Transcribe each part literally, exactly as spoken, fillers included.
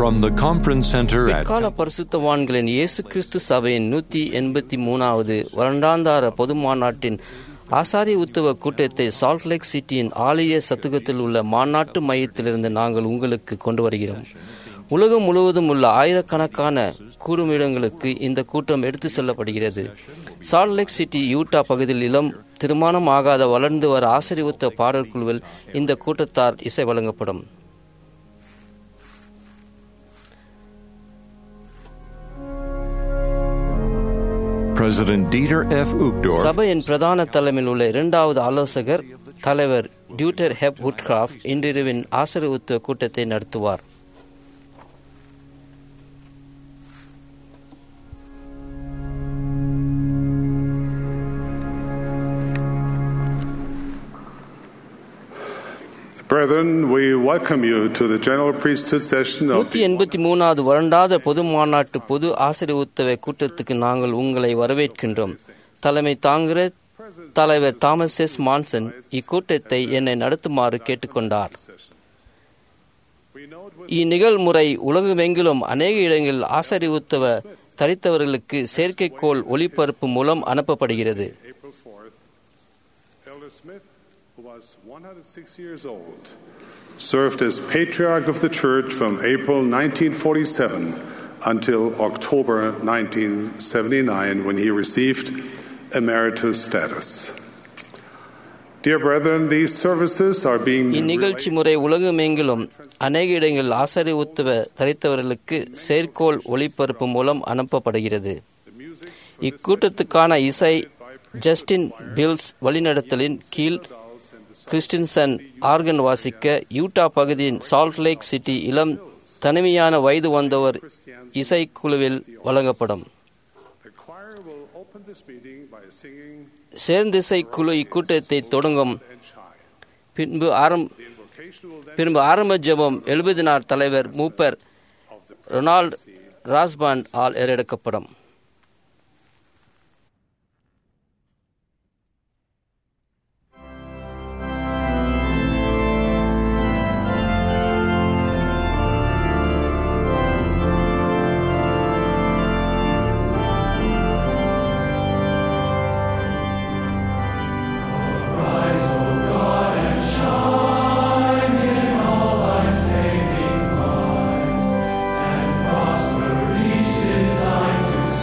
From the conference center at பிற்கால பரிசுத்தவான்களின் இயேசு கிறிஸ்து சபையின் நூற்றி எண்பத்தி மூணாவது வருடாந்தார பொது மாநாட்டின் ஆசாரிய உத்தவ கூட்டத்தை சால்ட் லேக் சிட்டியின் ஆலய சத்துகத்தில் உள்ள மாநாட்டு மையத்திலிருந்து நாங்கள் உங்களுக்கு கொண்டு வருகிறோம். உலகம் முழுவதும் உள்ள ஆயிரக்கணக்கான கூடுமிடங்களுக்கு இந்த கூட்டம் எடுத்து செல்லப்படுகிறது. சால்ட் லேக் சிட்டி யூட்டா பகுதியில் இளம் திருமணம் ஆகாத வளர்ந்து வர ஆசாரிய உத்தவ பாடல் குழுவில் இந்த கூட்டத்தார் இசை வழங்கப்படும். President Dieter F. Uchtdorf, சபையின் பிரதான தலைமையில் உள்ள இரண்டாவது ஆலோசகர் தலைவர் டியூட்டர் ஹெப் உட்கிராஃப் இன்றிரவின் ஆசாரிய உத்தவ கூட்டத்தை நடத்துவார். Brethren, we welcome you to the General Priesthood session of நூற்றி எண்பத்தி மூணாவது வருடாந்த பொது மாநாட்டு பொது ஆசிரிய உத்தவ கூட்டத்துக்கு நாங்கள் உங்களை வரவேற்கின்றோம். தலைமை தாங்குகிற தலைவர் தாமஸ் எஸ் மான்சன் இக்கூட்டத்தை என்னை நடத்துமாறு கேட்டுக்கொண்டார். இந்நிகழ்முறை உலகமெங்கிலும் அநேக இடங்களில் ஆசாரிய உத்தவ தரித்தவர்களுக்கு செயற்கைக்கோள் ஒளிபரப்பு மூலம் அனுப்பப்படுகிறது. who was one hundred six years old, served as Patriarch of the Church from April nineteen forty-seven until October nineteen seventy-nine, when he received emeritus status. Dear brethren, these services are being இந்நிகழ்ச்சி முறை உலகமெங்கிலும் அநேக இடங்களில் ஆசாரிய உத்தவ தரித்தவர்களுக்கு செயற்கோள் ஒளிபரப்பு மூலம் அனுப்பப்படுகிறது. இக்கூட்டத்துக்கான இசை Justin Bills வழிநடத்தலின் கீழ் கிறிஸ்டின்சன் ஆர்கன் வாசிக்க யூட்டா பகுதியின் சால்ட் லேக் சிட்டி இளம் தனிமையான வயது வந்தவர் இசைக்குழுவில் வழங்கப்படும். சேர்ந்திசை குழு இக்கூட்டத்தை தொடங்கும். பின்பு ஆரம் பின்பு ஆரம்ப ஜெபம் எழுபதினார் தலைவர் மூப்பர் ரொனால்ட் ராஸ்பாண்ட் ஆல் ஏறெடுக்கப்படும். Prosper each desire to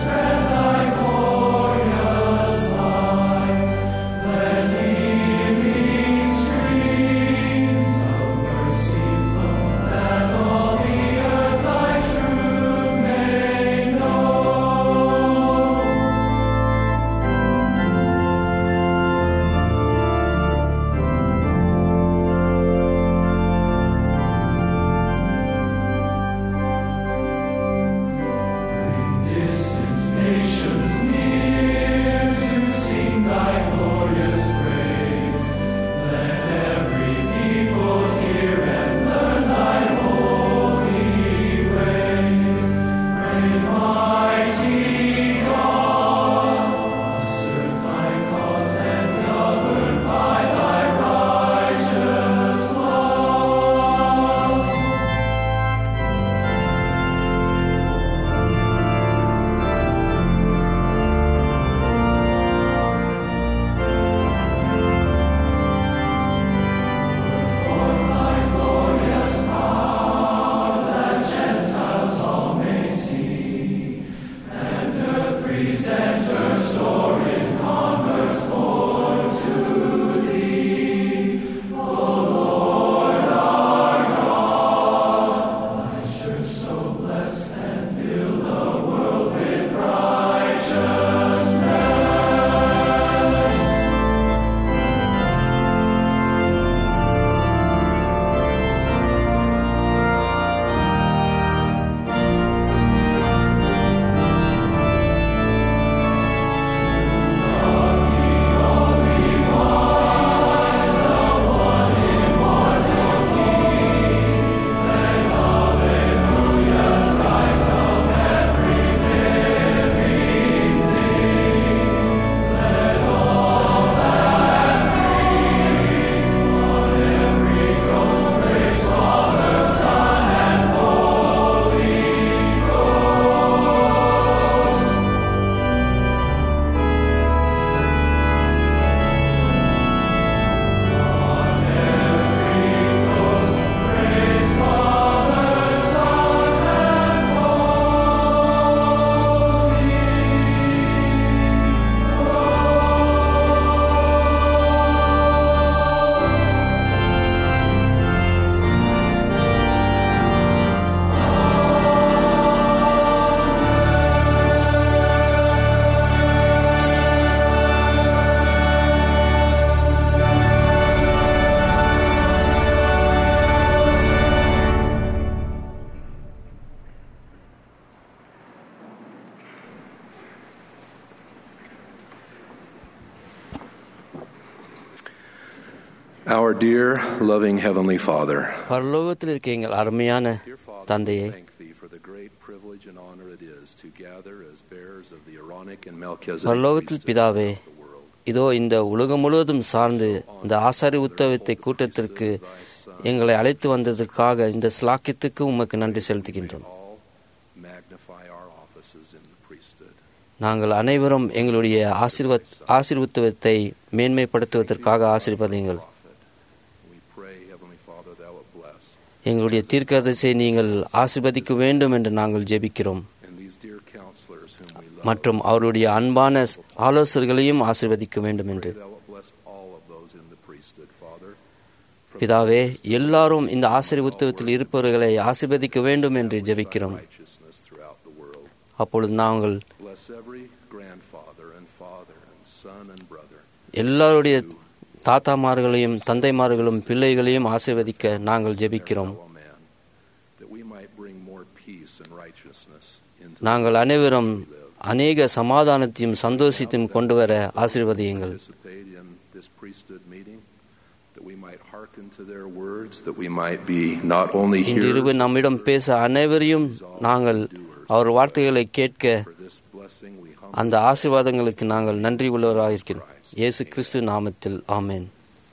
Our dear, loving Heavenly Father, பரலோகத்தில் இருக்க எங்கள் அருமையான dear Father, தந்தையே, we thank Thee for the great privilege and honor it is to gather as bearers of the Aaronic and Melchizedek பரலோகத்தில் priesthood பிதாவே, throughout the world. இதோ இந்த உலகம் முழுவதும் சார்ந்து இந்த ஆசாரி உத்தவத்தை கூட்டத்திற்கு எங்களை அழைத்து வந்ததற்காக இந்த ஸ்லாக்கியத்துக்கு உமக்கு நன்றி செலுத்துகின்றோம். All magnify our offices in the priesthood. நாங்கள் அனைவரும் எங்களுடைய Aashirvaad ஆசீர்வத்துவத்தை மேன்மைப்படுத்துவதற்காக ஆசீர்வதிங்கள். We pray, Heavenly Father, Thou wilt bless. எங்களுடைய தீர்க்கதரிசியை நீங்கள் ஆசீர்வதிக்க வேண்டும் என்று நாங்கள் ஜெபிக்கிறோம். And these dear counselors whom we love, மற்றும் அவருடைய அன்பான ஆலோசகர்களையும் ஆசீர்வதிக்க வேண்டும் என்று. Thou wilt bless all of those in the priesthood, Father. பிதாவே, எல்லாரும் இந்த ஆசிரிய உத்தவத்தில் இருப்பவர்களை ஆசீர்வதிக்க வேண்டும் என்று ஜெபிக்கிறோம். Righteousness throughout the world. அப்பொழுது நாங்கள் Bless every grandfather and father and son and brother. எல்லாருடைய தாத்தாமார்களையும் தந்தைமார்களும் பிள்ளைகளையும் ஆசீர்வதிக்க நாங்கள் ஜெபிக்கிறோம். Fellow man, that we might bring more peace and righteousness into நாங்கள் அனைவரும் அநேக சமாதானத்தையும் சந்தோஷத்தையும் கொண்டு வர ஆசீர்வதியுங்கள். participate in this priesthood meeting, that we might hearken to their words, that we might be not only இன்று இரவு hearers, நம்மிடம் பேச அனைவரையும் நாங்கள் அவர் வார்த்தைகளை கேட்க for this blessing we humbly அந்த ஆசீர்வாதங்களுக்கு நாங்கள் நன்றி உள்ளவராக இருக்கிறோம். இயேசு கிறிஸ்து நாமத்தில் ஆமென்.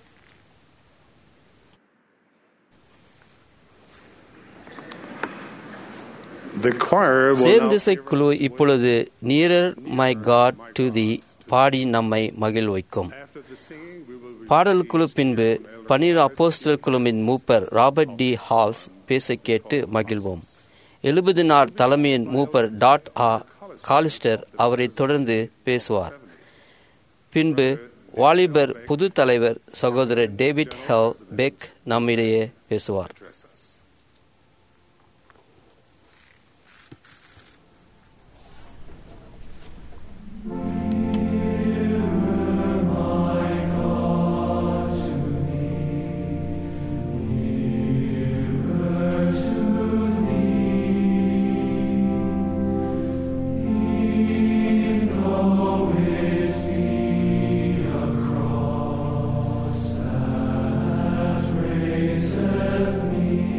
The choir will now சேர்ந்திசை குழு இப்பொழுது nearer my God to thee பாடி நம்மை மகிழ்வைக்கும். after the singing we will பாடல் குழு பின்பு பனிர் அப்போஸ்தலர் குழுவின் மூப்பர் ராபர்ட் டி ஹால்ஸ் பேச கேட்டு மகிழ்வோம். எழுபது நாள் தலைமையின் மூப்பர் டாட் ஆ காலிஸ்டர் அவரை தொடர்ந்து பேசுவார். பின்பு வாலிபர் புது தலைவர் சகோதரர் டேவிட் ஹெல் பெக் நம்மிடையே பேசுவார். address us. Raiseth me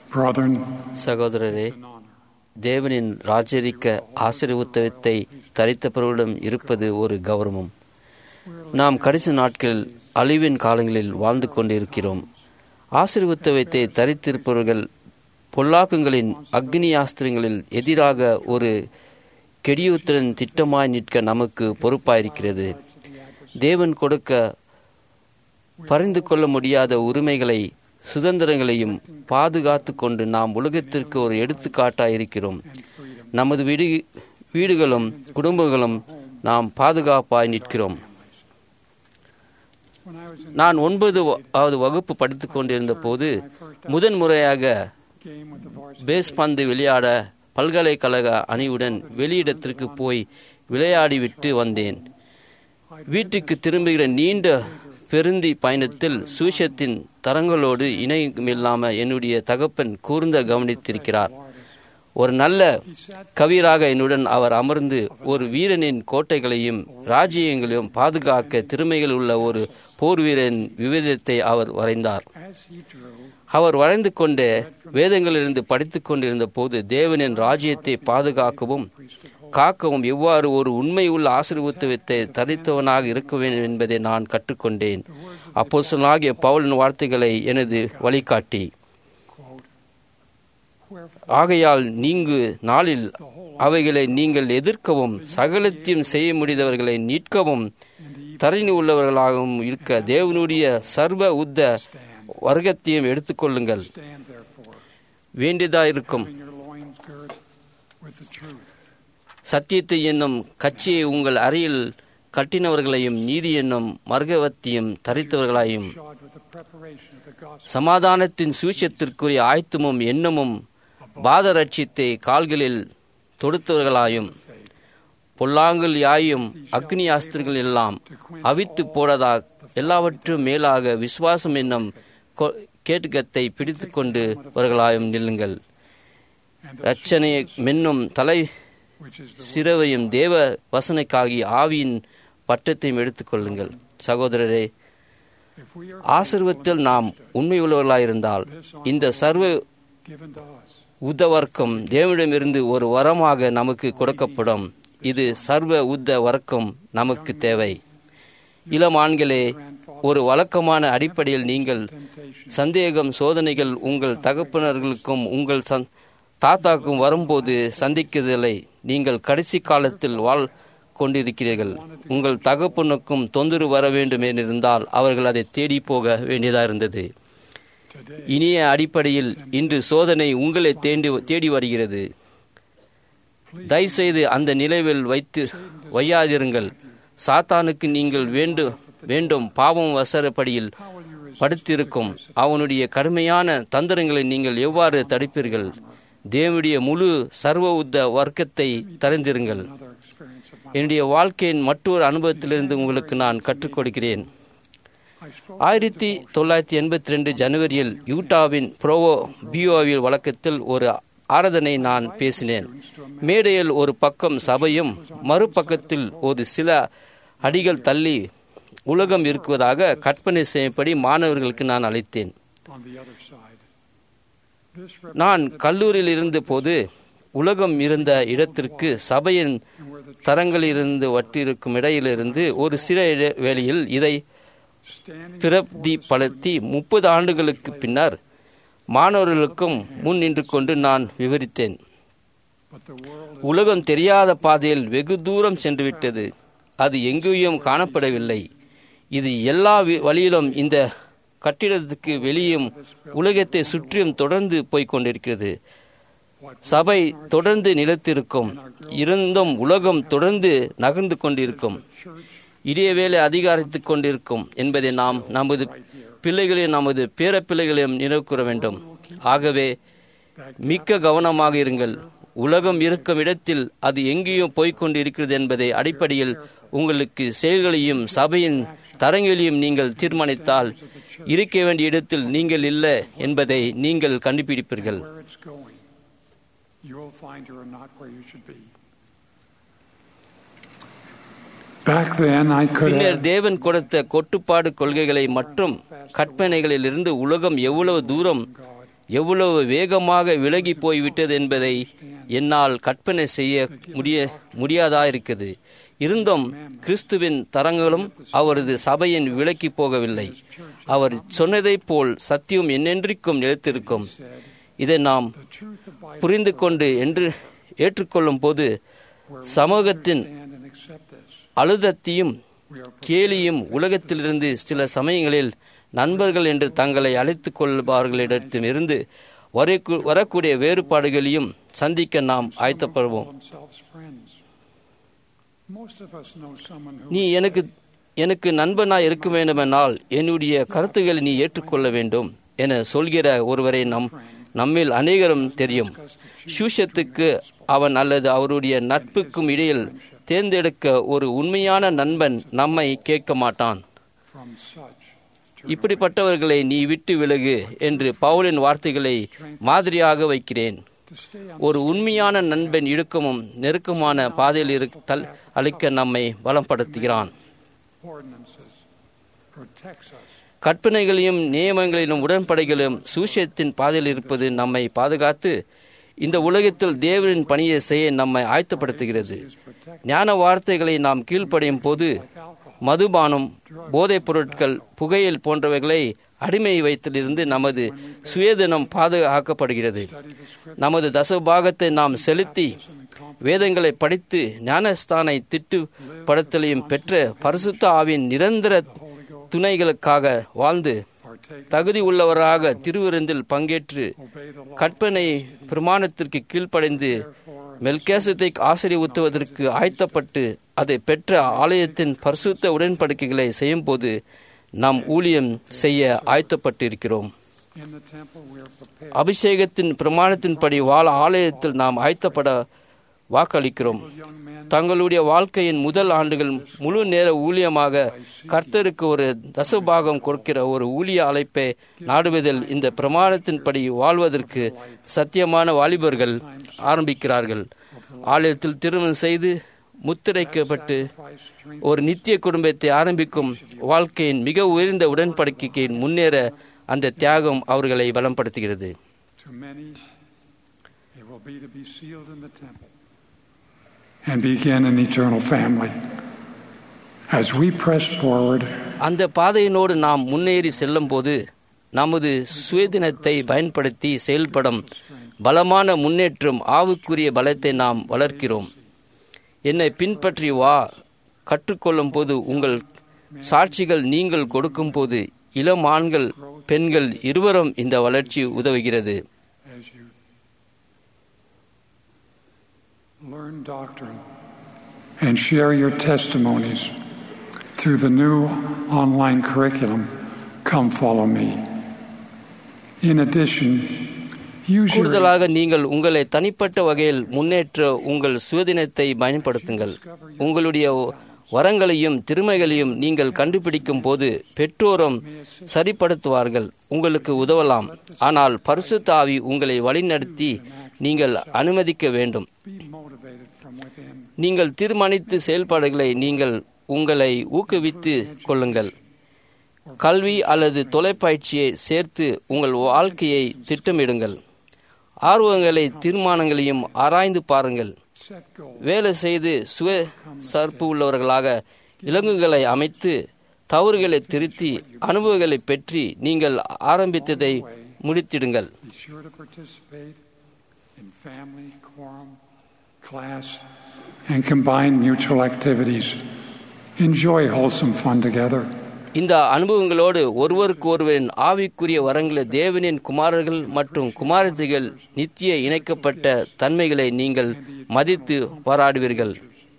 Brethren, சகோதரரே, தேவனின் ராஜரிக்க ஆசீர்வாதத்தை தரித்தவர்களிடம் இருப்பது ஒரு கௌரவம். நாம் கடைசி நாட்களில் அழிவின் காலங்களில் வாழ்ந்து கொண்டிருக்கிறோம். ஆசீர்வாதத்தை தரித்திருப்பவர்கள் பொல்லாக்குங்களின் அக்னி ஆஸ்திரங்களில் எதிராக ஒரு கெடியுத்திரன் திட்டமாய் நிற்க நமக்கு பொறுப்பாயிருக்கிறது. தேவன் கொடுக்க பறிந்து கொள்ள முடியாத உரிமைகளை சுதந்திரங்களையும் பாதுகாத்து கொண்டு நாம் உலகத்திற்கு ஒரு எடுத்துக்காட்டாய் இருக்கிறோம். நமது வீடு வீடுகளும் குடும்பங்களும் நாம் பாதுகாப்பாய் நிற்கிறோம். நான் ஒன்பதாவது வகுப்பு படித்துக் கொண்டிருந்த போது முதன் முறையாக பேஸ் பந்து விளையாட பல்கலைக்கழக அணியுடன் வெளியிடத்திற்கு போய் விளையாடிவிட்டு வந்தேன். வீட்டுக்கு திரும்புகிற நீண்ட பெருந்தி பயணத்தில் சுவிசேஷத்தின் தரங்களோடு இணையமில்லாமல் என்னுடைய தகப்பன் கூர்ந்த கவனித்திருக்கிறார். ஒரு நல்ல கவிராக என்னுடன் அவர் அமர்ந்து ஒரு வீரனின் கோட்டைகளையும் ராஜ்யங்களையும் பாதுகாக்க திறமைகள் உள்ள ஒரு போர் வீரன் விவேதத்தை அவர் வரைந்தார். அவர் வரைந்து கொண்ட வேதங்களிலிருந்து படித்துக் கொண்டிருந்த போது தேவனின் ராஜ்யத்தை பாதுகாக்கவும் காக்கவும் எவ்வாறு ஒரு உண்மை உள்ள ஆசீர்வாதத்தை தரித்தவனாக இருக்க வேண்டும் என்பதை நான் கற்றுக்கொண்டேன். அப்போஸ்தலனாகிய பவுலின் வார்த்தைகளை எனது வழிகாட்டி. ஆகையால் நீங்கு நாளில் அவைகளை நீங்கள் எதிர்க்கவும் சகலத்தையும் செய்ய முடிந்தவர்களை நீட்கவும் தரணி உள்ளவர்களாகவும் இருக்க தேவனுடைய சர்வ உத்த வர்க்கத்தையும் எடுத்துக்கொள்ளுங்கள். வேண்டியதாயிருக்கும் சத்தியத்தை என்னும் கட்சியை உங்கள் அறையில் கட்டினவர்களையும் நீதி என்னும் மர்கவத்தையும் தரித்தவர்களாயும் சமாதானத்தின் சுவிசேஷத்திற்குரிய ஆயத்தமும் எண்ணமும் பாதரட்சித்தை கால்களில் தொடுத்தவர்களாயும் பொல்லாங்கல் யாயும் அக்னி ஆஸ்திரங்கள் எல்லாம் அவித்து போடதா எல்லாவற்றும் மேலாக விசுவாசம் என்னும் கேட்டுக்கத்தை பிடித்து கொண்டு அவர்களாயும் நில்லுங்கள். இரட்சனை மென்னும் தலை சிறவையும் தேவ வசனைக்காகி ஆவியின் பட்டத்தையும் எடுத்துக் கொள்ளுங்கள். சகோதரரே, ஆசீர்வாதத்தில் நாம் உண்மையுள்ளவர்களாயிருந்தால் இந்த சர்வ உத்த தேவனிடமிருந்து ஒரு வரமாக நமக்கு கொடுக்கப்படும். இது சர்வ உத்த வர்க்கம் நமக்கு தேவை. இளம் ஆண்களே, ஒரு வழக்கமான அடிப்படையில் நீங்கள் சந்தேகம் சோதனைகள் உங்கள் தகப்பனர்களுக்கும் உங்கள் தாத்தாக்கும் வரும்போது சந்திக்கிறதில்லை. நீங்கள் கடைசி காலத்தில் வாழ் கொண்டிருக்கிறீர்கள். உங்கள் தகப்பனுக்கும் தொந்தரவு வர வேண்டும் என்றிருந்தால் அவர்கள் அதை தேடி போக வேண்டியதாக இருந்தது. இனிய அடிப்படையில் இன்று சோதனை உங்களை தேடி தேடி வருகிறது. தயவுசெய்து அந்த நிலைவில் வைத்து வையாதிருங்கள். சாத்தானுக்கு நீங்கள் வேண்டு வேண்டும் பாவம் வசரப்படியில் படுத்திருக்கும் அவனுடைய கடுமையான தந்திரங்களை நீங்கள் எவ்வாறு தடுப்பீர்கள்? தேவனுடைய முழு சர்வ உத்த வர்க்கத்தை தரிந்திருங்கள். என்னுடைய வாழ்க்கையின் மற்றொரு அனுபவத்திலிருந்து உங்களுக்கு நான் கற்றுக் கொடுக்கிறேன். ஆயிரத்தி தொள்ளாயிரத்தி எண்பத்தி ரெண்டு ஜனவரியில் யூட்டாவின் புரோவோ பியோவில் வழக்கத்தில் ஒரு ஆராதனை நான் பேசினேன். மேடையில் ஒரு பக்கம் சபையும் மறுபக்கத்தில் ஒரு சில அடிகள் தள்ளி உலகம் இருக்குவதாக கற்பனை செய்யப்படி மாணவர்களுக்கு நான் அழைத்தேன். நான் கல்லூரியில் இருந்த போது உலகம் இருந்த இடத்திற்கு சபையின் தரங்களிலிருந்து வற்றிருக்கும் இடையிலிருந்து ஒரு சில வேளையில் இதை பிரதிபலத்தி முப்பது ஆண்டுகளுக்கு பின்னர் மாணவர்களுக்கும் முன் நின்று கொண்டு நான் விவரித்தேன். உலகம் தெரியாத பாதையில் வெகு தூரம் சென்றுவிட்டது. அது எங்கேயும் காணப்படவில்லை. இது எல்லா வழியிலும் இந்த கட்டிடத்துக்கு வெளியும் உலகத்தை சுற்றியும் தொடர்ந்து போய்கொண்டிருக்கிறது. சபை தொடர்ந்து நிலைத்திருக்கும், இருந்தும் உலகம் தொடர்ந்து நகர்ந்து கொண்டிருக்கும், இடையவேளை அதிகாரித்துக் கொண்டிருக்கும் என்பதை நாம் நமது பிள்ளைகளையும் நமது பேர பிள்ளைகளையும் நினைவுகூற வேண்டும். ஆகவே மிக்க கவனமாக இருங்கள். உலகம் இருக்கும் இடத்தில் அது எங்கேயும் போய்கொண்டு இருக்கிறது என்பதை அடிப்படையில் உங்களுக்கு செயல்களையும் சபையின் தரங்களையும் நீங்கள் தீர்மானித்தால் இருக்க வேண்டிய இடத்தில் நீங்கள் இல்லை என்பதை நீங்கள் கண்டுபிடிப்பீர்கள். பின்னர் தேவன் கொடுத்த கொட்டுப்பாடு கொள்கைகளை மற்றும் கற்பனைகளில் இருந்து உலகம் எவ்வளவு தூரம் எவ்வளவு வேகமாக விலகி போய்விட்டது என்பதை என்னால் கற்பனை செய்ய முடிய முடியாதாயிருக்கிறது. இருந்தும் கிறிஸ்துவின் தரங்களும் அவரது சபையின் விலக்கி போகவில்லை. அவர் சொன்னதைப் போல் சத்தியம் என்னென்றைக்கும் நிலைத்திருக்கும். இதை நாம் புரிந்து கொண்டு என்று ஏற்றுக்கொள்ளும் போது சமூகத்தின் அழுதத்தையும் கேலியும் உலகத்திலிருந்து சில சமயங்களில் நண்பர்கள் என்று தங்களை அழைத்துக் கொள்பவர்களிடத்திலிருந்து வரக்கூடிய வேறுபாடுகளையும் சந்திக்க நாம் ஆயத்தப்படுவோம். நீ எனக்கு எனக்கு நண்பனாய் இருக்க வேண்டுமென்றால் என்னுடைய கருத்துக்களை நீ ஏற்றுக்கொள்ள வேண்டும் என சொல்கிற ஒருவரை நம் நம்மில் அநேகரும் தெரியும். சூஷத்துக்கு அவன் அல்லது அவருடைய நட்புக்கும் இடையில் தேர்ந்தெடுக்க ஒரு உண்மையான நண்பன் நம்மை கேட்க மாட்டான். இப்படிப்பட்டவர்களை நீ விட்டு விலகு என்று பவுலின் வார்த்தைகளை மாதிரியாக வைக்கிறேன். ஒரு உண்மையான நண்பன் இடுக்கமும் நெருக்கமான பாதையில் இருத்தல் அளிக்க நம்மை பலப்படுத்துகிறான். கற்பனைகளையும் நியமங்களிலும் உடன்படைகளும் சூஷியத்தின் பாதையில் இருப்பது நம்மை பாதுகாத்து இந்த உலகத்தில் தேவனின் பணியை செய்ய நம்மை ஆயத்தப்படுத்துகிறது. ஞான வார்த்தைகளை நாம் கீழ்ப்படையும் போது மதுபானம், போதைப் பொருட்கள், புகையில் போன்றவைகளை அடிமை வைத்திலிருந்து நமது சுயதினம் பாதுகாக்கப்படுகிறது. நமது தசபாகத்தை நாம் செலுத்தி வேதங்களை படித்து ஞானஸ்தானை திட்டுப்படுத்தலையும் பெற்ற பரிசுத்த ஆவியின் நிரந்தர துணைகளுக்காக வாழ்ந்து தகுதி உள்ளவராக திருவிருந்தில் பங்கேற்று கற்பனை பிரமாணத்திற்கு கீழ்ப்படைந்து மெல்கிசேதேக் ஆசீர்வதிப்பதற்கு ஆயத்தப்பட்டு அதை பெற்ற ஆலயத்தின் பரிசுத்த உடன்படிக்கைகளை செய்யும் போது நாம் ஊழியம் செய்ய ஆயத்தப்பட்டிருக்கிறோம். அபிஷேகத்தின் பிரமாணத்தின்படி வாழ ஆலயத்தில் நாம் ஆயத்தப்பட வாக்களிக்கிறோம். தங்களுடைய வாழ்க்கையின் முதல் ஆண்டுகள் முழு நேர ஊழியமாக கர்த்தருக்கு ஒரு தசபாகம் கொடுக்கிற ஒரு ஊழிய அழைப்பை நாடுவதில் இந்த பிரமாணத்தின்படி வாழ்வதற்கு சத்தியமான வாலிபர்கள் ஆரம்பிக்கிறார்கள். ஆலயத்தில் திருமணம் செய்து முத்திரைக்கப்பட்டு ஒரு நித்திய குடும்பத்தை ஆரம்பிக்கும் வாழ்க்கையின் மிக உயர்ந்த உடன்படிக்கைக்கு முன்னேற அந்த தியாகம் அவர்களை பலப்படுத்துகிறது. And begin an eternal family. As we press forward, அந்த பாதையினோடு நாம் முன்னேறி செல்லும் போது நமது சுயதினத்தை பயன்படுத்தி செயல்படும் பலமான முன்னேற்றம் ஆவுக்குரிய பலத்தை நாம் வளர்க்கிறோம். என்னை பின்பற்றி வா கற்றுக்கொள்ளும் போது உங்கள் சாட்சிகள் நீங்கள் கொடுக்கும் போது இளம் ஆண்கள் பெண்கள் இருவரும் இந்த வளர்ச்சி உதவுகிறது. Learn doctrine and share your testimonies through the new online curriculum. Come follow me. In addition, use கூடுதலாக நீங்கள் உங்களை தனிப்பட்ட வகையில் முன்னேற்ற உங்கள் சுயதினத்தை பயன்படுத்துங்கள். உங்களுடைய வரங்களையும் திறமைகளையும் நீங்கள் கண்டுபிடிக்கும் போது பெற்றோரும் சரிப்படுத்துவார்கள், உங்களுக்கு உதவலாம். ஆனால் பரிசுத்த ஆவி உங்களை வழிநடத்தி நீங்கள் அனுமதிக்க வேண்டும். நீங்கள் தீர்மானித்து செயல்பாடுகளை நீங்கள் உங்களை ஊக்குவித்து கொள்ளுங்கள். கல்வி அல்லது தொலைப்பயிற்சியை சேர்த்து உங்கள் வாழ்க்கையை திட்டமிடுங்கள். ஆர்வங்களை தீர்மானங்களையும் ஆராய்ந்து பாருங்கள். வேலை செய்து சுய சார்பு உள்ளவர்களாக இலக்குகளை அமைத்து தவறுகளை திருத்தி அனுபவங்களை பெற்றி நீங்கள் ஆரம்பித்ததை முடித்திடுங்கள். Family, quorum, class, and combine mutual activities. Enjoy wholesome fun together. இந்த அனுபவங்களோடு ஒருவருக்கு ஒருவரின் ஆவிக்குரிய வரங்களை தேவனின் குமாரர்கள் மற்றும் குமாரத்திகள் நித்திய இணைக்கப்பட்ட தன்மைகளை நீங்கள் மதித்து பாராடுவீர்கள்.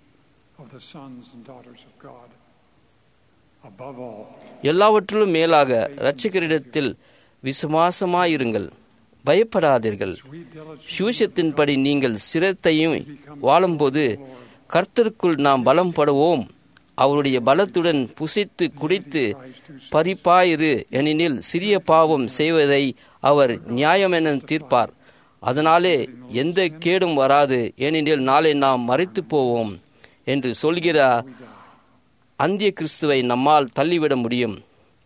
எல்லாவற்றிலும் மேலாக இரட்சகரிடத்தில் விசுவாசமாயிருங்கள், பயப்படாதீர்கள். சூஷத்தின்படி நீங்கள் சிரத்தையும் வாழும்போது கர்த்தருக்குள் நாம் பலம் படுவோம். அவருடைய பலத்துடன் புசித்து குடித்து பரிப்பாயிரு, எனினில் சிறிய பாவம் செய்வதை அவர் நியாயமென தீர்ப்பார். அதனாலே எந்த கேடும் வராது, ஏனெனில் நாளை நாம் மரித்து போவோம் என்று சொல்கிற அந்திய கிறிஸ்துவை நம்மால் தள்ளிவிட முடியும்.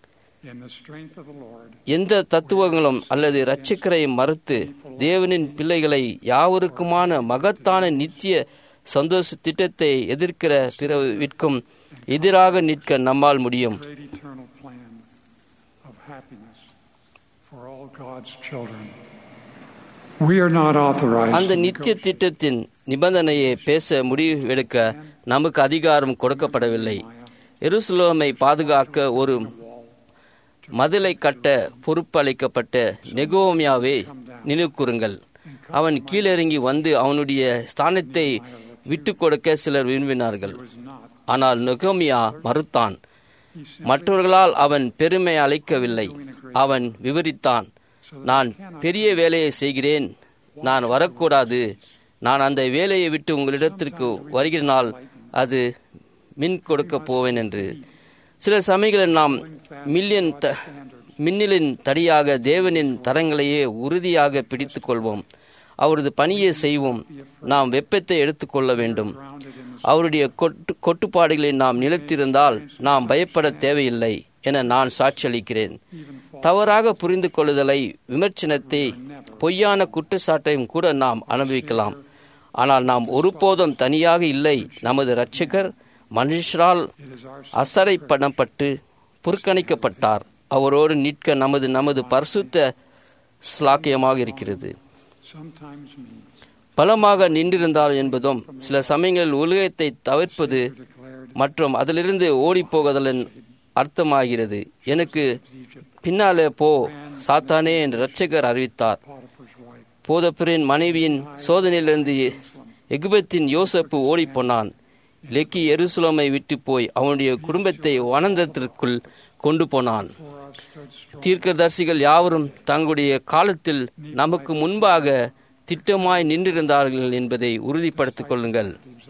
in the strength of the Lord. எந்த தத்துவங்களும் அல்லது இரட்சகரை மறுத்து தேவனின் பிள்ளைகளை யாவருக்குமான மகத்தான நித்திய சந்தோஷ திட்டத்தை எதிர்க்கிற பிறவிற்கும் எதிராக நிற்க நம்மால் முடியும். Great eternal plan of happiness for all God's children. We are not authorized. அந்த நித்திய திட்டத்தின் நிபந்தனையை பேச முடிவெடுக்க நமக்கு அதிகாரம் கொடுக்கப்படவில்லை. எருசலேமை பாதுகாக்க ஒரு மதிலை கட்ட பொறுப்பளிக்கப்பட்ட நெகோமியாவை நினைவுகூருங்கள். அவன் கீழிறங்கி வந்து அவனுடைய ஸ்தானத்தை விட்டு கொடுக்க சிலர் விரும்பினார்கள். ஆனால் நெகோமியா மறுத்தான். மற்றவர்களால் அவன் பெருமை அளிக்கவில்லை. அவன் விவரித்தான், நான் பெரிய வேலையை செய்கிறேன், நான் வரக்கூடாது. நான் அந்த வேலையை விட்டு உங்களிடத்திற்கு வருகிறனால் அது மின் கொடுக்க போவேன் என்று. சில சமயங்களில் நாம் மில்லியன் த மின்னலின் தடியாக தேவனின் தரங்களையே உறுதியாக பிடித்து கொள்வோம். அவரது பணியை செய்வோம். நாம் வெப்பத்தை எடுத்துக்கொள்ள வேண்டும். அவருடைய கொட்டு கொட்டுப்பாடுகளை நாம் நிலைத்திருந்தால் நாம் பயப்பட தேவையில்லை என நான் சாட்சியளிக்கிறேன். தவறாக புரிந்து கொள்ளுதலை, விமர்சனத்தை, பொய்யான குற்றச்சாட்டையும் கூட நாம் அனுபவிக்கலாம். ஆனால் நாம் ஒருபோதும் தனியாக இல்லை. நமது இரட்சகர் மனுஷரால் அசரை பண்ணப்பட்டு புறக்கணிக்கப்பட்டார். அவரோடு நிற்க நமது நமது பரிசுத்த ஸ்லாக்கியமாக இருக்கிறது. பலமாக நின்றிருந்தால் என்பதும் சில சமயங்களில் உலகத்தை தவிர்ப்பது மற்றும் அதிலிருந்து ஓடிப்போகுதலின் அர்த்தமாகிறது. எனக்கு பின்னாலே போ சாத்தானே என்று இரட்சகர் அறிவித்தார். போதப்பரின் மனைவியின் சோதனையிலிருந்து எகிப்தின் யோசப்பு ஓடிப்போனான். லெக்கி எருசலேமை விட்டு போய் அவனுடைய குடும்பத்தை வனாந்தரத்திற்குள் கொண்டு போனான். தீர்க்கதரிசிகள் யாவரும் தங்களுடைய காலத்தில் நமக்கு முன்பாக திட்டமாய் நின்றிருந்தார்கள் என்பதை உறுதிப்படுத்திக் கொள்ளுங்கள்.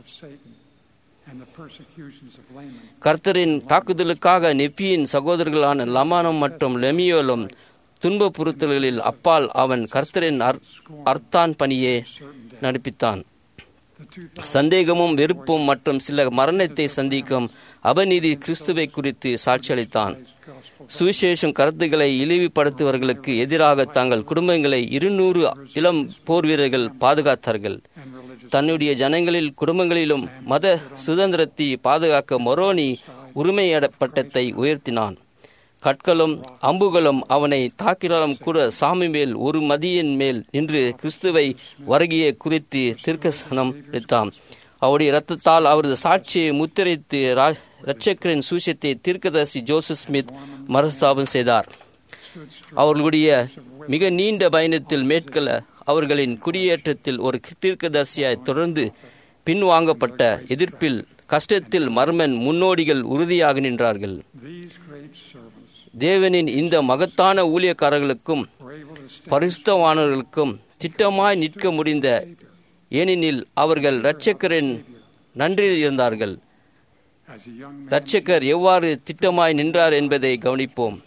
கர்த்தரின் தாக்குதலுக்காக நெப்பியின் சகோதரர்களான லமானம் மற்றும் லெமியோலும் துன்பப்புறுத்தல்களில் அப்பால் அவன் கர்த்தரின் அர்த்தான் பணியை நடப்பித்தான். சந்தேகமும் வெறுப்பும் மற்றும் சில மரணத்தை சந்திக்கும் அபநீதி கிறிஸ்துவை குறித்து சாட்சியளித்தான். சுவிசேஷம் கருத்துக்களை இழிவுபடுத்துவர்களுக்கு எதிராக தங்கள் குடும்பங்களை இருநூறு இளம் போர் வீரர்கள் பாதுகாத்தார்கள். தன்னுடைய ஜனங்களில் குடும்பங்களிலும் மத சுதந்திரத்தை பாதுகாக்க மொரோனி உரிமை பட்டத்தை உயர்த்தினான். கற்களும் அம்புகளும் அவனை தாக்கினாலும் கூட சாமி மேல் ஒரு மதியின் மேல் நின்று கிறிஸ்துவை வருகையை குறித்து தீர்க்கசனம் அளித்தான். அவருடைய இரத்தத்தால் அவரது சாட்சியை முத்திரைத்து இரட்சகரின் சூசியத்தை தீர்க்கதரிசி ஜோசப் ஸ்மித் மறுஸ்தாபனம் செய்தார். அவர்களுடைய மிக நீண்ட பயணத்தில் மேற்கொள்ள அவர்களின் குடியேற்றத்தில் ஒரு தீர்க்கதரிசியாய் தொடர்ந்து பின்வாங்கப்பட்ட எதிர்ப்பில் கஷ்டத்தில் மர்மன் முன்னோடிகள் உறுதியாக நின்றார்கள். தேவனின் இந்த மகத்தான ஊழியக்காரர்களுக்கும் பரிசுத்தவானவர்களுக்கும் திட்டமாய் நிற்க முடிந்த, ஏனெனில் அவர்கள் இரட்சகரின் நன்றி இருந்தார்கள். இரட்சகர் எவ்வாறு திட்டமாய் நின்றார் என்பதை கவனிப்போம்.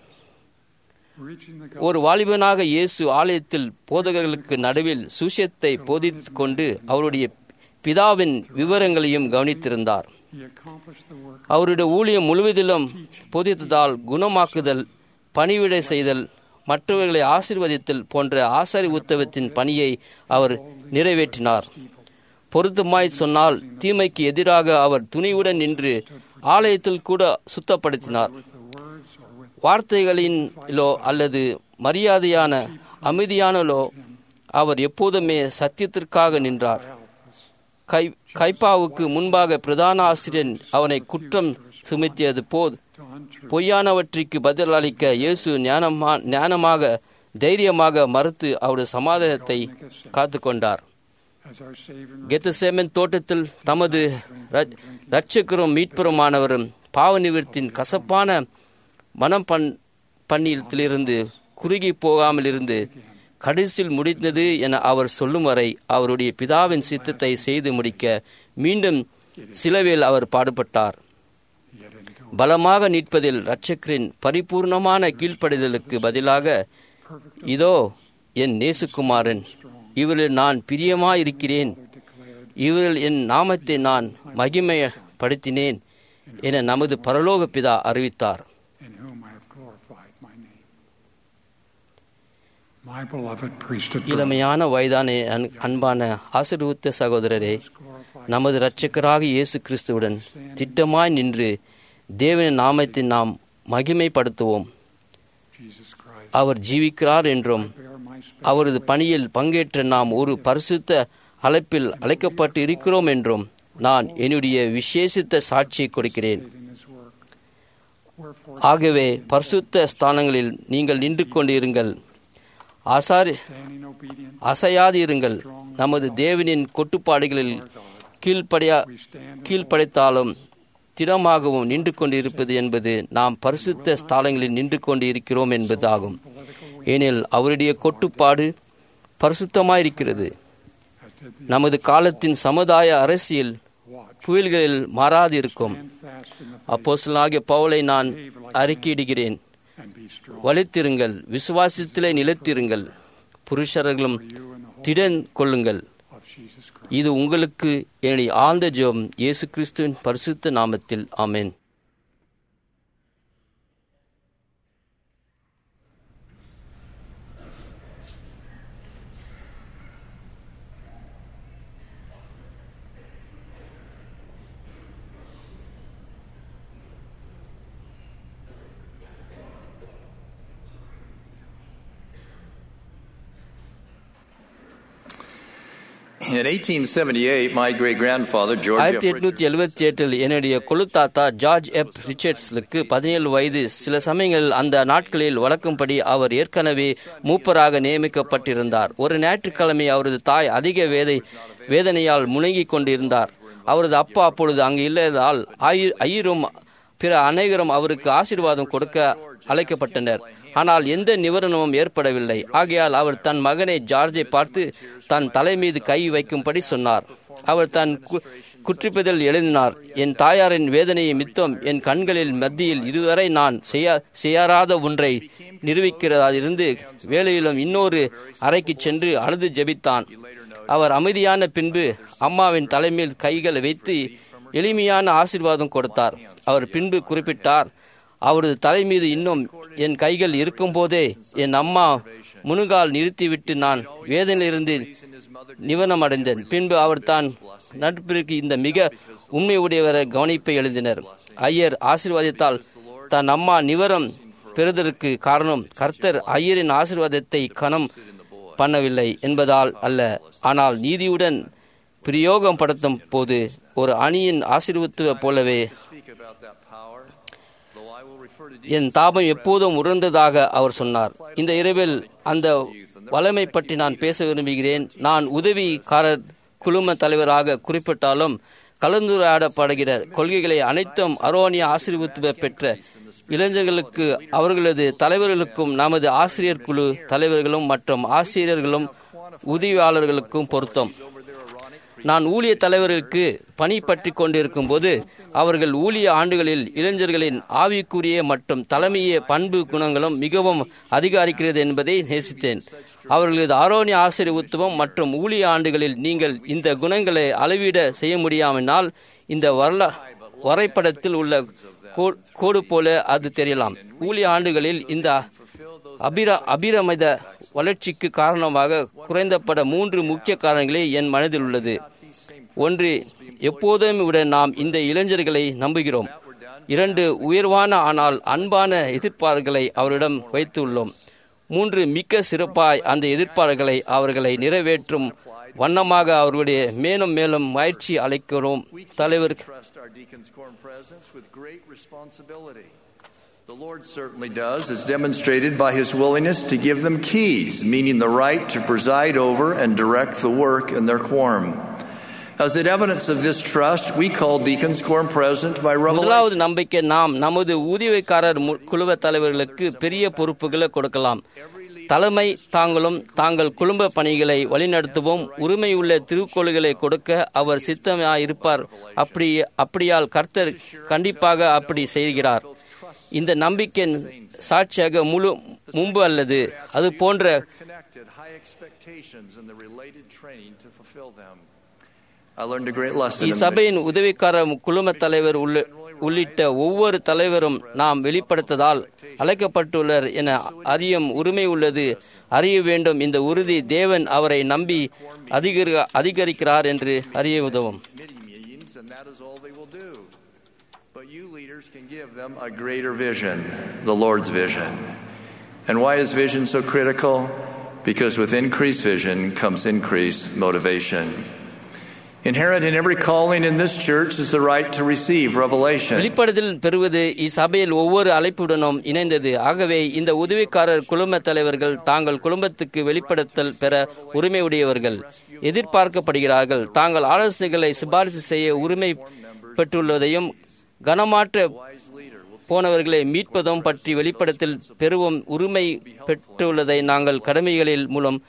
ஒரு வாலிபனாக இயேசு ஆலயத்தில் போதகர்களுக்கு நடுவில் சுவிசேஷத்தை போதித்து கொண்டு அவருடைய பிதாவின் விவரங்களையும் கவனித்திருந்தார். அவருடைய ஊழியம் முழுவதிலும் போதித்ததால் குணமாக்குதல், பணிவிடை செய்தல், மற்றவர்களை ஆசீர்வதித்தல் போன்ற ஆசாரி உத்தவத்தின் பணியை அவர் நிறைவேற்றினார். பொருத்தமாய் சொன்னால் தீமைக்கு எதிராக அவர் துணிவுடன் நின்று ஆலயத்தில் கூட சுத்தப்படுத்தினார். வார்த்தைகளிலோ அல்லது மரியாதையான அமைதியானலோ அவர் எப்போதுமே சத்தியத்திற்காக நின்றார். கை கைப்பாவுக்கு முன்பாக பிரதான ஆசிரியன் அவனை குற்றம் சுமத்தியது போது பொய்யானவற்றிற்கு பதில் அளிக்க இயேசு ஞானமா ஞானமாக தைரியமாக மறுத்து அவருடைய சமாதானத்தை காத்து கொண்டார். கெத்செமனே தோட்டத்தில் தமது இரட்சகரும் மீட்பருமானவரும் பாவ நிவர்த்தியின் கசப்பான மனம் பண் பண்ணிலிருந்து குறுகி போகாமல் இருந்து கடைசியில் முடிந்தது என அவர் சொல்லும் வரை அவருடைய பிதாவின் சித்தத்தை செய்து முடிக்க மீண்டும் சிலுவையில் அவர் பாடுபட்டார். பலமாக நிற்பதில் இரட்சகரின் பரிபூர்ணமான கீழ்ப்படிதலுக்கு பதிலாக, இதோ என் நேசுகுமாரன், இவரில் நான் பிரியமாயிருக்கிறேன், இவரில் என் நாமத்தை நான் மகிமைப்படுத்தினேன் என நமது பரலோக பிதா அறிவித்தார். My beloved priesthood brother, இளமையான வயதான அன்- அன்பான ஆசீர்வதித்த சகோதரரே, நமது இரட்சகராக இயேசு கிறிஸ்துவுடன் திட்டமாய் நின்று தேவனின் நாமத்தை நாம் மகிமைப்படுத்துவோம். Jesus Christ, அவர் ஜீவிக்கிறார் என்றும் bear my spirit அவரது பணியில் பங்கேற்ற நாம் ஒரு பரிசுத்த அழைப்பில் அழைக்கப்பட்டு இருக்கிறோம் என்றும் நான் என்னுடைய விசேஷித்த சாட்சியை கொடுக்கிறேன். in his work. Wherefore, ஆகவே பரிசுத்த ஸ்தானங்களில் நீங்கள் நின்று கொண்டிருங்கள், ஆசாரி standing obedient, அசையாது இருங்கள். நமது தேவனின் கொட்டுப்பாடுகளில் கீழ்ப்படியா we stand கீழ்ப்படைத்தாலும் திடமாகவும் நின்று கொண்டிருப்பது என்பது நாம் பரிசுத்த ஸ்தலங்களில் நின்று கொண்டு இருக்கிறோம் என்பதாகும். ஏனெனில் அவருடைய கொட்டுப்பாடு பரிசுத்தமாயிருக்கிறது. as did the நமது காலத்தின் சமுதாய அரசியல் watch, புயல்களில் மாறாதிருக்கும். stand fast in the faith அப்போஸ்தலனாகிய பவுலை நான் அறிக்கையிடுகிறேன், and be strong. வலித்திருங்கள், விசுவாசத்திலே நிலைத்திருங்கள், புருஷர்களும் திடன் கொள்ளுங்கள். Of Jesus Christ. இது உங்களுக்கு என்னுடைய ஆழ்ந்த ஜெபம் இயேசு கிறிஸ்துவின் பரிசுத்த நாமத்தில். ஆமென். In eighteen seventy-eight, my great-grandfather, George F. ஆயிரத்தி எட்நூத்தி எழுபத்தி எட்டில் என்னுடைய கொழுத்தாத்தா ஜார்ஜ் எப் ரிச்சர்ட்ஸ்லுக்கு பதினேழு வயது. சில சமயங்களில் அந்த நாட்களில் வழக்கும்படி அவர் ஏற்கனவே மூப்பராக நியமிக்கப்பட்டிருந்தார். ஒரு ஞாயிற்றுக்கிழமை அவரது தாய் அதிக வேதை வேதனையால் முழங்கிக் கொண்டிருந்தார். அவரது அப்பா அப்பொழுது அங்கு இல்லாததால் ஆயி- ஐயரும் பிற அநேகரும் அவருக்கு ஆசீர்வாதம் கொடுக்க அழைக்கப்பட்டனர். ஆனால் எந்த நிவாரணமும் ஏற்படவில்லை. ஆகையால் அவர் தன் மகனை ஜார்ஜை பார்த்து தன் தலை மீது கை வைக்கும்படி சொன்னார். அவர் தன் கு- குற்றிப்பதில் எழுதினார், என் தாயாரின் வேதனையை மித்தம் என் கண்களில் மத்தியில் இதுவரை நான் செய்ய செய்யாராத ஒன்றை நிரூபிக்கிறதிருந்து வேலையிலும் இன்னொரு அறைக்கு சென்று அழுது ஜெபித்தான். அவர் அமைதியான பின்பு அம்மாவின் தலைமையில் கைகளை வைத்து எளிமையான ஆசீர்வாதம் கொடுத்தார். அவர் பின்பு குறிப்பிட்டார், அவரது தலை மீது இன்னும் என் கைகள் இருக்கும்போதே என் அம்மா முனுகால் நிறுத்திவிட்டு நான் வேதனையிலிருந்து நிவனம் அடைந்தேன். பின்பு அவர் தான் நட்பிற்கு இந்த மிக உண்மையுடையவரை கவனிப்பை எழுதினர். ஐயர் ஆசீர்வாதத்தால் தன் அம்மா நிவரம் பெறுவதற்கு காரணம் கர்த்தர் ஐயரின் ஆசீர்வாதத்தை கனம் பண்ணவில்லை என்பதால் அல்ல, ஆனால் நீதியுடன் பிரயோகம் படுத்தும் போது ஒரு அணியின் ஆசீர்வத்துவ போலவே என் தாபம் எப்போதும் உணர்ந்ததாக அவர் சொன்னார். இந்த இரவில் அந்த வல்லமை பற்றி நான் பேச விரும்புகிறேன். நான் உதவிக்காரர் குழும தலைவராக குறிப்பிட்டாலும் கலந்துரையாடப்படுகிற கொள்கைகளை அனைத்தும் அரோனிய ஆசீர்வத்துவ பெற்ற இளைஞர்களுக்கு, அவர்களது தலைவர்களுக்கும், நமது ஆசிரியர் குழு தலைவர்களும் மற்றும் ஆசிரியர்களும் உதவியாளர்களுக்கும் பொருத்தம். நான் ஊழிய தலைவர்களுக்கு பணி பற்றி கொண்டிருக்கும் போது அவர்கள் ஊழிய ஆண்டுகளில் இளைஞர்களின் ஆவிக்குரிய மற்றும் தலைமைய பண்பு குணங்களும் மிகவும் அதிகரிக்கிறது என்பதை நேசித்தேன். அவர்களது ஆரோனிய ஆசீர்வத்துவம் மற்றும் ஊழிய ஆண்டுகளில் நீங்கள் இந்த குணங்களை அளவீட செய்ய முடியாமல் இந்த வரலா வரைபடத்தில் உள்ள கோடு போல அது தெரியலாம். ஊழிய ஆண்டுகளில் இந்த அபிர அபிரமித வளர்ச்சிக்கு காரணமாக குறைந்தபட மூன்று முக்கிய காரணங்களே என் மனதில் உள்ளது. ஒன்று, எப்போதும் விட நாம் இந்த இளைஞர்களை நம்புகிறோம். இரண்டு, உயர்வான ஆனால் அன்பான எதிர்பார்ப்புகளை அவரிடம் வைத்துள்ளோம். மூன்று, மிக்க சிறப்பாய் அந்த எதிர்பார்ப்புகளை அவர்களை நிறைவேற்றும் வண்ணமாக அவர்களுடைய மேலும் மேலும் முயற்சி அளிக்கிறோம். தலைவர் The Lord certainly does, as demonstrated by His willingness to give them keys, meaning the right to preside over and direct the work in their quorum. As an evidence of this trust, we call deacons quorum present by revelation. முதலாவது நம்பிக்கை, நாம் நமது ஊதியக்காரர் குழுவ தலைவர்களுக்கு பெரிய பொறுப்புகளை கொடுக்கலாம். தலைமை தாங்களும் தாங்கள் குடும்ப பணிகளை வழிநடத்தவும் உரிமையுள்ள திருக்கோள்களை கொடுக்க அவர் சித்தமாயிருப்பார். அப்படி அப்படியால் கர்த்தர் கண்டிப்பாக அப்படி செய்கிறார். இந்த நம்பிக்கையின் சாட்சியாக முழு முன்பு அல்லது அது போன்ற I learned a great lesson in the இச்சபையின் உதவிக்கார குழும தலைவர் உள்ளிட்ட ஒவ்வொரு தலைவரும் நாம் வெளிப்படுத்ததால் அழைக்கப்பட்டுள்ளார் என அறியும் உரிமை உள்ளது. அறிய வேண்டும். இந்த உறுதி தேவன் அவரை நம்பி அதிகரிக்கிறார் என்று அறிய உதவும். But you leaders can give them a greater vision, the Lord's vision. And why is vision so critical? Because with increased vision comes increased motivation. Inherent in every calling in this church is the right to receive revelation. வெளிப்படுதல் பெறுவது இச்சபையில் ஒவ்வொரு அழைப்புடனும் இணைந்தது. ஆகவே இந்த உதவிக்காரர் குழும தலைவர்கள் தாங்கள் குடும்பத்துக்கு வெளிப்படுத்தல் பெற உரிமை உடையவர்கள் எதிர்பார்க்கப்படுகிறார்கள். தாங்கள் ஆலோசனைகளை சிபாரிசு செய்ய உரிமை பெற்றுள்ளதையும் கனமாற்ற போனவர்களை மீட்பதும் பற்றி வெளிப்படுத்தல் பெறுவோம் உரிமை பெற்றுள்ளதை நாங்கள் கடமைகளில் மூலம்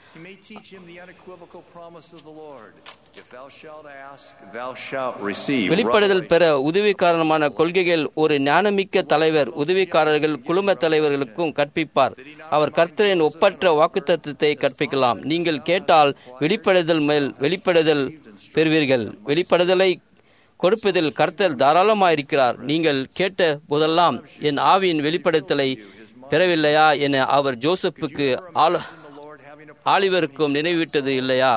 வெளிப்படுதல் பெற உதவிக்காரமான கொள்கைகள் ஒரு ஞானமிக்க தலைவர் உதவிக்காரர்கள் குழும தலைவர்களுக்கும் கற்பிப்பார். அவர் கர்த்தரின் ஒப்பற்ற வாக்குத்தத்தத்தை கற்பிக்கலாம். நீங்கள் கேட்டால் வெளிப்படுதல் மேல் வெளிப்படுதல் பெறுவீர்கள். வெளிப்படுதலை கொடுப்பதில் கர்த்தர் தாராளமாயிருக்கிறார். நீங்கள் கேட்ட போதெல்லாம் என் ஆவியின் வெளிப்படுத்தலை பெறவில்லையா என அவர் ஜோசப்புக்கு ஆலிவருக்கும் நினைவிட்டது இல்லையா?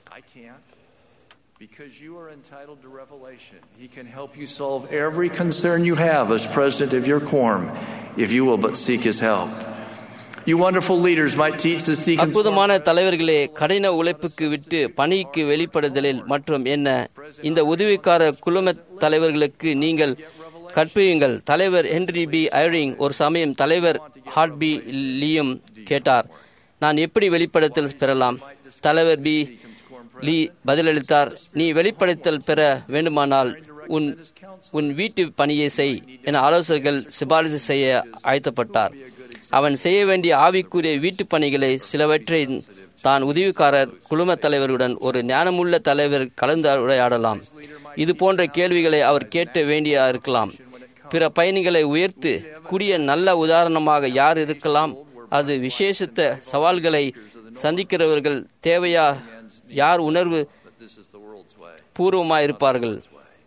Because you are entitled to revelation, He can help you solve every concern you have as president of your quorum, if you will but seek His help. You wonderful leaders might teach the deacons. அற்புதமான தலைவர்களே, கடின உழைப்புக்கு விட்டு பணிக்கு வெளிப்படுதலில் மற்றும் என்ன இந்த உதவிக்கார குழும தலைவர்களுக்கு நீங்கள் கற்பியுங்கள். தலைவர் ஹென்றி பி ஐரிங் ஒரு சமயம் தலைவர் ஹார்ட் பி லீயும் கேட்டார், நான் எப்படி வெளிப்படுத்தல் பெறலாம்? தலைவர் பி லீ பதிலளித்தார், நீ வெளிப்படுத்தல் பெற வேண்டுமானால் உன் உன் வீட்டு பணியை செய் என ஆலோசகர்கள் சிபாரிசு செய்ய அழைக்கப்பட்டார். அவன் செய்ய வேண்டிய ஆவிக்குரிய வீட்டு பணிகளை சிலவற்றை தான் உதவிக்காரர் குழும தலைவருடன் ஒரு ஞானமுள்ள தலைவர் கலந்துரையாடலாம். இது போன்ற கேள்விகளை அவர் கேட்க வேண்டியா இருக்கலாம். பிற பயணிகளை உயர்த்து கூடிய நல்ல உதாரணமாக யார் இருக்கலாம்? அது விசேஷித்த சவால்களை சந்திக்கிறவர்கள் தேவையா? யார் உணர்வு பூர்வமாயிருப்பார்கள்?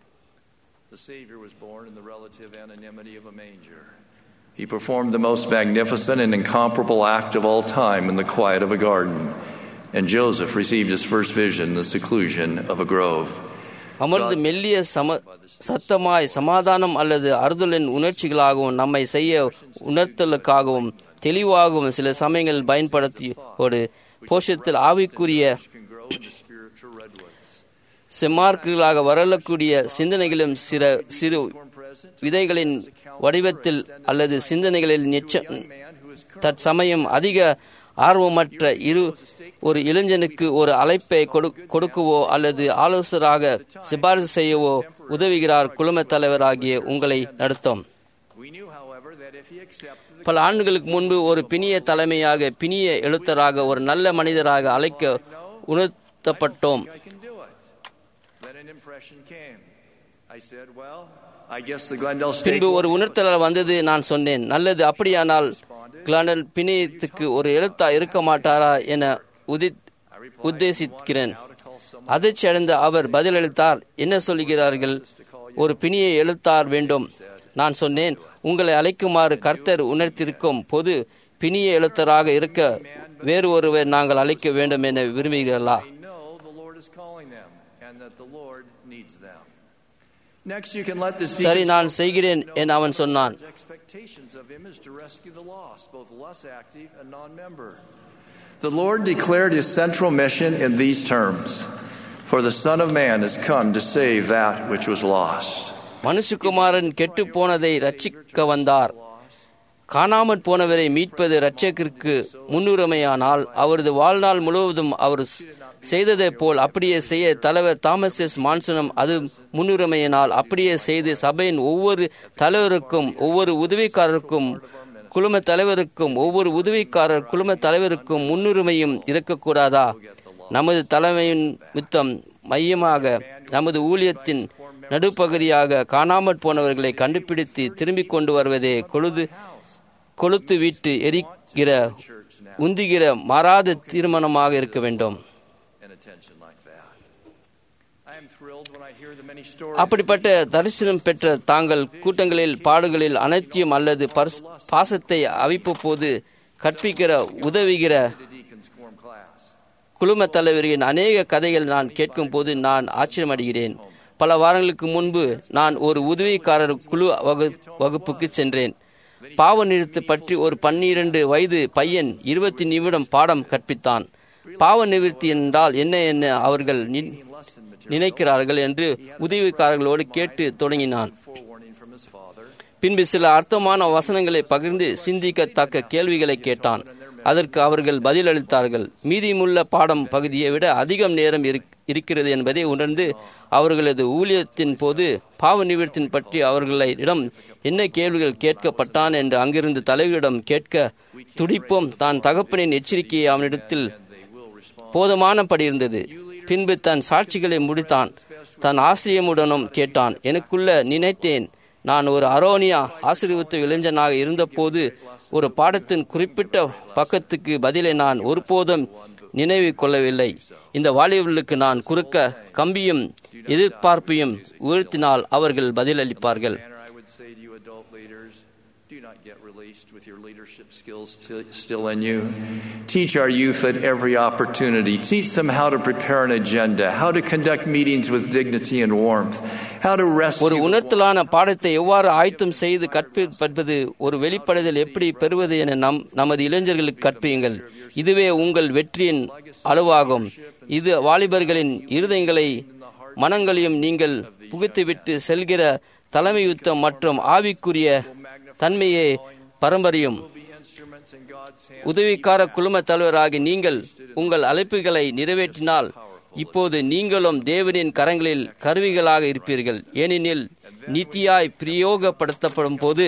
He performed the most magnificent and incomparable act of all time in the quiet of a garden. And Joseph received his first vision in the seclusion of a grove. அமர்ந்து மெல்லிய சம சத்தமாய் சமாதானம் அல்லது அறுதலின் உணர்ச்சிகளாகவும் நம்மை செய்ய உணர்த்தலுக்காகவும் தெளிவாகவும் சில சமயங்கள் பயன்படுத்தியோடு போஷத்தில் ஆவிக்குரிய செம்மார்க்குகளாக வரலக்கூடிய சிந்தனைகளும் சிற சிறு விதைகளின் வடிவத்தில் அல்லது சிந்தனைகளில் தற்சமயம் அதிக ஆர்வமற்ற இரு ஒரு இளைஞனுக்கு ஒரு அழைப்பை கொடுக்கவோ அல்லது ஆலோசகராக சிபாரிசு செய்யவோ உதவுகிறார் குழும தலைவராகிய உங்களை நடத்தும். பல ஆண்டுகளுக்கு முன்பு ஒரு பிணிய தலைமையாக பிணிய எழுத்தராக ஒரு நல்ல மனிதராக அழைக்க உணர்த்தப்பட்டோம். பின்பு ஒரு உணர்த்தல் வந்தது. நான் சொன்னேன், நல்லது, அப்படியானால் கிளாண்டல் பிணையத்துக்கு ஒரு எழுத்தா இருக்க மாட்டாரா என உத்தேசிக்கிறேன். அதிர்ச்சி அடைந்த அவர் பதிலளித்தார், என்ன சொல்கிறார்கள்? ஒரு பிணிய எழுத்தார் வேண்டும். நான் சொன்னேன், உங்களை அழைக்குமாறு கர்த்தர் உணர்த்திருக்கும் பொது பிணிய எழுத்தராக இருக்க வேறு ஒருவர் நாங்கள் அழைக்க வேண்டும் என விரும்புகிறீர்களா? சரி, நான் செய்கிறேன் என அவன் சொன்னான். The Lord declared His central mission in these terms: For the Son of Man has come to save that which was lost. மனுஷகுமாரன் கெட்டு போனதை ரட்சிக்க வந்தார். காணாமற் போனவரை மீட்பது இரட்சகருக்கு முன்னுரிமையானால் அவரது வாழ்நாள் முழுவதும் அவர் செய்ததை போல் அப்படியே செய்ய தலைவர் தாமஸ் எஸ் மான்சனும் அது முன்னுரிமையினால் அப்படியே செய்து சபையின் ஒவ்வொரு தலைவருக்கும் ஒவ்வொரு உதவிக்காரருக்கும் குழும தலைவருக்கும் ஒவ்வொரு உதவிக்காரர் குழும தலைவருக்கும் முன்னுரிமையும் இருக்கக்கூடாதா? நமது தலைமையின் மித்தம் மையமாக நமது ஊழியத்தின் நடுப்பகுதியாக காணாமற் போனவர்களை கண்டுபிடித்து திரும்பிக் கொண்டு வருவதே கொழுது கொளுத்து விட்டு எரிக்கிற உந்துகிற மாறாத தீர்மானமாக இருக்க வேண்டும். அப்படிப்பட்ட தரிசனம் பெற்ற தாங்கள் கூட்டங்களில் பாடுகளில் அனைத்தியம் அல்லது பாசத்தை அவிப்பு போது கற்பிக்கிற உதவுகிற குழும தலைவரின் அநேக கதைகள் நான் கேட்கும் போது நான் ஆச்சரியமடைகிறேன். பல வாரங்களுக்கு முன்பு நான் ஒரு உதவிக்காரர் குழு வகுப்புக்கு சென்றேன். பாவ நிறுத்து பற்றி ஒரு பன்னிரண்டு வயது பையன் இருபத்தி நிமிடம் பாடம் கற்பித்தான். பாவ நிவர்த்தி என்றால் என்ன என்ன அவர்கள் நினைக்கிறார்கள் என்று உதவிக்காரர்களோடு கேட்டு தொடங்கினான். பின்பு சில அர்த்தமான வசனங்களை பகிர்ந்து சிந்திக்கத்தக்க கேள்விகளை கேட்டான். அதற்கு அவர்கள் பதிலளித்தார்கள். மீதியுள்ள பாடம் பகுதியை விட அதிகம் நேரம் இருக்கிறது என்பதை உணர்ந்து அவர்களது ஊழியத்தின் போது பாவ நிவர்த்தியின் பற்றி அவர்களிடம் என்ன கேள்விகள் கேட்கப்பட்டான் என்று அங்கிருந்து தலைவரிடம் கேட்க துடிப்போம். தான் தகப்பனின் எச்சரிக்கையை அவனிடத்தில் போதுமானபடி இருந்தது. பின்பு தன் சாட்சிகளை முடித்தான். தன் ஆசிரியமுடனும் கேட்டான். எனக்குள்ள நினைத்தேன், நான் ஒரு அரோனியா ஆசீர்வதித்த இளைஞனாக இருந்தபோது ஒரு பாடத்தின் குறிப்பிட்ட பக்கத்துக்கு பதிலை நான் ஒருபோதும் நினைவு கொள்ளவில்லை. இந்த வாலிபர்களுக்கு நான் குறுக்க கம்பியும் எதிர்பார்ப்பையும் உயர்த்தினால் அவர்கள் பதிலளிப்பார்கள். With your leadership skills still in you. Teach our youth at every opportunity. Teach them how to prepare an agenda, how to conduct meetings with dignity and warmth, how to rescue. ஒரு உணர்த்தலான பாடத்தை எவ்வாறு ஆயத்தம் செய்து கற்பிப்பது, ஒரு வெளிப்படுதல் எப்படி பெறுவது என நம் நமது இளைஞர்களுக்கு கற்பியுங்கள். இதுவே உங்கள் வெற்றியின் அளவாகும். இது வாலிபர்களின் இருதயங்களை மனங்களையும் நீங்கள் புகுத்திவிட்டு செல்கிற தலைமை யுத்தம் மற்றும் ஆவிக்குரிய தன்மையை பரம்பரையும். உதவிக்கார குழும தலைவராகி நீங்கள் உங்கள் அழைப்புகளை நிறைவேற்றினால் இப்போது நீங்களும் தேவனின் கரங்களில் கருவிகளாக இருப்பீர்கள். ஏனெனில் நீதியாய் பிரயோகப்படுத்தப்படும் போது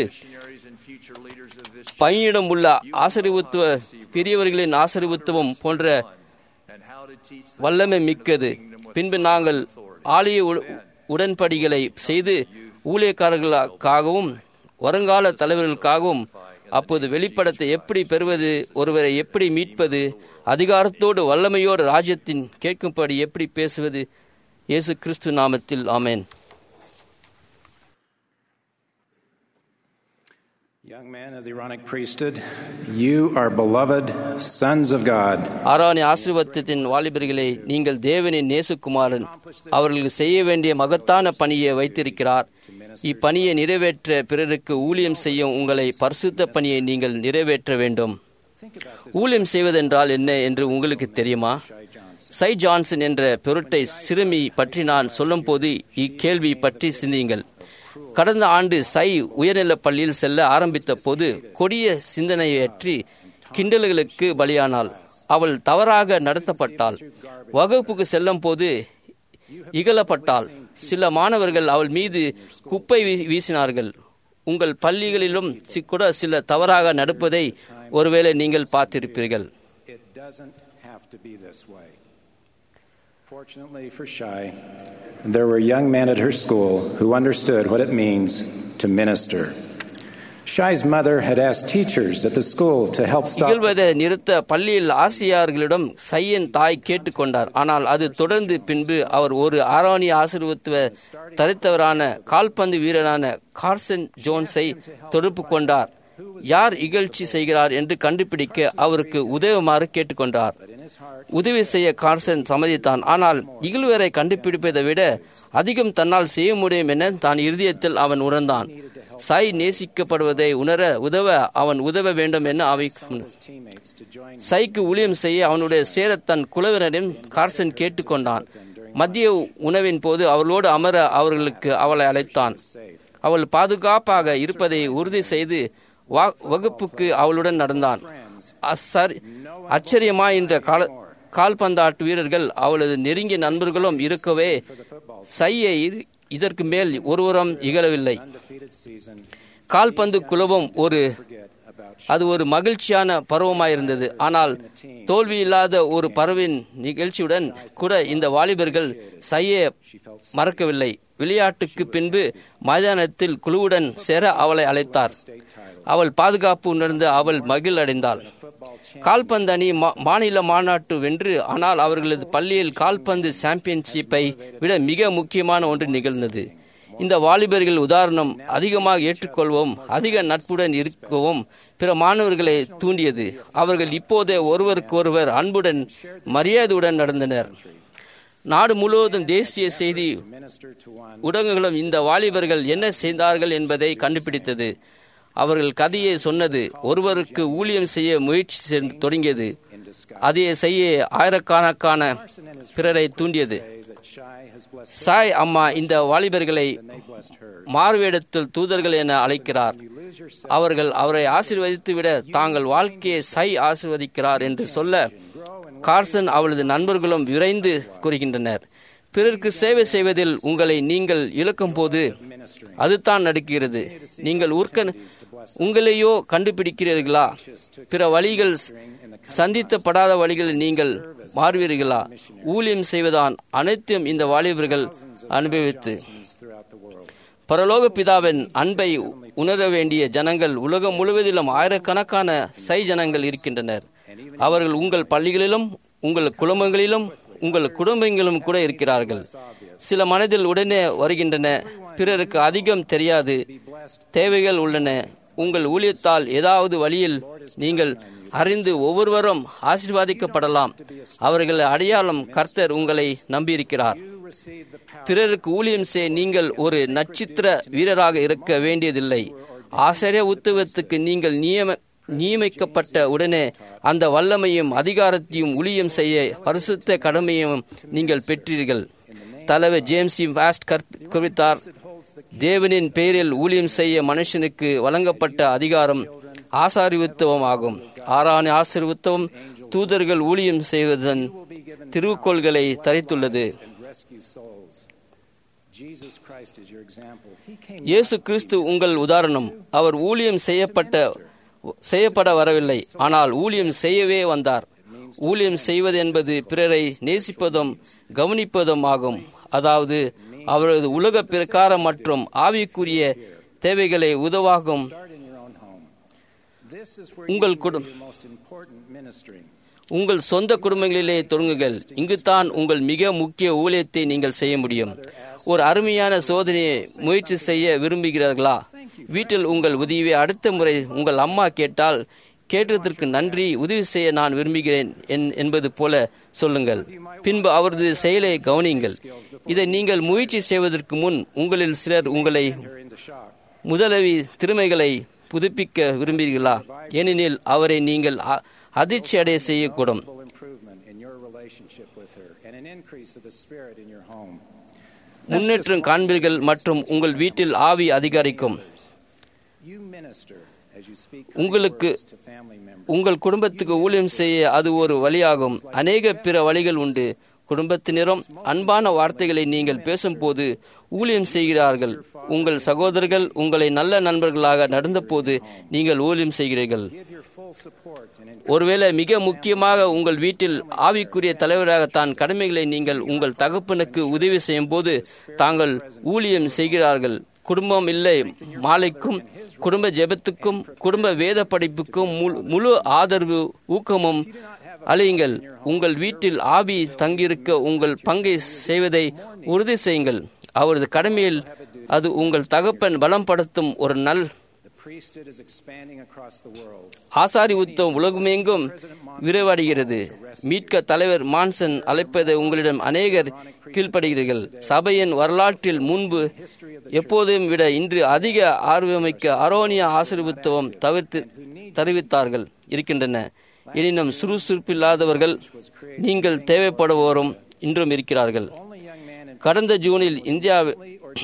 பையனிடம் உள்ள ஆசீர்வத்துவ பெரியவர்களின் ஆசீர்வத்துவம் போன்ற வல்லமை மிக்கது. பின்பு நாங்கள் ஆலய உடன்படிகளை செய்து ஊழியக்காரர்களுக்காகவும் வருங்கால தலைவர்களுக்காகவும் அப்போது வெளிப்படத்தை எப்படி பெறுவது, ஒருவரை எப்படி மீட்பது, அதிகாரத்தோடு வல்லமையோடு ராஜ்யத்தின் கேட்கும்படி எப்படி பேசுவது. இயேசு கிறிஸ்து நாமத்தில் ஆமென். Young man of the Aaronic priesthood, you are beloved sons of God. ஆரோனிய ஆசீர்வாதத்தின் வாலிபர்களே, நீங்கள் தேவனின் நேசகுமாரன். அவர்களுக்கு செய்ய வேண்டிய மகத்தான பணியை வைத்திருக்கிறார். இப்பணியை நிறைவேற்ற பிறருக்கு ஊழியம் செய்யும் உங்களை பரிசுத்த பணியை நீங்கள் நிறைவேற்ற வேண்டும். ஊழியம் செய்வதென்றால் என்ன என்று உங்களுக்கு தெரியுமா? சை ஜான்சன் என்ற பொருட்டை சிறுமி பற்றி நான் சொல்லும் போது இக்கேள்வி பற்றி சிந்தியுங்கள். கடந்த ஆண்டு சை உயர்நிலைப் பள்ளியில் செல்ல ஆரம்பித்த போது கொடிய சிந்தனையற்றி கிண்டல்களுக்கு பலியானாள். அவள் தவறாக நடத்தப்பட்டாள். வகுப்புக்கு செல்லும் போது இகழப்பட்டாள். சில மாணவர்கள் அவள் மீது குப்பை வீசினார்கள். உங்கள் பள்ளிகளிலும் கூட சில தவறாக நடப்பதை ஒருவேளை நீங்கள் பார்த்திருப்பீர்கள். Fortunately for Shai, there were young men at her school who understood what it means to minister. Shai's mother had asked teachers at the school to help stop. இகழ்வதை நிறுத்த பள்ளியில் ஆசிரியர்களிடம் சையன் தாய் கேட்டுக்கொண்டார். ஆனால் அது தொடர்ந்து பின்பு அவர் ஒரு ஆரோனிய ஆசீர்வத்துவ தரித்தவரான கால்பந்து வீரரான கார்சன் ஜோன்ஸை தொடர்பு கொண்டார். யார் இகழ்ச்சி செய்கிறார் என்று கண்டுபிடிக்க அவருக்கு உதவுமாறு கேட்டுக்கொண்டார். உதவி செய்ய கார்சன் சம்மதித்தான். ஆனால் இகழ்வரை கண்டுபிடிப்பதை விட அதிகம் தன்னால் செய்ய முடியும் என தான் இருதயத்தில் அவன் உணர்ந்தான். சாய் நேசிக்கப்படுவதை உணர உதவ அவன் உதவ வேண்டும் என அவை சைக்கு ஊழியம் செய்ய அவனுடைய சேர தன் குலவினரையும் கார்சன் கேட்டுக்கொண்டான். மதிய உணவின் போது அவளோடு அமர அவர்களுக்கு அவளை அழைத்தான். அவள் பாதுகாப்பாக இருப்பதை உறுதி செய்து வகுப்புக்கு அவளுடன் நடந்தான். ஆச்சரியமா இந்த கால கால்பந்தாட்டு வீரர்கள் அவளது நெருங்கிய நண்பர்களும் இருக்கவே சையை இதற்கு மேல் ஒருவரும் இகழவில்லை. கால்பந்து குழுவும் ஒரு அது ஒரு மகிழ்ச்சியான பருவமாயிருந்தது. ஆனால் தோல்வி இல்லாத ஒரு பருவின் நிகழ்ச்சியுடன் கூட இந்த வாலிபர்கள் சையை மறக்கவில்லை. விளையாட்டுக்கு பின்பு மைதானத்தில் குழுவுடன் சேர அவளை அழைத்தார். அவள் பாதுகாப்பு உணர்ந்து அவள் மகிழ் அடைந்தாள். கால்பந்து அணி மாநில மாநாட்டு வென்று, ஆனால் அவர்களது பள்ளியில் கால்பந்து சாம்பியன்ஷிப்பை விட மிக முக்கியமான ஒன்று நிகழ்ந்தது. இந்த வாலிபர்கள் உதாரணம் அதிகமாக ஏற்றுக்கொள்வோம், அதிக நட்புடன் இருக்கவும் பிற மாணவர்களை தூண்டியது. அவர்கள் இப்போதே ஒருவருக்கொருவர் அன்புடன் மரியாதையுடன் நடந்தனர். நாடு முழுவதும் தேசிய செய்தி ஊடகங்களும் இந்த வாலிபர்கள் என்ன செய்தார்கள் என்பதை கண்டுபிடித்தது. அவர்கள் கதையை சொன்னது. ஒருவருக்கு ஊழியம் செய்ய முயற்சி தொடங்கியது. அதை செய்ய ஆயிரக்கணக்கான பிறரை தூண்டியது. சாய் அம்மா இந்த வாலிபர்களை மாறுவேடத்தில் தூதர்கள் என அழைக்கிறார். அவர்கள் அவரை ஆசீர்வதித்துவிட தாங்கள் வாழ்க்கையை சாய் ஆசீர்வதிக்கிறார் என்று சொல்ல கார்சன் அவளது நண்பர்களும் விரைந்து கூறுகின்றனர். பிறருக்கு சேவை செய்வதில் உங்களை நீங்கள் இழக்கும் போது அதுதான் நடக்கிறது. நீங்கள் உற்க உங்களையோ கண்டுபிடிக்கிறீர்களா? பிற வழிகள் சந்தித்தப்படாத வழிகளில் நீங்கள் மாறுவீர்களா? ஊழியம் செய்வதான் அனைத்தும் இந்த வாலிபர்கள் அனுபவித்து பரலோக பிதாவின் அன்பை உணர வேண்டிய ஜனங்கள் உலகம் முழுவதிலும் ஆயிரக்கணக்கான சை ஜனங்கள் இருக்கின்றனர். அவர்கள் உங்கள் பள்ளிகளிலும் உங்கள் குடும்பங்களிலும் உங்கள் குடும்பங்களும் கூட இருக்கிறார்கள். சில மனதில் உடனே வருகின்றன, பிறருக்கு அதிகம் தெரியாது, தேவைகள் உள்ளன. உங்கள் ஊழியத்தால் ஏதாவது வழியில் நீங்கள் அறிந்து ஒவ்வொருவரும் ஆசீர்வாதிக்கப்படலாம். அவர்கள் அடையாளம் கர்த்தர் உங்களை நம்பியிருக்கிறார். பிறருக்கு ஊழியம் செய்ய நீங்கள் ஒரு நட்சத்திர வீரராக இருக்க வேண்டியதில்லை. ஆசிரிய உத்துவத்துக்கு நீங்கள் நியம நியமிக்கப்பட்ட உடனே அந்த வல்லமையும் அதிகாரத்தையும் ஊழியம் செய்ய பரிசுத்த கடமையும் நீங்கள் பெற்றீர்கள். தலைவர் ஜேம்ஸ் வாஸ்ட் குறித்தார், தேவனின் பெயரில் ஊழியம் செய்ய மனுஷனுக்கு வழங்கப்பட்ட அதிகாரம் ஆசாரித்துவம் ஆகும். ஆறான ஆசீர்வாதம் தூதர்கள் ஊழியம் செய்வதன் திருவுக்கோள்களை தரித்துள்ளது. இயேசு கிறிஸ்து உங்கள் உதாரணம். அவர் ஊழியம் செய்யப்பட்ட செய்யப்பட வரவில்லை, ஆனால் ஊழியம் செய்யவே வந்தார். ஊழியம் செய்வது என்பது பிறரை நேசிப்பதும் கவனிப்பதும் ஆகும். அதாவது அவரது உலக பிரகாரம் மற்றும் ஆவிக்குரிய தேவைகளை உதவாகும். உங்கள் உங்கள் சொந்த குடும்பங்களிலே தொடங்குங்கள். இங்குதான் உங்கள் மிக முக்கிய ஊழியத்தை நீங்கள் செய்ய முடியும். ஒரு அருமையான சோதனையை முயற்சி செய்ய விரும்புகிறீர்களா? வீட்டில் உங்கள் உதவியை அடுத்த முறை உங்கள் அம்மா கேட்டால், கேட்டதற்கு நன்றி, உதவி செய்ய நான் விரும்புகிறேன் என்பது போல சொல்லுங்கள். பின்பு அவரது செயலை கவனியுங்கள். இதை நீங்கள் முயற்சி செய்வதற்கு முன் உங்களில் சிலர் உங்களை முதலவி திறமைகளை புதுப்பிக்க விரும்புகிறீர்களா? ஏனெனில் அவரை நீங்கள் அதிர்ச்சி அடைய செய்யக்கூடும். முன்னேற்றம் காண்பீர்கள் மற்றும் உங்கள் வீட்டில் ஆவி அதிகரிக்கும். உங்களுக்கு உங்கள் குடும்பத்துக்கு ஊழியம் செய்ய அது ஒரு வழியாகும். அநேக பிற வழிகள் உண்டு. குடும்பத்தினரும் அன்பான வார்த்தைகளை நீங்கள் பேசும்போது ஊழியம் செய்கிறார்கள். உங்கள் சகோதரர்கள் உங்களை நல்ல நண்பர்களாக நடந்த போது நீங்கள் ஊழியம் செய்கிறீர்கள். ஒருவேளை மிக முக்கியமாக உங்கள் வீட்டில் ஆவிக்குரிய தலைவராக தான் கடமைகளை நீங்கள் உங்கள் தகப்பனுக்கு உதவி செய்யும் போது தாங்கள் ஊழியம் செய்கிறார்கள். குடும்பம் இல்லை மாலைக்கும் குடும்ப ஜெபத்துக்கும் குடும்ப வேத படிப்புக்கும் முழு ஆதரவு ஊக்கமும் அழியுங்கள். உங்கள் வீட்டில் ஆவி தங்கியிருக்க உங்கள் பங்கை செய்வதை உறுதி செய்யுங்கள். அவரது கடமையில் அது உங்கள் தகப்பன் பலப்படுத்தும் ஒரு நல் ஆசாரி உத்தம் உலகமெங்கும் விரைவடைகிறது. மீட்க தலைவர் மான்சன் அழைப்பதை உங்களிடம் அநேகர் கீழ்ப்படுகிறீர்கள். சபையின் வரலாற்றில் முன்பு எப்போதையும் விட இன்று அதிக ஆர்வமிக்க அரோனிய ஆசீர்வாதம் தவிர்த்து தெரிவித்தார்கள் இருக்கின்றன. எனினும் சுறுசுறுப்பில்லாதவர்கள் நீங்கள் தேவைப்படுவோரும் இன்றும் இருக்கிறார்கள். கடந்த ஜூனில் இந்தியாவில்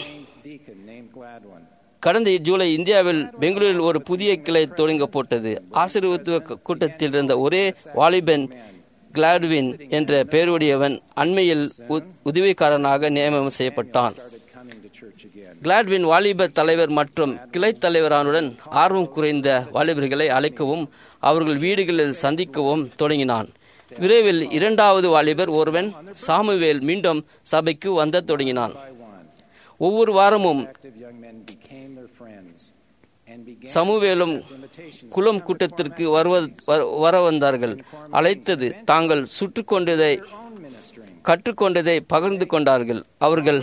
கடந்த ஜூலை இந்தியாவில் பெங்களூரில் ஒரு புதிய கிளை தொடங்கப்பட்டது. ஆசீர்வாத கூட்டத்தில் இருந்த ஒரே வாலிபன் கிளாட்வின் என்ற பெயருடையவன் அண்மையில் உதவிக்காரனாக நியமனம் செய்யப்பட்டான். கிளாட்வின் வாலிபர் தலைவர் மற்றும் கிளை தலைவரானுடன் ஆர்வம் குறைந்த வாலிபர்களை அழைக்கவும் அவர்கள் வீடுகளில் சந்திக்கவும் தொடங்கினான். விரைவில் இரண்டாவது வாலிபர் ஒருவன் சாமுவேல் மீண்டும் சபைக்கு வந்த தொடங்கினான். ஒவ்வொரு வாரமும் சமுவேலும் குலம் கூட்டத்திற்கு வருவ வர வந்தார்கள். அழைத்தது தாங்கள் சுற்றுக்கொண்டதை கற்றுக்கொண்டதை பகிர்ந்து கொண்டார்கள். அவர்கள்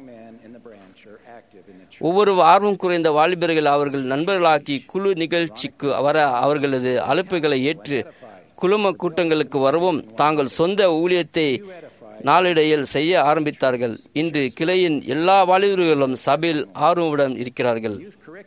ஒவ்வொரு ஆர்வம் குறைந்த வாலிபர்கள் அவர்கள் நண்பர்களாக்கி குழு நிகழ்ச்சிக்கு வர அவர்களது அழைப்புகளை ஏற்று குழும கூட்டங்களுக்கு வரவும் தாங்கள் சொந்த ஊழியத்தை நாளிடையில் செய்ய ஆரம்பித்தார்கள். இன்று கிளையின் எல்லா வாலிபர்களும் சபையில் ஆர்வமுடன் இருக்கிறார்கள்.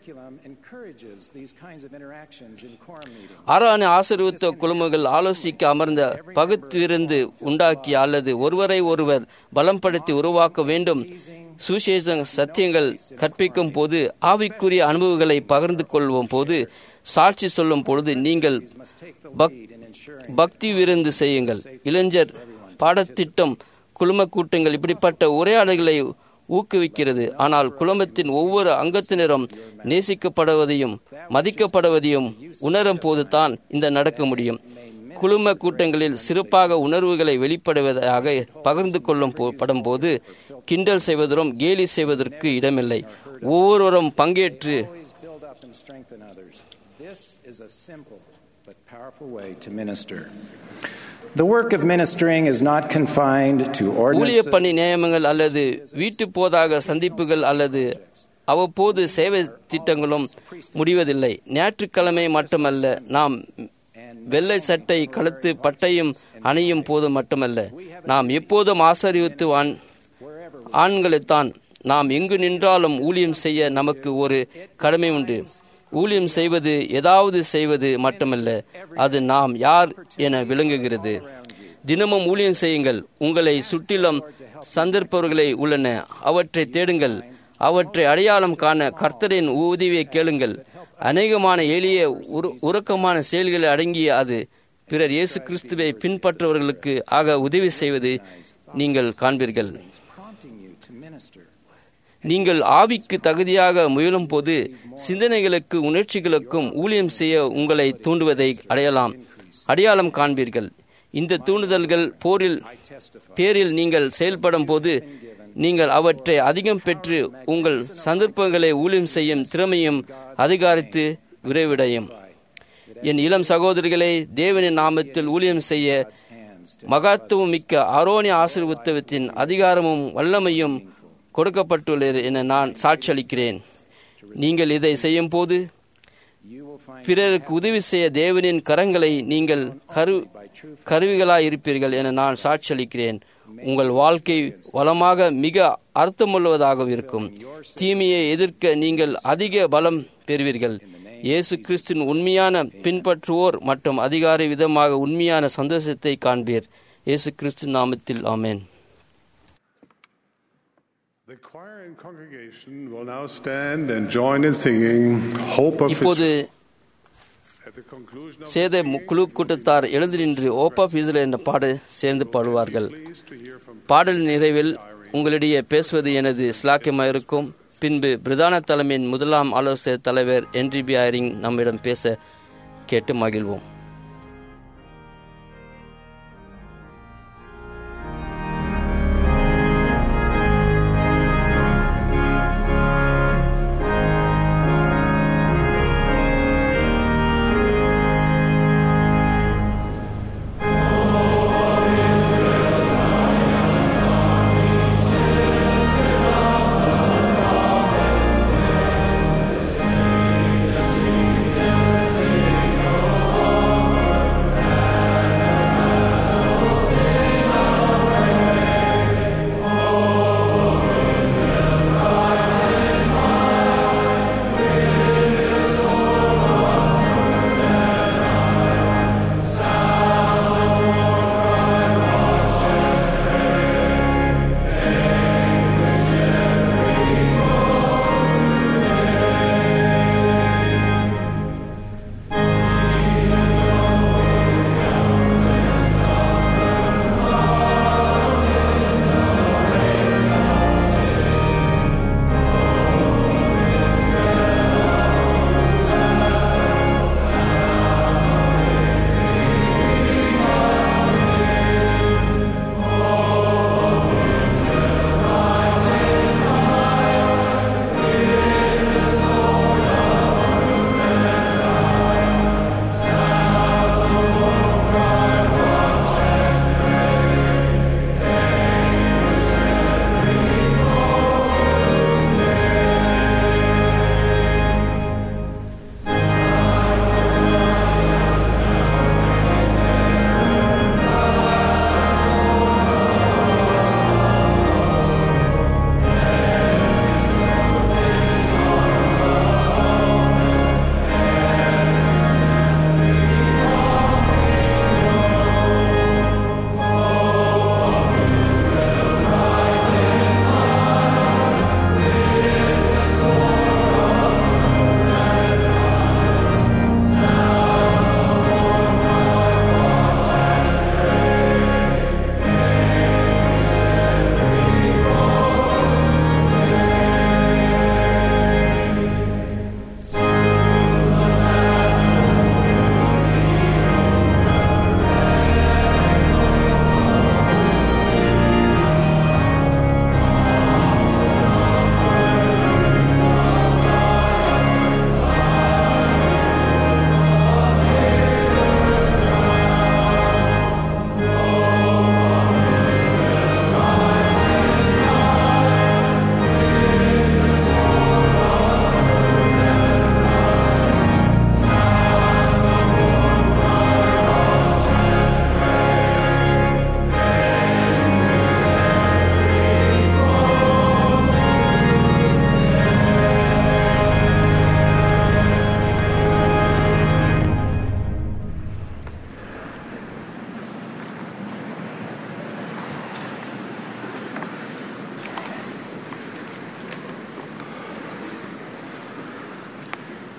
ஆறான ஆசீர்வதித்த குழுமங்கள் ஆலோசிக்க அமர்ந்த பகுத்திருந்து உண்டாக்கி அல்லது ஒருவரை ஒருவர் பலம்படுத்தி உருவாக்க வேண்டும். சுசேஷ சத்தியங்கள் கற்பிக்கும் போது ஆவிக்குரிய அனுபவங்களை பகிர்ந்து கொள்வோம் போது சாட்சி சொல்லும் பொழுது நீங்கள் பக்தி விருந்து செய்யுங்கள். இளைஞர் பாடத்திட்டம் குழும கூட்டங்கள் இப்படிப்பட்ட உரையாடல்களை ஊக்குவிக்கிறது. ஆனால் குழுமத்தின் ஒவ்வொரு அங்கத்தினரும் நேசிக்கப்படுவதையும் மதிக்கப்படுவதையும் உணரும் போது தான் இந்த நடக்க முடியும். குழும கூட்டங்களில் சிறப்பாக உணர்வுகளை வெளிப்படுவதாக பகிர்ந்து கொள்ளும் படும் போது கிண்டல் செய்வதும் கேலி செய்வதற்கு இடமில்லை. ஒவ்வொருவரும் பங்கேற்று The work of ministering is not confined to ordinance. ஊழிய பணி நியமங்கள் அல்லது வீட்டு போதாக சந்திப்புகள் அல்லது அவ்வப்போது சேவை திட்டங்களும் முடிவதில்லை. ஞாயிற்றுக்கிழமை மட்டுமல்ல, நாம் வெள்ளை சட்டை கழுத்து பட்டையும் அணியும் போது மட்டுமல்ல, நாம் எப்போதும் ஆசரித்து ஆண்களைத்தான். நாம் எங்கு நின்றாலும் ஊழியம் செய்ய நமக்கு ஒரு கடமை உண்டு. ஊழியம் செய்வது ஏதாவது செய்வது மட்டுமல்ல, அது நாம் யார் என விளங்குகிறது. தினமும் ஊழியம் செய்யுங்கள். உங்களை சுற்றிலும் சந்தர்ப்பவர்களை உள்ளன, அவற்றை தேடுங்கள். அவற்றை அடையாளம் காண கர்த்தரின் உதவியை கேளுங்கள். அநேகமான எளிய உருக்கமான செயல்களை அடங்கிய அது பிறர் இயேசு கிறிஸ்துவை பின்பற்றுவர்களுக்கு ஆக உதவி செய்வது நீங்கள் காண்பீர்கள். நீங்கள் ஆவிக்கு தகுதியாக முயலும் போது சிந்தனைகளுக்கு உணர்ச்சிகளுக்கும் ஊழியம் செய்ய உங்களை தூண்டுவதை அடையலாம் அடையாளம் காண்பீர்கள். இந்த தூண்டுதல்கள் போரில் பேரில் நீங்கள் செயல்படும் போது நீங்கள் அவற்றை அதிகம் பெற்று உங்கள் சந்தர்ப்பங்களை ஊழியம் செய்யும் திறமையும் அதிகாரித்து விரைவிடையும். என் இளம் சகோதரிகளை, தேவனின் நாமத்தில் ஊழியம் செய்ய மகத்துவம் மிக்க ஆரோனிய ஆசீர்வாதத்தின் அதிகாரமும் வல்லமையும் கொடுக்கப்பட்டுள்ளது என நான் சாட்சியளிக்கிறேன். நீங்கள் இதை செய்யும் போது பிறருக்கு உதவி செய்ய தேவனின் கரங்களை நீங்கள் கரு கருவிகளாய் இருப்பீர்கள் என நான் சாட்சியளிக்கிறேன். உங்கள் வாழ்க்கை வளமாக மிக அர்த்தமுள்ளதாக இருக்கும். தீமையை எதிர்க்க நீங்கள் அதிக பலம் பெறுவீர்கள். இயேசு கிறிஸ்துவின் உண்மையான பின்பற்றுவோர் மற்றும் அதிகாரி விதமாக உண்மையான சந்தோஷத்தை காண்பீர். இயேசு கிறிஸ்து நாமத்தில் ஆமென். The choir and congregation will now stand and join in singing Hope of இப்போது Israel. At the conclusion of சேத குழு கூட்டத்தார் எழுந்து நின்று ஓப் ஆஃப் இஸ்ரேல் என்ற பாடல் சேர்ந்து பாடுவார்கள். பாடல் நிறைவில் உங்களிடையே பேசுவது எனது சிலாக்கியமாயிருக்கும். பின்பு பிரதான தலைமையின் முதலாம் ஆலோசனை தலைவர் ஹென்றி பி ஐரிங் நம்மிடம் பேச கேட்டு மகிழ்வோம். Oh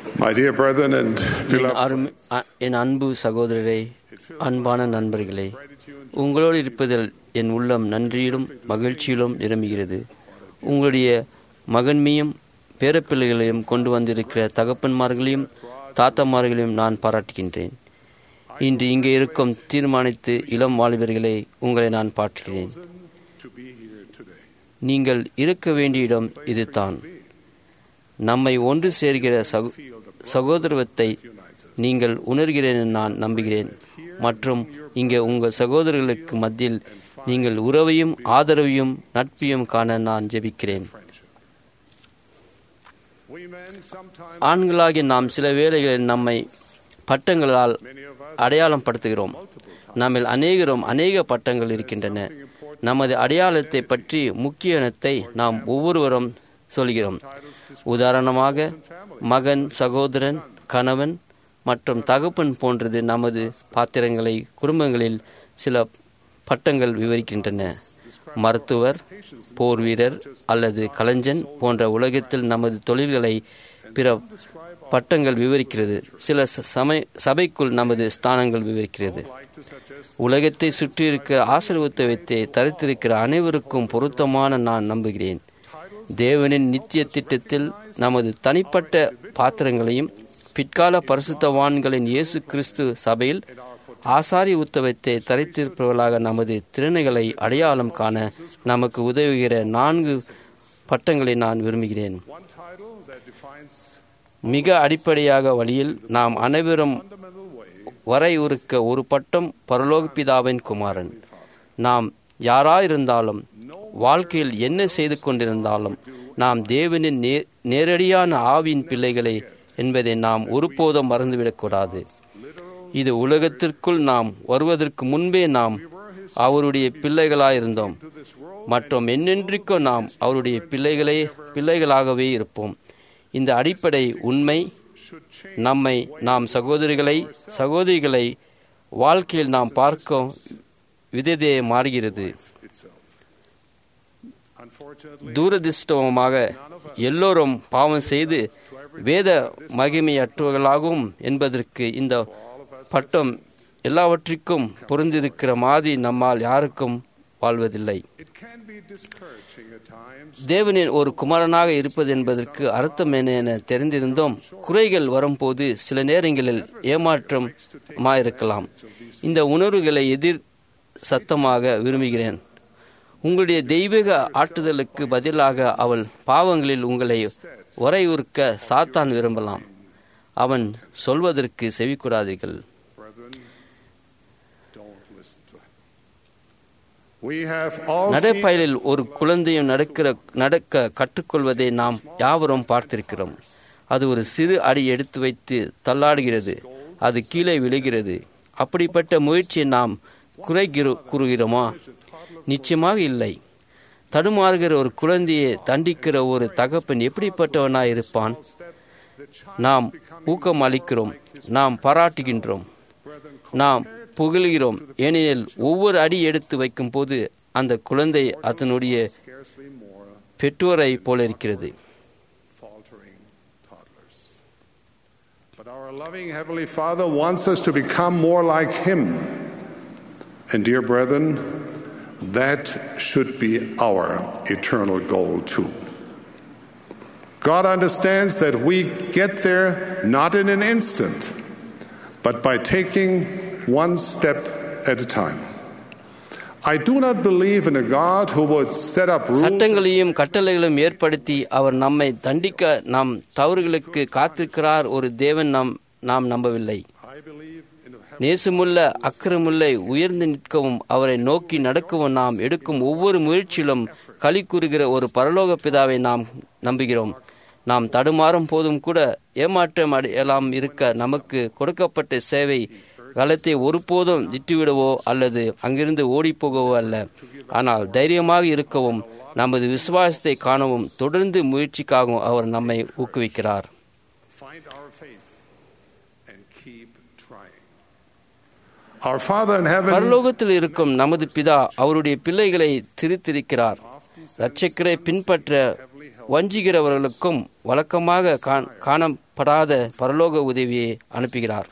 My dear brethren and N beloved அருமை- friends, அ- என் அன்பு சகோதரரே, அன்பான நண்பர்களே, உங்களோடு இருப்பதில் என் உள்ளம் நன்றியிலும் மகிழ்ச்சியிலும் நிரம்புகிறது. உங்களுடைய மகன்மையும் பேரப்பிள்ளைகளையும் கொண்டு வந்திருக்கிற தகப்பன்மார்களையும் தாத்தமார்களையும் நான் பாராட்டுகின்றேன். இன்று இங்கே இருக்கும் தீர்மானித்து இளம் வாலிபர்களே, உங்களை நான் பாட்டுகிறேன். to be here today. நீங்கள் இருக்க வேண்டிய இடம் இதுதான். நம்மை ஒன்று சேர்கிற சகோ- சகோதரத்துவத்தை நீங்கள் உணர்கிறேன் என நான் நம்புகிறேன். மற்றும் இங்கே உங்கள் சகோதரர்களுக்கு மத்தியில் நீங்கள் உறவையும் ஆதரவையும் நட்பையும் காண நான் ஜெபிக்கிறேன். We men sometimes, ஆண்களாகிய நாம் சில வேளைகளில் நம்மை பட்டங்களால் அடையாளம் படுத்துகிறோம். நம்மில் அநேகரும் அநேக பட்டங்கள் இருக்கின்றன. நமது அடையாளத்தை பற்றி முக்கியத்தை நாம் ஒவ்வொருவரும் சொல்கிறோம். உதாரணமாக மகன், சகோதரன், கணவன் மற்றும் தகப்பன் போன்றது நமது பாத்திரங்களை குடும்பங்களில் சில பட்டங்கள் விவரிக்கின்றன. மருத்துவர், போர் வீரர் அல்லது கலைஞன் போன்ற உலகத்தில் நமது தொழில்களை பிற பட்டங்கள் விவரிக்கிறது. சில சமய சபைக்குள் நமது ஸ்தானங்கள் விவரிக்கிறது. உலகத்தை சுற்றியிருக்கிற ஆசீர்வாதத்தை தரித்திருக்கிற அனைவருக்கும் பொருத்தமான நான் நம்புகிறேன். தேவனின் நித்திய திட்டத்தில் நமது தனிப்பட்ட பாத்திரங்களையும் பிற்கால பரிசுத்தவான்களின் இயேசு கிறிஸ்து சபையில் ஆசாரிய உத்தவத்தை தரித்திருப்பவர்களாக நமது திறனைகளை அடையாளம் காண நமக்கு உதவுகிற நான்கு பட்டங்களை நான் விரும்புகிறேன். one title that defines மிக அடிப்படையாக வழியில் நாம் அனைவரும் வரையுறுக்க ஒரு பட்டம் பரலோக பிதாவின் குமாரன். நாம் யாராயிருந்தாலும் வாழ்க்கையில் என்ன செய்து கொண்டிருந்தாலும் நாம் தேவனின் நே நேரடியான ஆவியின் பிள்ளைகளை என்பதை நாம் ஒருபோதும் மறந்துவிடக்கூடாது. இது உலகத்திற்குள் நாம் வருவதற்கு முன்பே நாம் அவருடைய பிள்ளைகளாயிருந்தோம் மற்றும் என்னென்றைக்கும் நாம் அவருடைய பிள்ளைகளே பிள்ளைகளாகவே இருப்போம். இந்த அடிப்படை உண்மை நம்மை நாம் சகோதரிகளை சகோதரிகளை வாழ்க்கையில் நாம் பார்க்கும் விதத்தை மாறுகிறது. துரதிர்ஷ்டமாக எல்லோரும் பாவம் செய்து வேத மகிமையற்றவர்களாகும் என்பதற்கு இந்த பட்டம் எல்லாவற்றிற்கும் பொருந்திருக்கிற மாதிரி நம்மால் யாருக்கும் வாழ்வதில்லை. தேவனின் ஒரு குமாரனாக இருப்பது என்பதற்கு அர்த்தம் என்ன என தெரிந்திருந்தோம். குறைகள் வரும்போது சில நேரங்களில் ஏமாற்றமாயிருக்கலாம். இந்த உணர்வுகளை எதிர் சத்தமாக விரும்புகிறேன். உங்களுடைய தெய்வீக ஆட்டுதலுக்கு பதிலாக அவள் பாவங்களில் உங்களை வரையுறுக்க சாத்தான் விரும்பலாம். அவன் சொல்வதற்கு செவிக்கூடாதீர்கள். நடைப்பயலில் ஒரு குழந்தையும் நடக்கிற நடக்க கற்றுக்கொள்வதை நாம் யாவரும் பார்த்திருக்கிறோம். அது ஒரு சிறு அடி எடுத்து வைத்து தள்ளாடுகிறது, அது கீழே விழுகிறது. அப்படிப்பட்ட முயற்சியை நாம் குறை கூறுகிறோமா? நிச்சயமாக இல்லை. தடுமாறுகிற ஒரு குழந்தையை தண்டிக்கிற ஒரு தகப்பன் எப்படிப்பட்டவனாய் இருப்பான்? நாம் ஊக்கம் அளிக்கிறோம், நாம் பாராட்டுகின்றோம், நாம் புகழ்கிறோம். ஏனெனில் ஒவ்வொரு அடி எடுத்து வைக்கும் போது அந்த குழந்தை அதனுடைய பெற்றோரை போல இருக்கிறது. But our loving Heavenly Father wants us to become more like Him. And dear brethren, that should be our eternal goal too. God understands that we get there not in an instant, but by taking one step at a time. I do not believe in a God who would set up rules. சட்டங்களையும் கட்டளைகளையும் ஏற்படுத்தி அவர் நம்மை தண்டிக்க நாம் தவறுகளுக்கு காத்திருக்கிறார் ஒரு தேவன் நாம் நாம் நம்பவில்லை. நேசமுள்ள அக்கிரமுள்ள உயர்ந்து நிற்கவும் அவரை நோக்கி நடக்கவும் நாம் எடுக்கும் ஒவ்வொரு முயற்சியிலும் களி கூறுகிற ஒரு பரலோக பிதாவை நாம் நம்புகிறோம். நாம் தடுமாறும் போதும் கூட ஏமாற்றம் அடையலாம் இருக்க நமக்கு கொடுக்கப்பட்ட சேவை காலத்தை ஒருபோதும் விட்டுவிடவோ அல்லது அங்கிருந்து ஓடிப்போகவோ அல்ல. ஆனால் தைரியமாக இருக்கவும் நமது விசுவாசத்தை காணவும் தொடர்ந்து முயற்சிக்காகவும் அவர் நம்மை ஊக்குவிக்கிறார். Our Father in heaven பரலோகத்தில் இருக்கும் நமது பிதா அவருடைய பிள்ளைகளை திருத்திருக்கிறார். இரட்சகரை பின்பற்ற வஞ்சிக்கிறவர்களுக்கும் வழக்கமாக காணப்படாத பரலோக உதவியை அனுப்புகிறார்.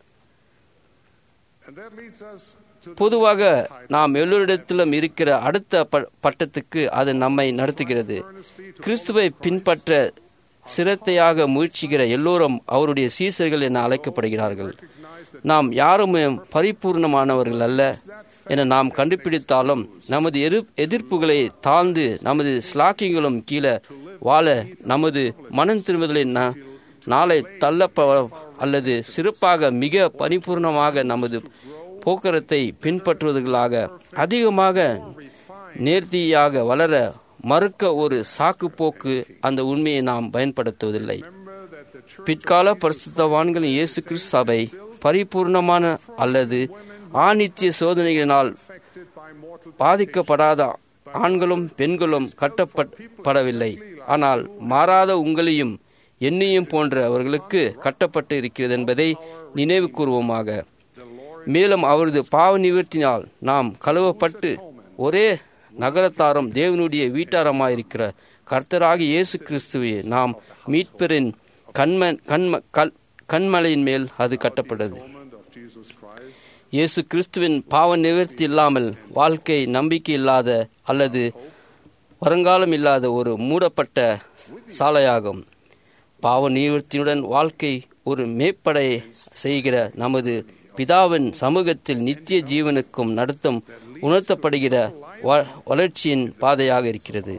பொதுவாக நாம் எல்லோரிடத்திலும் இருக்கிற அடுத்த பட்டத்துக்கு அது நம்மை நடத்துகிறது. கிறிஸ்துவை பின்பற்ற சிரத்தையாக முயற்சிக்கிற எல்லோரும் அவருடைய சீசர்கள் என அழைக்கப்படுகிறார்கள். நாம் யாரும் பரிபூர்ணமானவர்கள் அல்ல என நாம் கண்டுபிடித்தாலும் நமது எதிர்ப்புகளை தாழ்ந்து நமது ஸ்லாக்கிங்களும் கீழே வாழ நமது மனம் திரும்புதலின் நாளை தள்ளப்ப அல்லது சிறப்பாக மிக பரிபூர்ணமாக நமது போக்குவரத்தை பின்பற்றுவதற்காக அதிகமாக நேர்த்தியாக வளர மறுக்க ஒரு சாக்கு போக்கு அந்த உண்மையை நாம் பயன்படுத்துவதில்லை. பிற்கால பரிசுத்தவான்களின் இயேசு கிறிஸ்து சபை பரிபூர்ணமான அல்லது ஆநித்திய சோதனைகளினால் பாதிக்கப்படாத ஆண்களும் பெண்களும் கட்டப்படவில்லை. ஆனால் மாறாத உங்களையும் என்னையும் போன்றவர்களுக்கு கட்டப்பட்டு இருக்கிறது என்பதை நினைவு கூறுவோமாக. மேலும் அவரது பாவ நிவர்த்தினால் நாம் கழுவப்பட்டு ஒரே நகரத்தாரும் தேவனுடைய வீட்டாரமாயிருக்கிற கர்த்தராகிய இயேசு கிறிஸ்துவை நாம் மீட்பரின் கண்ம கண்ம கண்மலையின் மேல் அது கட்டப்பட்டது. இயேசு கிறிஸ்துவின் பாவ நிவர்த்தி இல்லாமல் வாழ்க்கை நம்பிக்கை இல்லாத அல்லது வருங்காலம் இல்லாத ஒரு மூடப்பட்ட சாலையாகும். பாவ நிவர்த்தியுடன் வாழ்க்கை ஒரு மேற்படை செய்கிற நமது பிதாவின் சமூகத்தில் நித்திய ஜீவனுக்கும் நடத்தும் உணர்த்தப்படுகிற வளர்ச்சியின் பாதையாக இருக்கிறது.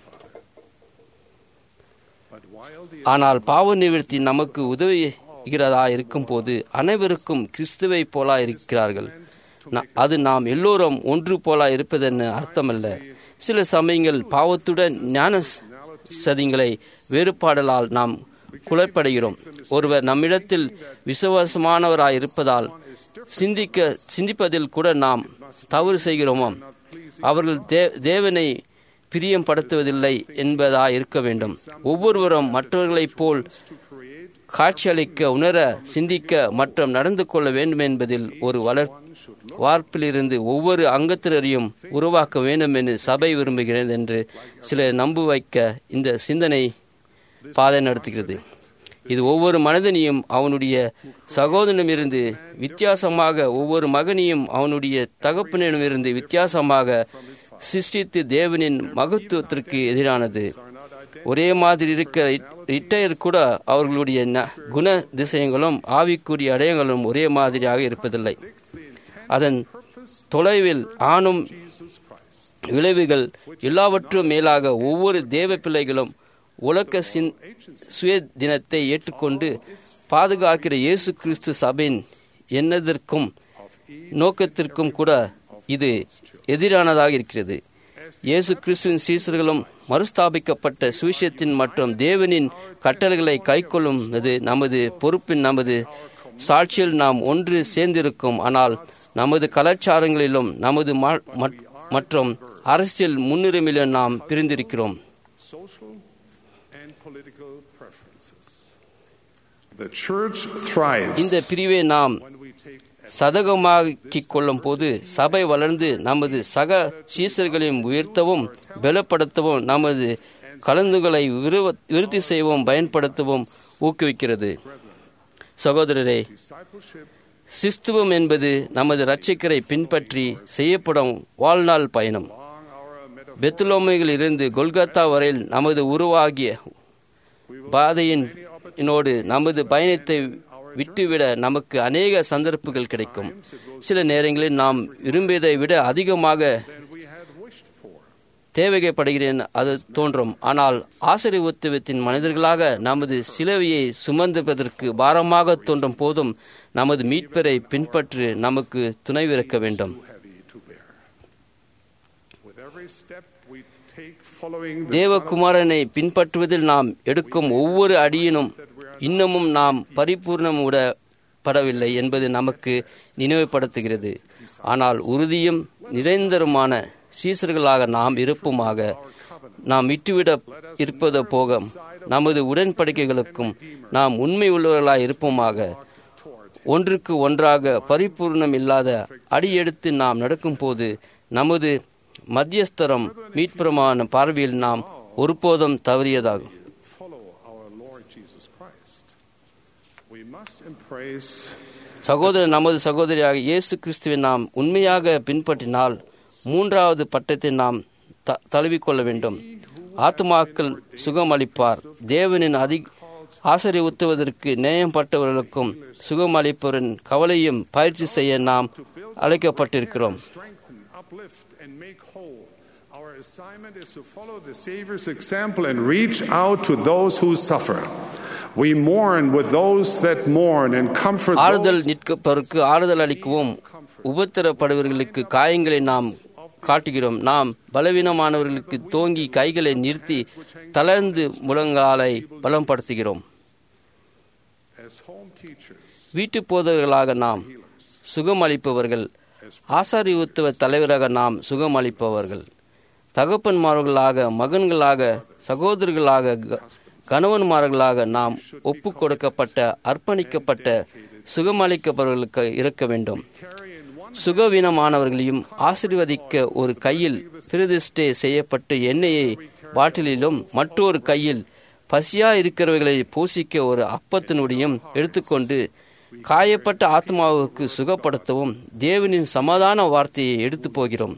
ஆனால் பாவ நிவர்த்தி நமக்கு உதவுகிறதா இருக்கும் போது அனைவருக்கும் கிறிஸ்துவை போலா இருக்கிறார்கள். அது நாம் எல்லோரும் ஒன்று போலா இருப்பதென்னு அர்த்தமல்ல. சில சமயங்கள் பாவத்துடன் ஞான சதிகளை வேறுபாடலால் நாம் குழப்படைகிறோம். ஒருவர் நம்மிடத்தில் விசுவாசமானவராய் இருப்பதால் சிந்திக்க சிந்திப்பதில் கூட நாம் தவறு செய்கிறோமோ அவர்கள் தே தேவனை பிரியம் படுத்துவதில்லை என்பதாய் இருக்க வேண்டும். ஒவ்வொருவரும் மற்றவர்களைப் போல் காட்சியளிக்க, உணர, சிந்திக்க மற்றும் நடந்து கொள்ள வேண்டும் என்பதில் ஒரு வளர் வார்ப்பிலிருந்து ஒவ்வொரு அங்கத்தினரையும் உருவாக்க வேண்டும் என்று சபை விரும்புகிறது என்று சிலர் நம்ப வைக்க இந்த சிந்தனை பாதை நடத்துகிறது. இது ஒவ்வொரு மனிதனையும் அவனுடைய சகோதரனிடமிருந்து வித்தியாசமாக, ஒவ்வொரு மகனையும் அவனுடைய தகப்பனிடமிருந்து வித்தியாசமாக சிருஷ்டித்து தேவனின் மகத்துவத்திற்கு எதிரானது. ஒரே மாதிரி இருக்கிற இட்டையர் கூட அவர்களுடைய குண திசையங்களும் ஆவிக்குரிய அடையங்களும் ஒரே மாதிரியாக இருப்பதில்லை. அதன் தொலைவில் ஆணும் விளைவுகள் எல்லாவற்றும் மேலாக ஒவ்வொரு தேவ பிள்ளைகளும் உலக சுய தினத்தை ஏற்றுக்கொண்டு பாதுகாக்கிற இயேசு கிறிஸ்து சபையின் எண்ணத்திற்கும் நோக்கத்திற்கும் கூட இது எதிரானதாக இருக்கிறது. இயேசு கிறிஸ்துவின் சீசர்களும் மறுஸ்தாபிக்கப்பட்ட சுவிசேஷத்தின் மற்றும் தேவனின் கட்டளைகளை கைக்கொள்ளும் நமது பொறுப்பின் நமது சாட்சியில் நாம் ஒன்று சேர்ந்திருக்கும். ஆனால் நமது கலாச்சாரங்களிலும் நமது மற்றும் அரசியல் முன்னுரிமையிலும் நாம் பிரிந்திருக்கிறோம். இந்த பிரிவை நாம் சதகமாக்கிக் கொள்ளும் போது சபை வளர்ந்து நமது சக சீசர்களையும் உயர்த்தவும் பலப்படுத்தவும் நமது கலந்துகளை விருத்தி செய்யவும் பயன்படுத்தவும் ஊக்குவிக்கிறது. சகோதரரே, சிஸ்துவம் என்பது நமது இரட்சகரை பின்பற்றி செய்யப்படும் வாழ்நாள் பயணம். பெத்லோமையில் இருந்து கொல்கத்தா வரையில் நமது உருவாகிய பாதையினோடு நமது பயணத்தை விட்டுவிட நமக்கு அநேக சந்தர்ப்பங்கள் கிடைக்கும். சில நேரங்களில் நாம் விரும்பியதை விட அதிகமாக தேவைப்படுகிறேன் அது தோன்றும். ஆனால் ஆசீர்வாதத்தின் மனிதர்களாக நமது சிலுவையை சுமந்துவதற்கு பாரமாக தோன்றும் போதும் நமது மீட்பரை பின்பற்றி நமக்கு துணைவிருக்க வேண்டும். தேவகுமாரனை பின்பற்றுவதில் நாம் எடுக்கும் ஒவ்வொரு அடியினும் இன்னமும் நாம் பரிபூர்ணமுடப்படவில்லை என்பது நமக்கு நினைவுபடுத்துகிறது. ஆனால் உறுதியும் நிரந்தரமான சீசர்களாக நாம் இருப்போமாக. நாம் விட்டுவிட இருப்பது போக நமது உடன்படிக்கைகளுக்கும் நாம் உண்மை உள்ளவர்களாய் இருப்போமாக. ஒன்றுக்கு ஒன்றாக பரிபூர்ணம் இல்லாத அடியெடுத்து நாம் நடக்கும் போது நமது மத்தியஸ்தரம் மீட்புறமான பார்வையில் நாம் ஒருபோதும் தவறியதாகும். சகோதரர் நமது சகோதரியாக இயேசு கிறிஸ்துவை நாம் உண்மையாக பின்பற்றினால் மூன்றாவது பட்டத்தை நாம் த தழுவிக்கொள்ள வேண்டும். ஆத்மாக்கள் சுகமளிப்பார். தேவனின் அதி ஆசரை உத்துவதற்கு நேயம்பட்டவர்களுக்கும் சுகமளிப்பவரின் கவலையும் பயிற்சி செய்ய நாம் அழைக்கப்பட்டிருக்கிறோம். Our assignment is to follow the Savior's example and reach out to those who suffer. We mourn with those that mourn and comfort those. ஆறுதல் நிற்பவருக்கு ஆறுதல் அளிக்கவும் உபத்திரப்படுபவர்களுக்கு காயங்களை நாம் காட்டுகிறோம். நாம் பலவீனமானவர்களுக்கு தோங்கி கைகளை நிறுத்தி தளர்ந்து முழங்காலை பலப்படுத்துகிறோம். வீட்டு போதவர்களாக நாம் சுகமளிப்பவர்கள், ஆசாரியுத்துவ தலைவராக நாம் சுகமளிப்பவர்கள், தகப்பன்மார்களாக, மகன்களாக, சகோதரர்களாக, கணவன்மார்களாக நாம் ஒப்பு கொடுக்கப்பட்ட அர்ப்பணிக்கப்பட்ட சுகமளிக்கப்பவர்களுக்கு இருக்க வேண்டும். சுகவீனமானவர்களையும் ஆசீர்வதிக்க ஒரு கையில் பிரதிஷ்டை செய்யப்பட்ட எண்ணெயை பாட்டிலும் மற்றொரு கையில் பசியா இருக்கிறவர்களை போஷிக்க ஒரு அப்பத்தினுடையும் எடுத்துக்கொண்டு காயப்பட்ட ஆத்மாவுக்கு சுகப்படுத்தவும் தேவனின் சமாதான வார்த்தையை எடுத்து போகிறோம்.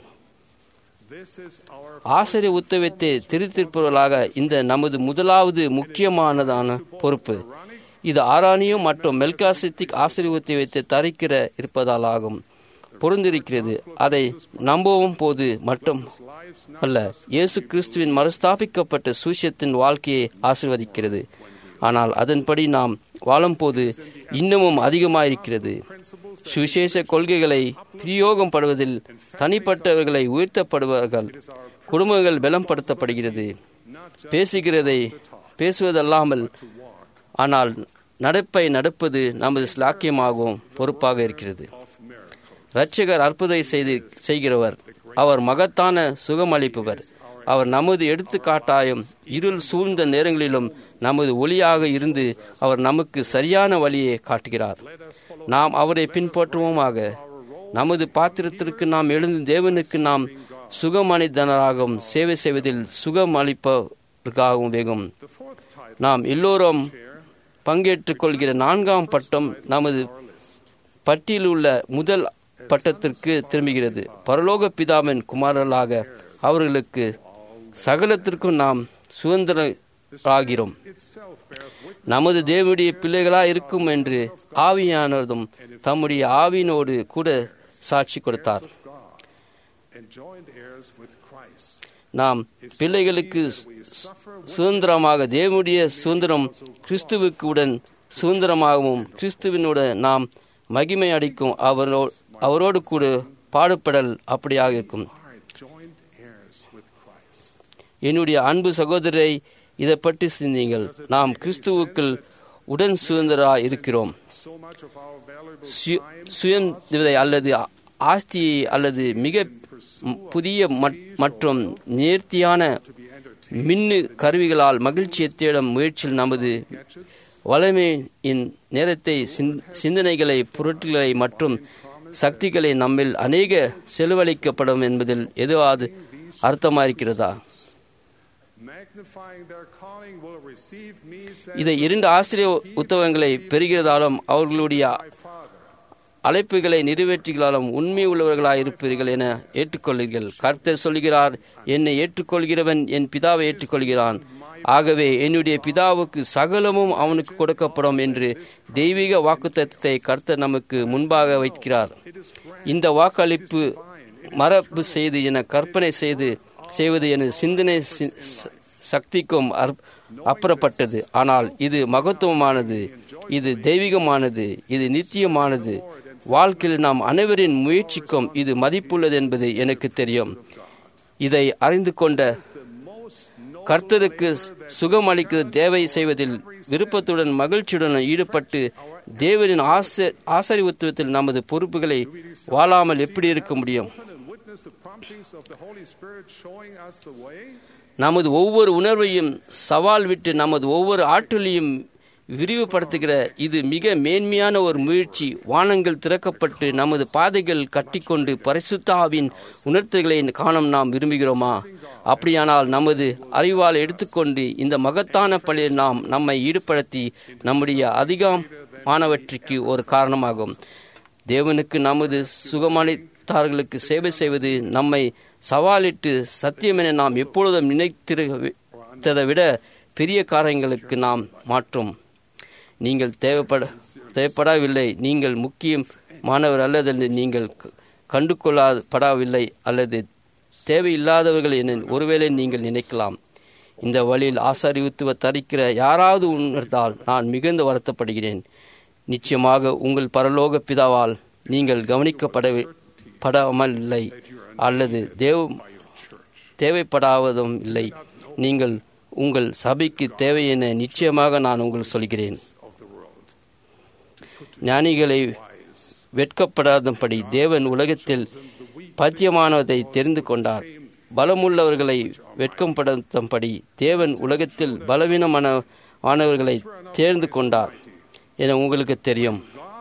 ஆசிரிய உத்தவத்தை திருத்திருப்பவர்களாக இந்த நமது முதலாவது முக்கியமானதான பொறுப்பு. இது ஆரானியும் மற்றும் மெல்காசித்திக் ஆசிரிய உத்தவத்தை தரிக்கிற இருப்பதாலாகும் பொருந்திருக்கிறது. அதை நம்பவும் போது மட்டும் அல்ல, இயேசு கிறிஸ்துவின் மறுஸ்தாபிக்கப்பட்ட சுவிசேஷத்தின் வாழ்க்கையை ஆசீர்வதிக்கிறது. ஆனால் அதன்படி நாம் வாழும்போது இன்னமும் அதிகமாயிருக்கிறது. சுவிசேஷ கொள்கைகளை பிரயோகம் படுவதில் தனிப்பட்டவர்களை உயர்த்தப்படுவார்கள். குடும்பங்கள் பலப்படுத்தப்படுகிறது. பேசுகிறதை பேசுவதல்லாமல் ஆனால் நடப்பை நடப்பது நமது ஸ்லாக்கியமாகவும் பொறுப்பாக இருக்கிறது. இரட்சகர் அற்புதத்தை செய்து செய்கிறவர். அவர் மகத்தான சுகமளிப்பவர். அவர் நமது எடுத்துக்காட்டாயும் இருள் சூழ்ந்த நேரங்களிலும் நமது ஒளியாக இருந்து அவர் நமக்கு சரியான வழியை காட்டுகிறார். நாம் அவரை பின்பற்றுவோமாக. நமது பாத்திரத்திற்கு நாம் எழுந்து தேவனுக்கு நாம் சுகமனிதனராகவும் சேவை செய்வதில் சுகமளிப்பதற்காகவும் வேகும். நாம் எல்லோரும் பங்கேற்றுக் கொள்கிற நான்காம் பட்டம் நமது பட்டியலில் உள்ள முதல் பட்டத்திற்கு திரும்புகிறது. பரலோக பிதாவின் குமாரர்களாக அவர்களுக்கு சகலத்திற்கும் நாம் சுதந்திரராகிறோம். நமது தேவனுடைய பிள்ளைகளாய் இருக்கும் என்று ஆவியானதும் தம்முடைய ஆவியினோடு கூட சாட்சி கொடுத்தார். நாம் பிள்ளைகளுக்கு சுதந்திரமாக தேவனுடைய சுதந்திரம் கிறிஸ்துவுக்கு உடன் சுதந்திரமாகவும் கிறிஸ்துவினுடன் நாம் மகிமை அடிக்கும் அவரோ அவரோடு கூட பாடுபடல் அப்படியாக இருக்கும். என்னுடைய அன்பு சகோதரரை இதை பற்றி சிந்தியுங்கள். நாம் கிறிஸ்துவுக்குள் உடன் சுதந்திரராக இருக்கிறோம். சுயந்திரதை அல்லது ஆஸ்தியை அல்லது மிக புதிய மற்றும் நேர்த்தியான மின்னு கருவிகளால் மகிழ்ச்சியை தேடும் முயற்சியில் நமது வளமையின் நேரத்தை, சிந்தனைகளை, பொருட்களை மற்றும் சக்திகளை நம்மில் அநேக செலவழிக்கப்படும் என்பதில் எதுவாது அர்த்தமாயிருக்கிறதா? இதை இரண்டு ஆசிரியர் உத்தவங்களை பெறுகிறதாலும் அவர்களுடைய அழைப்புகளை நிறைவேற்றுகிறாலும் உண்மை உள்ளவர்களாக இருப்பீர்கள் என ஏற்றுக்கொள்கிறீர்கள். கர்த்தர் சொல்கிறார், என்னை ஏற்றுக்கொள்கிறவன் என் பிதாவை ஏற்றுக்கொள்கிறான். ஆகவே என்னுடைய பிதாவுக்கு சகலமும் அவனுக்கு கொடுக்கப்படும் என்று தெய்வீக வாக்குத்தத்தத்தை கர்த்தர் நமக்கு முன்பாக வைக்கிறார். இந்த வாக்களிப்பு மரபு செய்து என கற்பனை செய்து செய்வது என சிந்தனை சக்திக்கும் அப்புறப்பட்டது. ஆனால் இது மகத்துவமானது, இது தெய்வீகமானது, இது நித்தியமானது. வாழ்க்கையில் நாம் அனைவரின் முயற்சிக்கும் இது மதிப்புள்ளது என்பது எனக்கு தெரியும். இதை அறிந்து கொண்ட கர்த்தருக்கு சுகம் அளிக்க தேவை செய்வதில் விருப்பத்துடன் மகிழ்ச்சியுடன் ஈடுபட்டு தேவனின் ஆசை ஆசரித்துவத்தில் நமது பொறுப்புகளை வாழாமல் எப்படி இருக்க முடியும்? நமது ஒவ்வொரு உணர்வையும் சவால் விட்டு நமது ஒவ்வொரு ஆற்றலையும் விரிவுபடுத்துகிற இது மிக மேன்மையான ஒரு முயற்சி. வானங்கள் திறக்கப்பட்டு நமது பாதைகள் கட்டிக்கொண்டு பரிசுத்த ஆவியின் உணர்த்துகளை காண நாம் விரும்புகிறோமா? அப்படியானால் நமது அறிவால் எடுத்துக்கொண்டு இந்த மகத்தான பணியில் நாம் நம்மை ஈடுபடுத்தி நம்முடைய அதிகமானவற்றிற்கு ஒரு காரணமாகும். தேவனுக்கு நமது சுகமளித்தார்களுக்கு சேவை செய்வது நம்மை சவாலிட்டு சத்தியமென நாம் எப்பொழுதும் நினைத்திருந்ததை விட பெரிய காரியங்களுக்கு நாம் மாற்றும். நீங்கள் தேவைப்பட தேவைப்படவில்லை, நீங்கள் முக்கியமானவர் அல்லது நீங்கள் கண்டு கொள்ளப்படவில்லை அல்லது தேவையில்லாதவர்கள் என ஒருவேளை நீங்கள் நினைக்கலாம். இந்த வழியில் ஆசாரித்துவ தரிக்கிற யாராவது உணர்ந்தால் நான் மிகுந்த வருத்தப்படுகிறேன். நிச்சயமாக உங்கள் பரலோக பிதாவால் நீங்கள் கவனிக்கப்படப்படாமல் இல்லை அல்லது தேவ தேவைப்படாவதும் இல்லை. நீங்கள் உங்கள் சபைக்கு தேவை என நிச்சயமாக நான் உங்களுக்கு சொல்கிறேன். ஞானிகளை வெட்கப்படாதபடி தேவன் உலகத்தில் பத்தியமானதை தெரிந்து கொண்டார். பலமுள்ளவர்களை வெட்கப்படுத்தும்படி தேவன் உலகத்தில் பலவீனமானவர்களை தேர்ந்து கொண்டார் என உங்களுக்கு தெரியும்.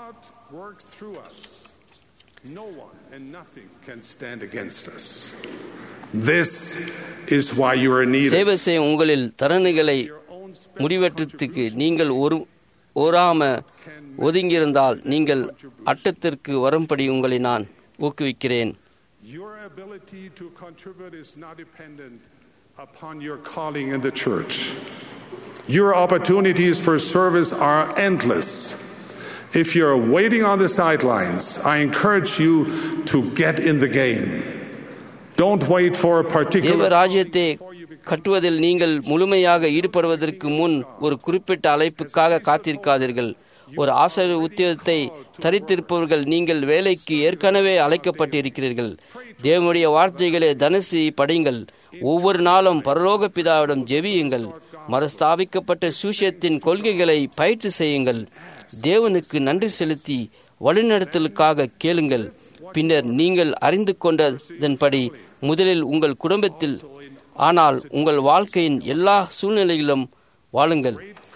சேவை செய்யும் உங்களில் தருணங்களை முடிவெற்றத்துக்கு நீங்கள் ஒரு ஓராம ஒதுங்கியிருந்தால் நீங்கள் அட்டத்திற்கு வரும்படி உங்களை நான் ஊக்குவிக்கிறேன். Your ability to contribute is not dependent upon your calling in the church. Your opportunities for service are endless. If you're waiting on the sidelines, I encourage you to get in the game. Don't wait for a particular தேவராஜ்யத்தை கட்டுவதில் நீங்கள் முழுமையாக ஈடுபடுவதற்கு முன் ஒரு குறிப்பிட்ட அழைப்புக்காக காத்திருக்காதீர்கள். ஒரு ஆசிரியர் உத்தியோகத்தை தரித்திருப்பவர்கள் நீங்கள் வேலைக்கு ஏற்கனவே அழைக்கப்பட்டிருக்கிறீர்கள். தேவனுடைய வார்த்தைகளை தனசி படியுங்கள். ஒவ்வொரு நாளும் பரலோக பிதாவிடம் ஜெபியுங்கள். மறுஸ்தாபிக்கப்பட்ட சுவிசேஷத்தின் கொள்கைகளை பயிற்சி செய்யுங்கள். தேவனுக்கு நன்றி செலுத்தி வழிநடத்தலுக்காக கேளுங்கள். பின்னர் நீங்கள் அறிந்து கொண்டதன்படி முதலில் உங்கள் குடும்பத்தில், ஆனால் உங்கள் வாழ்க்கையின் எல்லா சூழ்நிலைகளிலும் வாழுங்கள்.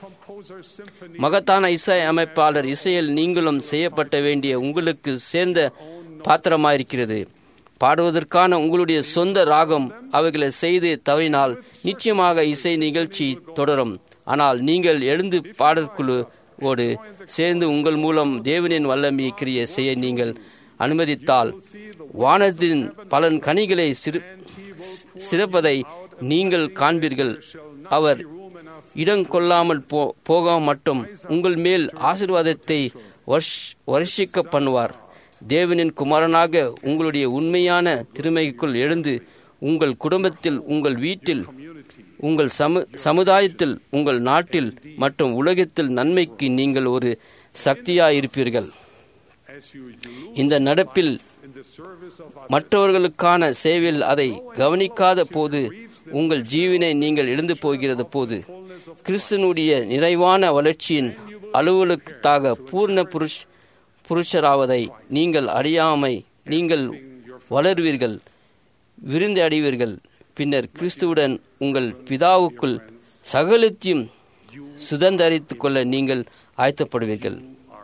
மகத்தான இசை அமைப்பாளர் இசையில் நீங்களும் செய்யப்பட்ட வேண்டிய உங்களுக்கு சேர்ந்த பாத்திரமாயிருக்கிறது. பாடுவதற்கான உங்களுடைய சொந்த ராகம் அவைகளை செய்து தவறினால் நிச்சயமாக இசை நிகழ்ச்சி தொடரும். ஆனால் நீங்கள் எழுந்து பாடற்குழுவோடு சேர்ந்து உங்கள் மூலம் தேவனின் வல்லமையை கிரியை செய்ய நீங்கள் அனுமதித்தால் வானத்தின் பலன் கனிகளை சிறப்பதை நீங்கள் காண்பீர்கள். அவர் இடங்கொள்ளாமல் போ போக மட்டும் உங்கள் மேல் ஆசீர்வாதத்தை வருஷிக்க பண்ணுவார். தேவனின் குமாரனாக உங்களுடைய உண்மையான திறமைக்குள் எழுந்து உங்கள் குடும்பத்தில், உங்கள் வீட்டில், உங்கள் சமு சமுதாயத்தில், உங்கள் நாட்டில் மற்றும் உலகத்தில் நன்மைக்கு நீங்கள் ஒரு சக்தியாயிருப்பீர்கள். இந்த நடப்பில் மற்றவர்களுக்கான சேவையில் அதை கவனிக்காத போது உங்கள் ஜீவனை நீங்கள் இழந்து போகிறது போது கிறிஸ்தனுடைய நிறைவான வளர்ச்சியின் அலுவலுக்காக பூர்ண புருஷ் புருஷராவதை நீங்கள் அறியாமை நீங்கள் வளர்வீர்கள், விருந்து அடைவீர்கள். பின்னர் கிறிஸ்துவுடன் உங்கள் பிதாவுக்குள் சகலத்தையும் சுதந்தரித்துக் கொள்ள நீங்கள் ஆயத்தப்படுவீர்கள்.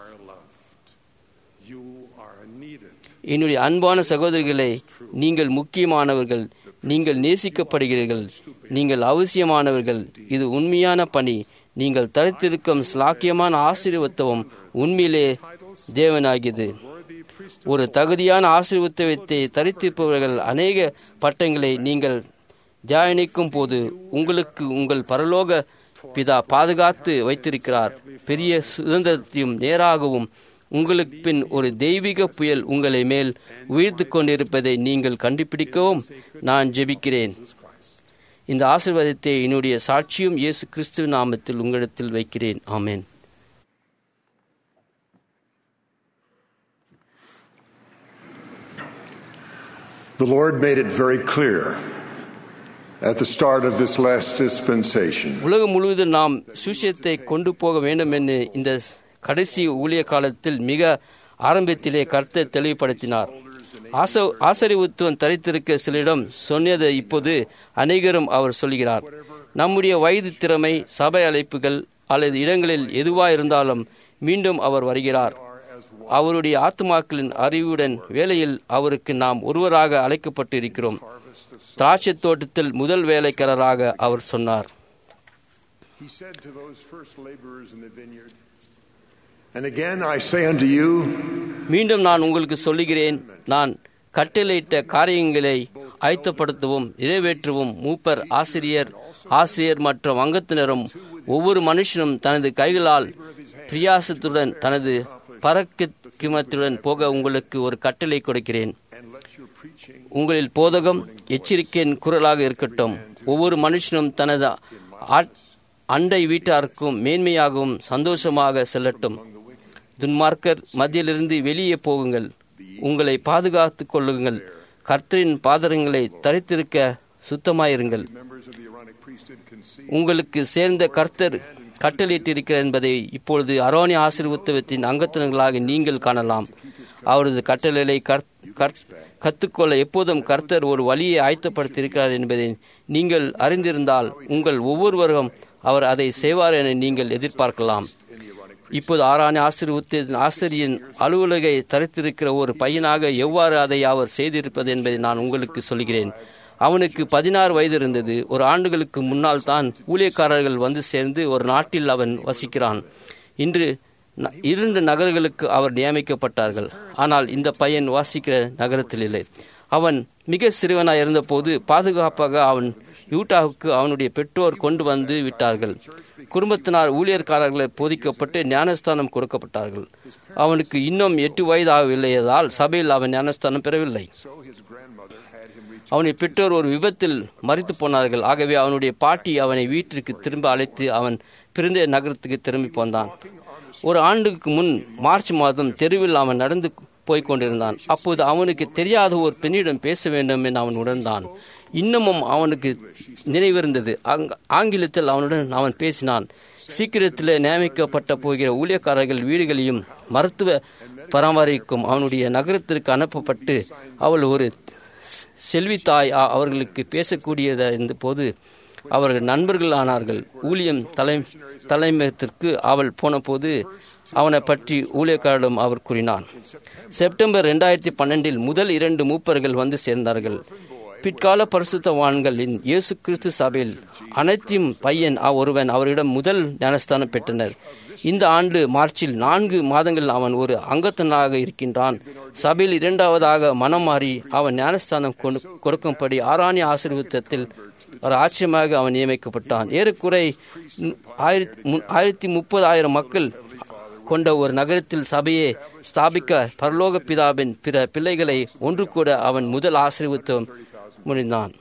என்னுடைய அன்பான சகோதரிகளே, நீங்கள் முக்கியமானவர்கள், நீங்கள் நேசிக்கப்படுகிறீர்கள், நீங்கள் அவசியமானவர்கள். இது உண்மையான பணி. நீங்கள் தரித்திருக்கும் ஸ்லாக்கியமான ஆசீர்வாதம் உண்மையிலே தேவனாகியது. ஒரு தகுதியான ஆசீர்வாதத்தை தரித்திருப்பவர்கள் அநேக பட்டங்களை நீங்கள் தியானிக்கும் போது உங்களுக்கு உங்கள் பரலோக பிதா பாதுகாத்து வைத்திருக்கிறார். பெரிய சுதந்திரத்தையும் நேராகவும் உங்களுக்கு பின் ஒரு தெய்வீக புயல் உங்களை மேல் உயர்த்து கொண்டிருப்பதை நீங்கள் கண்டுபிடிக்கவும் நான் ஜெபிக்கிறேன். இந்த ஆசீர்வாதத்தை என்னுடைய சாட்சியும் இயேசு கிறிஸ்துவ நாமத்தில் உங்களிடத்தில் வைக்கிறேன். ஆமென். The Lord made it very clear at the start of this last dispensation. உலகம் முழுவதும் நாம் சுவிசேஷத்தை கொண்டு போக வேண்டும் என்று இந்த கடைசி ஊழிய காலத்தில் மிக ஆரம்பத்திலே கர்த்தர் தெளிவுபடுத்தினார். ஆசரிவுத்துவம் தரித்திருக்க சிலரிடம் சொன்னதை இப்போது அநேகரும் அவர் சொல்கிறார். நம்முடைய வயது, திறமை, சபை அழைப்புகள் அல்லது இடங்களில் எதுவாயிருந்தாலும் மீண்டும் அவர் வருகிறார். அவருடைய ஆத்துமாக்களின் அறிவுடன் வேலையில் அவருக்கு நாம் ஒருவராக அழைக்கப்பட்டு இருக்கிறோம். திராட்சை தோட்டத்தில் முதல் வேலைக்காரராக அவர் சொன்னார். மீண்டும் நான் உங்களுக்கு சொல்லுகிறேன், நான் கட்டளையிட்ட காரியங்களை ஆயத்தப்படுத்தவும் நிறைவேற்றவும் மூப்பர், ஆசிரியர் ஆசிரியர் மற்றும் அங்கத்தினரும் ஒவ்வொரு மனுஷனும் தனது கைகளால் பிரியாசத்துடன் தனது பரக்கிமத்துடன் போக உங்களுக்கு ஒரு கட்டளை கொடுக்கிறேன். உங்களில் போதகம் எச்சரிக்கையின் குரலாக இருக்கட்டும். ஒவ்வொரு மனுஷனும் தனது அண்டை வீட்டாருக்கும் மேன்மையாகவும் சந்தோஷமாக செல்லட்டும். துன்மார்க்கர் மத்தியிலிருந்து வெளியே போகுங்கள். உங்களை பாதுகாத்துக் கொள்ளுங்கள். கர்த்தரின் பாதரங்களை தரித்திருக்க சுத்தமாயிருங்கள். உங்களுக்கு சேர்ந்த கர்த்தர் கட்டளையிட்டிருக்கிறார் என்பதை இப்பொழுது அரோனிய ஆசீர்வாதத்தின் அங்கத்தினர்களாக நீங்கள் காணலாம். அவரது கட்டளைகளை கற்றுக்கொள்ள எப்போதும் கர்த்தர் ஒரு வழியை ஆயத்தப்படுத்தியிருக்கிறார் என்பதை நீங்கள் அறிந்திருந்தால் உங்கள் ஒவ்வொருவரும் அவர் அதை செய்வார் என நீங்கள் எதிர்பார்க்கலாம். இப்போது ஆரான ஆசீர்வாதத்தின் ஆசிரியரின் அலுவலகை தரித்திருக்கிற ஒரு பையனாக எவ்வாறு அதை அவர் செய்திருப்பது என்பதை நான் உங்களுக்கு சொல்கிறேன். அவனுக்கு பதினாறு வயது இருந்தது. ஒரு ஆண்டுகளுக்கு முன்னால் தான் ஊழியக்காரர்கள் வந்து சேர்ந்து ஒரு நாட்டில் அவன் வசிக்கிறான். இன்று இரண்டு நகரங்களுக்கு அவர் நியமிக்கப்பட்டார்கள். ஆனால் இந்த பையன் வாசிக்கிற நகரத்தில் இல்லை. அவன் மிக சிறுவனாய் இருந்தபோது பாதுகாப்பாக அவன் யூட்டாவுக்கு அவனுடைய பெற்றோர் கொண்டு வந்து விட்டார்கள். குடும்பத்தினார் ஊழியர்காரர்களை போதிக்கப்பட்டு ஞானஸ்தானம் கொடுக்கப்பட்டார்கள். அவனுக்கு இன்னும் எட்டு வயது ஆகவில்லையதால் சபையில் அவன் ஞானஸ்தானம் பெறவில்லை. அவனுடைய பெற்றோர் ஒரு விபத்தில் மரித்து போனார்கள். ஆகவே அவனுடைய பாட்டி அவனை வீட்டிற்கு திரும்ப அழைத்து அவன் பிறந்த நகரத்துக்கு திரும்பி போந்தான். ஒரு ஆண்டுக்கு முன் மார்ச் மாதம் தெருவில் அவன் நடந்து போய்க் கொண்டிருந்தான். அப்போது அவனுக்கு தெரியாத ஒரு பெண்ணிடம் பேச வேண்டும் என அவன் உணர்ந்தான். இன்னமும் அவனுக்கு நினைவிருந்தது. ஆங்கிலத்தில் அவனுடன் அவன் பேசினான். சீக்கிரத்தில் நியமிக்கப்பட்ட போகிற ஊழியக்காரர்கள் வீடுகளையும் மருத்துவ பராமரிக்கும் அவனுடைய நகரத்திற்கு அனுப்பப்பட்டு அவள் ஒரு செல்வித்தாய் அவர்களுக்கு பேசக்கூடியத இருந்த போது அவர்கள் நண்பர்கள் ஆனார்கள். ஊழியம் தலை தலைமையத்திற்கு அவள் போன போது அவனை பற்றி ஊழியக்காரிடம் அவர் கூறினான். செப்டம்பர் இரண்டாயிரத்தி பன்னெண்டில் முதல் இரண்டு மூப்பர்கள் வந்து சேர்ந்தார்கள். பிற்கால பரிசுத்தவான்களின் இயேசு கிறிஸ்து சபையில் அனைத்தையும் பையன் ஒருவன் அவரிடம் முதல் ஞானஸ்தானம் பெற்றனர். இந்த ஆண்டு மார்ச்சில் நான்கு மாதங்கள் அவன் ஒரு அங்கத்தனாக இருக்கின்றான். சபையில் இரண்டாவதாக மனம் மாறி அவன் ஞானஸ்தானம் கொடுக்கும்படி ஆரானிய ஆசீர்வாதத்தில் ஒரு ஆச்சரியமாக அவன் நியமிக்கப்பட்டான். ஏறக்குறை ஆயிரத்தி முப்பது ஆயிரம் மக்கள் கொண்ட ஒரு நகரத்தில் சபையை ஸ்தாபிக்க பரலோக பிதாவின் பிற பிள்ளைகளை ஒன்று கூட அவன் முதல் ஆசீர்வாதம் முடிந்தான்.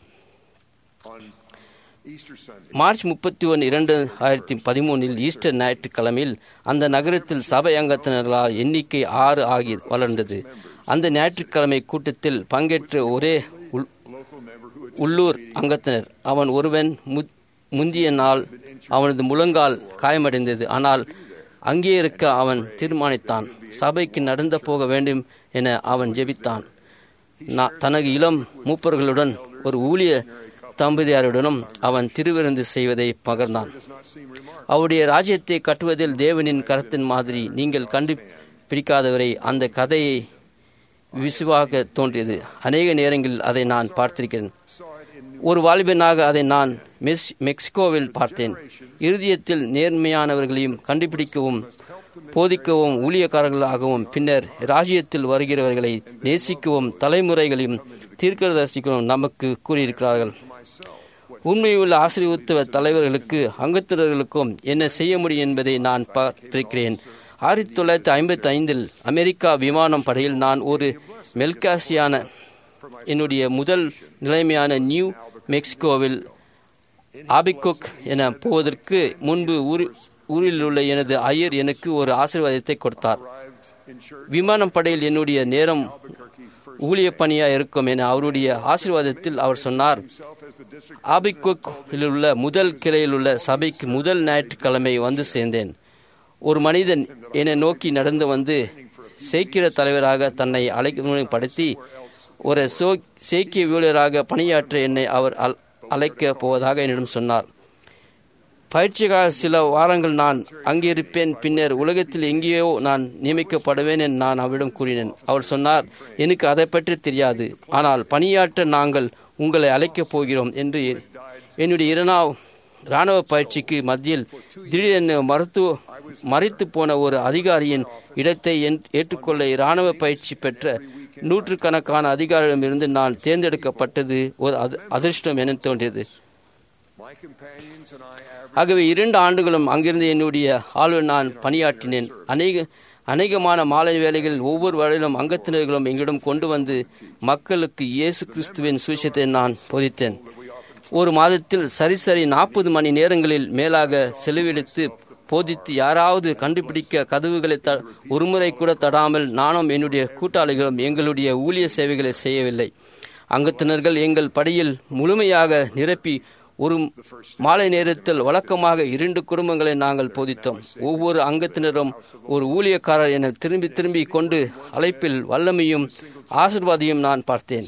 மார்ச் முப்பத்தி ஒன்று இரண்டு ஆயிரத்தி பதிமூணில் ஈஸ்டர் ஞாயிற்றுக்கிழமையில் அந்த நகரத்தில் சபை அங்கத்தினர்களால் எண்ணிக்கை ஆறு ஆகி வளர்ந்தது. அந்த ஞாயிற்றுக்கிழமை கூட்டத்தில் பங்கேற்ற ஒரே உள்ளூர் அங்கத்தினர் அவன் ஒருவன். முந்திய நாள் அவனது முழங்கால் காயமடைந்தது. ஆனால் அங்கே இருக்க அவன் தீர்மானித்தான். சபைக்கு நடந்து போக வேண்டும் என அவன் ஜெபித்தான். தனது இளம் மூப்பர்களுடன் ஒரு ஊழிய தம்பதியாருடனும் அவன் திருவிருந்து செய்வதை பகர்ந்தான். அவருடைய ராஜ்யத்தை கட்டுவதில் தேவனின் கருத்தின் மாதிரி நீங்கள் கண்டுபிடிக்காதவரை அந்த கதையை விசுவாக தோன்றியது. அநேக நேரங்களில் அதை நான் பார்த்திருக்கிறேன். ஒரு வாலிபனாக அதை நான் மெஸ் மெக்சிகோவில் பார்த்தேன். இருதயத்தில் நேர்மையானவர்களையும் கண்டுபிடிக்கவும் போதிக்கவும் ஊழியக்காரர்களாகவும் பின்னர் ராஜ்யத்தில் வருகிறவர்களை நேசிக்கவும் தலைமுறைகளையும் தீர்க்கதரிசிக்கவும் நமக்கு கூறியிருக்கிறார்கள். உண்மையுள்ள ஆசீர்வாத தலைவர்களுக்கு அங்கத்தினர்களுக்கும் என்ன செய்ய முடியும் என்பதை நான் பார்த்திருக்கிறேன். ஆயிரத்தி தொள்ளாயிரத்தி ஐம்பத்தி ஐந்தில் அமெரிக்கா விமானம் படையில் நான் ஒரு மெல்காசியான என்னுடைய முதல் நிலைமையான நியூ மெக்சிகோவில் ஆபிகோக் என போவதற்கு முன்பு ஊர் ஊரில் உள்ள எனது ஐயர் எனக்கு ஒரு ஆசீர்வாதத்தை கொடுத்தார். விமானம் படையில் என்னுடைய நேரம் ஊழிய பணியாக இருக்கும் என அவருடைய ஆசீர்வாதத்தில் அவர் சொன்னார். ஆபிகோக்கில் உள்ள முதல் கிளையில் உள்ள சபைக்கு முதல் ஞாயிற்றுக்கிழமை வந்து சேர்ந்தேன். ஒரு மனிதன் என்னை நோக்கி நடந்து வந்து சேக்கிர தலைவராக தன்னை அழைக்கப்படுத்தி ஒரு சோ சேக்கிய ஊழியராக பணியாற்ற என்னை அவர் அழைக்க போவதாக என்னிடம் சொன்னார். பயிற்சிக்காக சில வாரங்கள் நான் அங்கிருப்பேன், பின்னர் உலகத்தில் எங்கேயோ நான் நியமிக்கப்படுவேன் என்று நான் அவரிடம் கூறினேன். அவர் சொன்னார், எனக்கு அதை பற்றி தெரியாது, ஆனால் பணியாற்ற நாங்கள் உங்களை அழைக்கப் போகிறோம் என்று. என்னுடைய இரண்டாவது இராணுவ பயிற்சிக்கு மத்தியில் திடீரென மருத்துவ மறைத்து போன ஒரு அதிகாரியின் இடத்தை ஏற்றுக்கொள்ள இராணுவ பயிற்சி பெற்ற நூற்றுக்கணக்கான அதிகாரிகளிடமிருந்து நான் தேர்ந்தெடுக்கப்பட்டது ஒரு அதிர்ஷ்டம் என தோன்றியது. ஆகவே இரண்டு ஆண்டுகளும் அங்கிருந்து என்னுடைய ஆளுநர் நான் பணியாற்றினேன். அநேக அநேகமான மாலை வேளைகளில் ஒவ்வொரு வருடம் அங்கத்தினர்களும் எங்களிடம் கொண்டு வந்து மக்களுக்கு இயேசு கிறிஸ்துவின் சுவிசேஷத்தை நான் போதித்தேன். ஒரு மாதத்தில் சரி சரி நாற்பது மணி நேரங்களில் மேலாக செலவழித்து போதித்து யாராவது கண்டுபிடிக்க கதவுகளை த ஒருமுறை கூட தடாமல் நானும் என்னுடைய கூட்டாளிகளும் எங்களுடைய ஊழிய சேவைகளை செய்யவில்லை. அங்கத்தினர்கள் எங்கள் படியில் முழுமையாக நிரப்பி ஒரு மாலை நேரத்தில் வழக்கமாக இரண்டு குடும்பங்களை நாங்கள் போதித்தோம். ஒவ்வொரு அங்கத்தினரும் ஒரு ஊழியக்காரர் என திரும்பி திரும்பி கொண்டு அழைப்பில் வல்லமையும் ஆசீர்வாதியும் நான் பார்த்தேன்.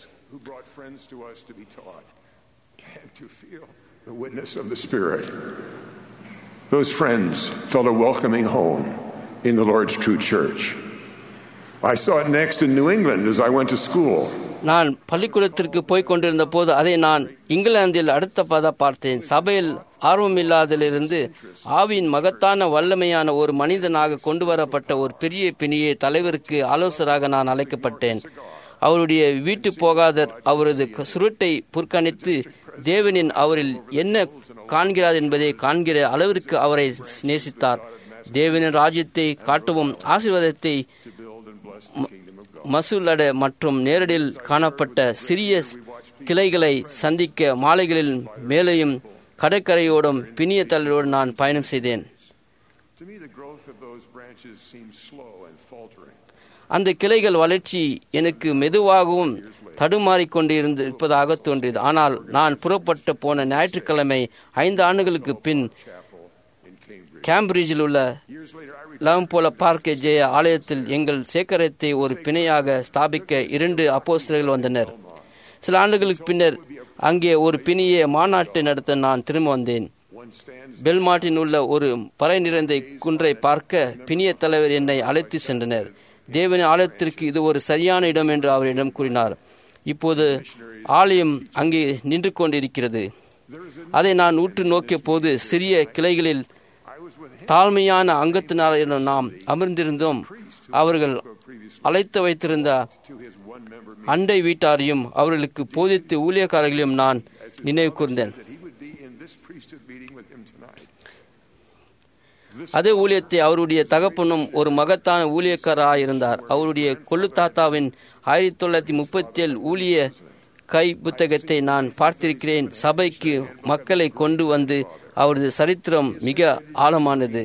To feel the witness of the Spirit. Those friends felt a welcoming home in the Lord's true church. I saw it next in New England as I went to school. நான் பள்ளிக்கூடத்திற்கு போய் கொண்டிருந்த போது அதை நான் இங்கிலாந்தில் அடுத்த பத பார்த்தேன். சபையில் ஆர்வமில்லாதிலிருந்து ஆவியின் மகத்தான வல்லமையான ஒரு மனிதனாக கொண்டு வரப்பட்ட ஒரு பெரிய பிணியை தலைவருக்கு ஆலோசகராக நான் அழைக்கப்பட்டேன். அவருடைய வீட்டு போகாதர் அவரது சுருட்டை புறக்கணித்து தேவனின் அவரில் என்ன காண்கிறார் என்பதை காண்கிற அளவிற்கு அவரை நேசித்தார். தேவனின் ராஜ்யத்தை காட்டவும் ஆசீர்வாதத்தை மசூலட மற்றும் நேரடியில் காணப்பட்ட சிறிய கிளைகளை சந்திக்க மாலைகளில் மேலையும் கடற்கரையோடும் பிணிய தலையோடு நான் பயணம் செய்தேன். அந்த கிளைகள் வளர்ச்சி எனக்கு மெதுவாகவும் தடுமாறிக்கொண்டு இருந்து இருப்பதாக தோன்றியது. ஆனால் நான் புறப்பட்டு போன ஞாயிற்றுக்கிழமை ஐந்து ஆண்டுகளுக்கு பின் கேம்பிரிட்ஜில் உள்ள லம்போல பார்க் ஜெய ஆலயத்தில் எங்கள் சேக்கரத்தை ஒரு பிணையாக ஸ்தாபிக்க இரண்டு அப்போஸ்தலர்கள் வந்தனர். சில ஆண்டுகளுக்கு பின்னர் அங்கே ஒரு பிணிய மாநாட்டை நடத்த நான் திரும்ப வந்தேன். பெல்மாட்டின் உள்ள ஒரு பறை நிறைந்த குன்றை பார்க்க பிணிய தலைவர் என்னை அழைத்து சென்றனர். தேவனின் ஆலயத்திற்கு இது ஒரு சரியான இடம் என்று அவரிடம் கூறினார். இப்போது ஆலயம் அங்கே நின்று கொண்டிருக்கிறது. அதை நான் உற்று நோக்கிய போது சிறிய கிளைகளில் தாழ்மையான அங்கத்தினரிடம் நாம் அமர்ந்திருந்தோம். அவர்கள் அழைத்து வைத்திருந்த அண்டை வீட்டாரையும் அவர்களுக்கு போதித்து ஊழியக்காரர்களையும் நான் நினைவு கூர்ந்தேன். அதே ஊழியத்தை அவருடைய தகப்பனும் ஒரு மகத்தான ஊழியக்காரராயிருந்தார். அவருடைய கொள்ளு தாத்தாவின் ஆயிரத்தி தொள்ளாயிரத்தி முப்பத்தி ஏழு ஊழிய கை புத்தகத்தை நான் பார்த்திருக்கிறேன். சபைக்கு மக்களை கொண்டு வந்து அவரது சரித்திரம் மிக ஆழமானது.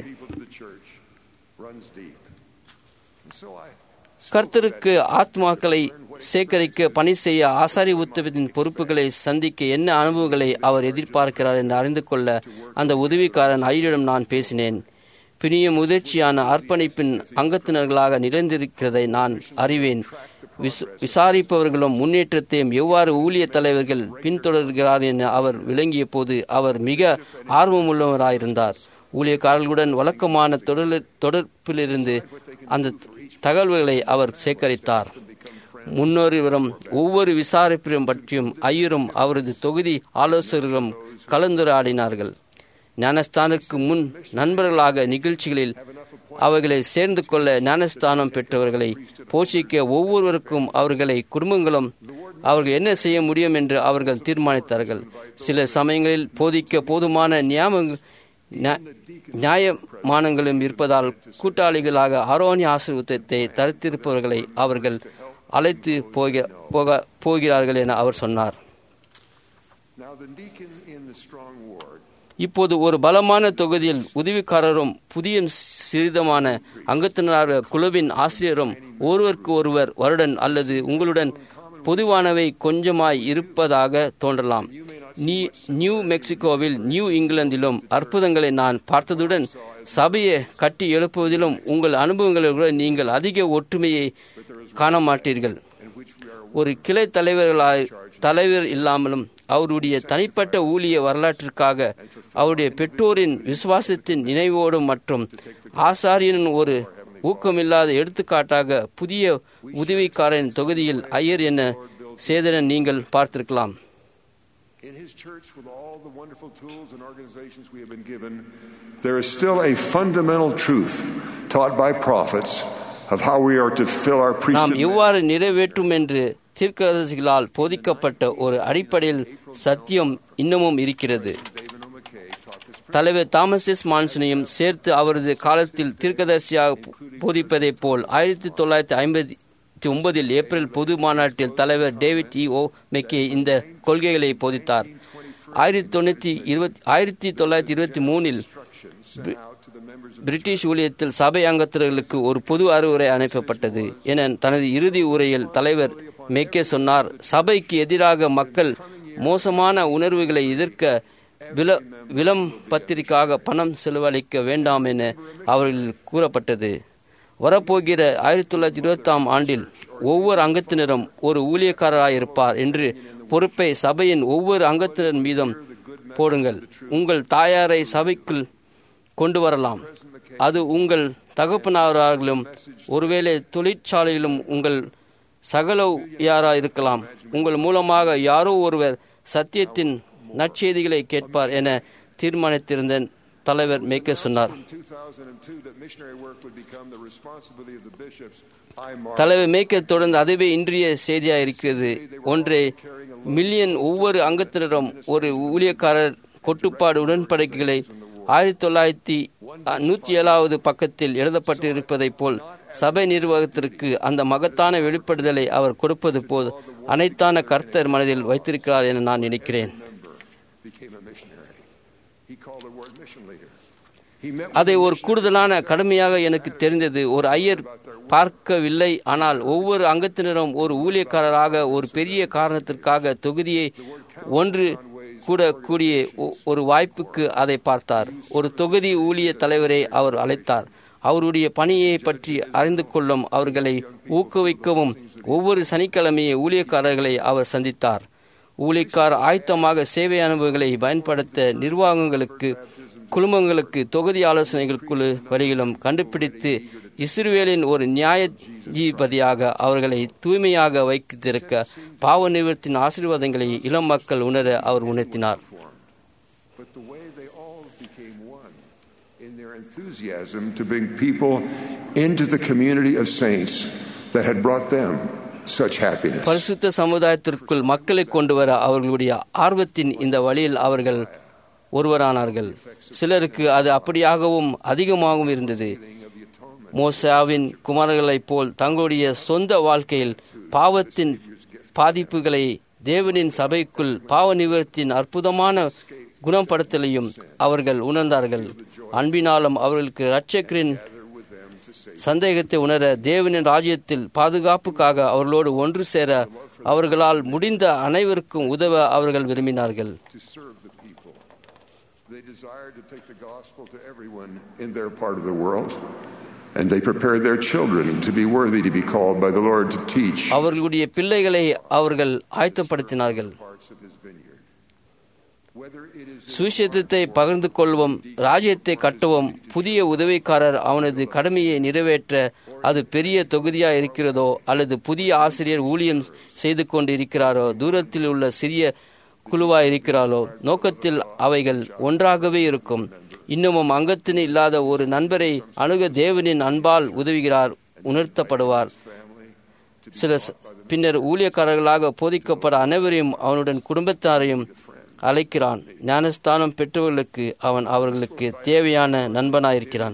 கர்த்தருக்கு ஆத்மாக்களை சேகரிக்க பணி செய்ய ஆசாரி உத்தவத்தின் பொறுப்புகளை சந்திக்க என்ன அனுபவங்களை அவர் எதிர்பார்க்கிறார் என்று அறிந்து கொள்ள அந்த உதவிக்காரன் ஐயரிடம் நான் பேசினேன். பிணிய முதிர்ச்சியான அர்ப்பணிப்பின் அங்கத்தினர்களாக நிறைந்திருக்கிறதை நான் அறிவேன். விஸ் விசாரிப்பவர்களும் முன்னேற்றத்தையும் எவ்வாறு ஊழிய தலைவர்கள் பின்தொடர்கிறார் என அவர் விளங்கிய போது அவர் மிக ஆர்வமுள்ளவராயிருந்தார். ஊழியக்காரர்களுடன் வழக்கமான தொடர் தொடர்பிலிருந்து அந்த தகவல்களை அவர் சேகரித்தார். முன்னோரிவரும் ஒவ்வொரு விசாரிப்பிலும் பற்றியும் ஐயரும் அவரது தொகுதி ஆலோசகர்களும் கலந்துரையாடினார்கள். ஞானஸ்தானுக்கு முன் நண்பர்களாக நிகழ்ச்சிகளில் அவர்களை சேர்ந்து கொள்ள ஞானஸ்தானம் பெற்றவர்களை போஷிக்க ஒவ்வொருவருக்கும் அவர்களை குடும்பங்களும் அவர்கள் என்ன செய்ய முடியும் என்று அவர்கள் தீர்மானித்தார்கள். சில சமயங்களில் போதிக்க போதுமான நியாமங்கள் நியாயமானங்களும் இருப்பதால் கூட்டாளிகளாக ஆரோனிய ஆசீர்வாதத்தை தரித்திருப்பவர்களை அவர்கள் அழைத்து போக போக போகிறார்கள் என அவர் சொன்னார். இப்போது ஒரு பலமான தொகுதியில் உதவிக்காரரும் புதிய சிறிதமான அங்கத்தினராக குழுவின் ஆசிரியரும் ஒருவருக்கு ஒருவர் வருடன் அல்லது உங்களுடன் பொதுவானவை கொஞ்சமாய் இருப்பதாக தோன்றலாம். நியூ மெக்சிகோவில் நியூ இங்கிலாந்திலும் அற்புதங்களை நான் பார்த்ததுடன் சபையை கட்டி எழுப்புவதிலும் உங்கள் அனுபவங்களுடன் நீங்கள் அதிக ஒற்றுமையை காண மாட்டீர்கள். ஒரு கிளை தலைவர்களாய் தலைவர் இல்லாமலும் அவருடைய தனிப்பட்ட ஊழிய வரலாற்றிற்காக அவருடைய பெற்றோரின் விசுவாசத்தின் நினைவோடும் மற்றும் ஆசாரியனின் ஒரு ஊக்கமில்லாத எடுத்துக்காட்டாக புதிய உதவிக்காரன் தொகுதியில் ஐயர் என சேதனன் நீங்கள் பார்த்திருக்கலாம். In his church, with all the wonderful tools and organizations we have been given, there is still a fundamental truth taught by prophets of how we are to fill our priesthood. நாம் எவ்வாறு நிறைவேற்றும் என்று தீர்க்கதரிசிகளால் போதிக்கப்பட்ட ஒரு அடிப்படையில் சத்தியம் இன்னமும் இருக்கிறது. தலைவர் தாமஸ் எஸ் மான்சனையும் சேர்த்து அவரது காலத்தில் தீர்க்கதரிசியாக போதிப்பதைப் போல் ஆயிரத்தி தொள்ளாயிரத்தி ஐம்பத்தி ஒன்பதில் ஏப்ரல் பொது மாநாட்டில் தலைவர் டேவிட் இ ஓ மெக்கே இந்த கொள்கைகளை போதித்தார். ஆயிரத்தி தொண்ணூத்தி இருபத்தி ஆயிரத்தி தொள்ளாயிரத்தி இருபத்தி மூணில் பிரிட்டிஷ் ஊழியத்தில் சபை அங்கத்தினர்களுக்கு ஒரு பொது அறிவுரை அனுப்பப்பட்டது என தனது இறுதி உரையில் தலைவர் மெக்கே சொன்னார். சபைக்கு எதிராக மக்கள் மோசமான உணர்வுகளை எதிர்க்க வில விளம் பத்திரிக்காக பணம் செலவழிக்க வேண்டாம் என அவர்கள் கூறப்பட்டது. வரப்போகிற ஆயிரத்தி தொள்ளாயிரத்தி இருபத்தாம் ஆண்டில் ஒவ்வொரு அங்கத்தினரும் ஒரு ஊழியக்காரராயிருப்பார் என்று பொறுப்பை சபையின் ஒவ்வொரு அங்கத்தினர் மீதும் போடுங்கள். உங்கள் தாயாரை சபைக்குள் கொண்டு வரலாம். அது உங்கள் தகப்பனாராலும் ஒருவேளை தொழிற்சாலையிலும் உங்கள் சகலவியாரா இருக்கலாம். உங்கள் மூலமாக யாரோ ஒருவர் சத்தியத்தின் நற்செய்திகளை கேட்பார் என தீர்மானித்திருந்த தலைவர் மேக்கே சொன்னார். தலைவர் மேக்கே தொடர்ந்து அதுவே இன்றைய செய்தியாக இருக்கிறது. ஒன்றே மில்லியன் ஒவ்வொரு அங்கத்தினரும் ஒரு ஊழியக்காரர் கொட்டுப்பாடு உடன்படிக்கைகளை ஆயிரத்தி தொள்ளாயிரத்தி நூற்றி ஏழாவது பக்கத்தில் எழுதப்பட்டிருப்பதைப் போல் சபை நிர்வாகத்திற்கு அந்த மகத்தான வெளிப்படுதலை அவர் கொடுப்பது போல் அனைத்தான கர்த்தர் மனதில் வைத்திருக்கிறார் என நான் நினைக்கிறேன். அதை ஒரு கூடுதலான கடமையாக எனக்கு தெரிந்தது. ஒரு ஐயர் பார்க்கவில்லை, ஆனால் ஒவ்வொரு அங்கத்தினரும் ஒரு ஊழியக்காரராக ஒரு பெரிய காரணத்திற்காக தொகுதியை ஒன்று கூட கூடிய ஒரு வாய்ப்புக்கு அதை பார்த்தார். ஒரு தொகுதி ஊழிய தலைவரை அவர் அழைத்தார். அவருடைய பணியை பற்றி அறிந்து கொள்ளும் அவர்களை ஊக்குவிக்கவும் ஒவ்வொரு சனிக்கிழமையே ஊழியக்காரர்களை அவர் சந்தித்தார். ஊழியக்கார ஆயத்தமாக சேவை அனுபவங்களை பயன்படுத்த நிர்வாகங்களுக்கு குழுமங்களுக்கு தொகுதி ஆலோசனைகள் குழு வழிகளும் கண்டுபிடித்து இஸ்ரவேலின் ஒரு நியாயாதிபதியாக அவர்களை தூய்மையாக வைத்திருக்க பாவ நிவர்த்தியின் ஆசீர்வாதங்களை இளம் மக்கள் உணர அவர் உணர்த்தினார். Enthusiasm to bring people into the community of saints that had brought them such happiness. பரிசுத்த சமுதாயத்திற்குள் மக்களை கொண்டு வர அவர்களுடைய ஆர்வத்தின் இந்த வழியில் அவர்கள் ஒருவரானார்கள். சிலருக்கு அது அப்படியாகவும் அதிகமாகவும் இருந்தது. மோசாவின் குமாரர்களைப் போல் தங்களுடைய சொந்த வாழ்க்கையில் பாவத்தின் பாதிப்புகளை தேவனின் சபைக்குள் பாவ நிவர்த்தியின் அற்புதமான குணப்படுத்தலையும் அவர்கள் உணர்ந்தார்கள். அன்பினாலும் அவர்களுக்கு இரட்சகரின் சந்தேகத்தை உணர தேவனின் ராஜ்யத்தில் பாதுகாப்புக்காக அவர்களோடு ஒன்று சேர அவர்களால் முடிந்த அனைவருக்கும் உதவ அவர்கள் விரும்பினார்கள். They desired to take the gospel to everyone in their part of the world, and they prepared their children to be worthy to be called by the Lord to teach. அவர்களுடைய பிள்ளைகளை அவர்கள் ஆயத்தப்படுத்தினார்கள். சுவிசேஷத்தை பகிர்ந்து கொள்வோம், ராஜ்யத்தை கட்டுவோம். புதிய உதவிக்காரர் அவனது கடமையை நிறைவேற்ற அது பெரிய தொகுதியா இருக்கிறதோ அல்லது புதிய ஆசிரியர் ஊழியம் செய்து கொண்டு இருக்கிறாரோ, தூரத்தில் உள்ள சிறிய குழுவா இருக்கிறாரோ, நோக்கத்தில் அவைகள் ஒன்றாகவே இருக்கும். இன்னமும் அங்கத்தின் இல்லாத ஒரு நண்பரை அணுக தேவனின் அன்பால் உதவுகிறார், உணர்த்தப்படுவார். சில பின்னர் ஊழியக்காரர்களாக போதிக்கப்பட அனைவரையும் அவனுடன் குடும்பத்தாரையும் அழைக்கிறான். ஞானஸ்தானம் பெற்றவர்களுக்கு அவன் அவர்களுக்கு தேவையான நண்பனாயிருக்கிறான்.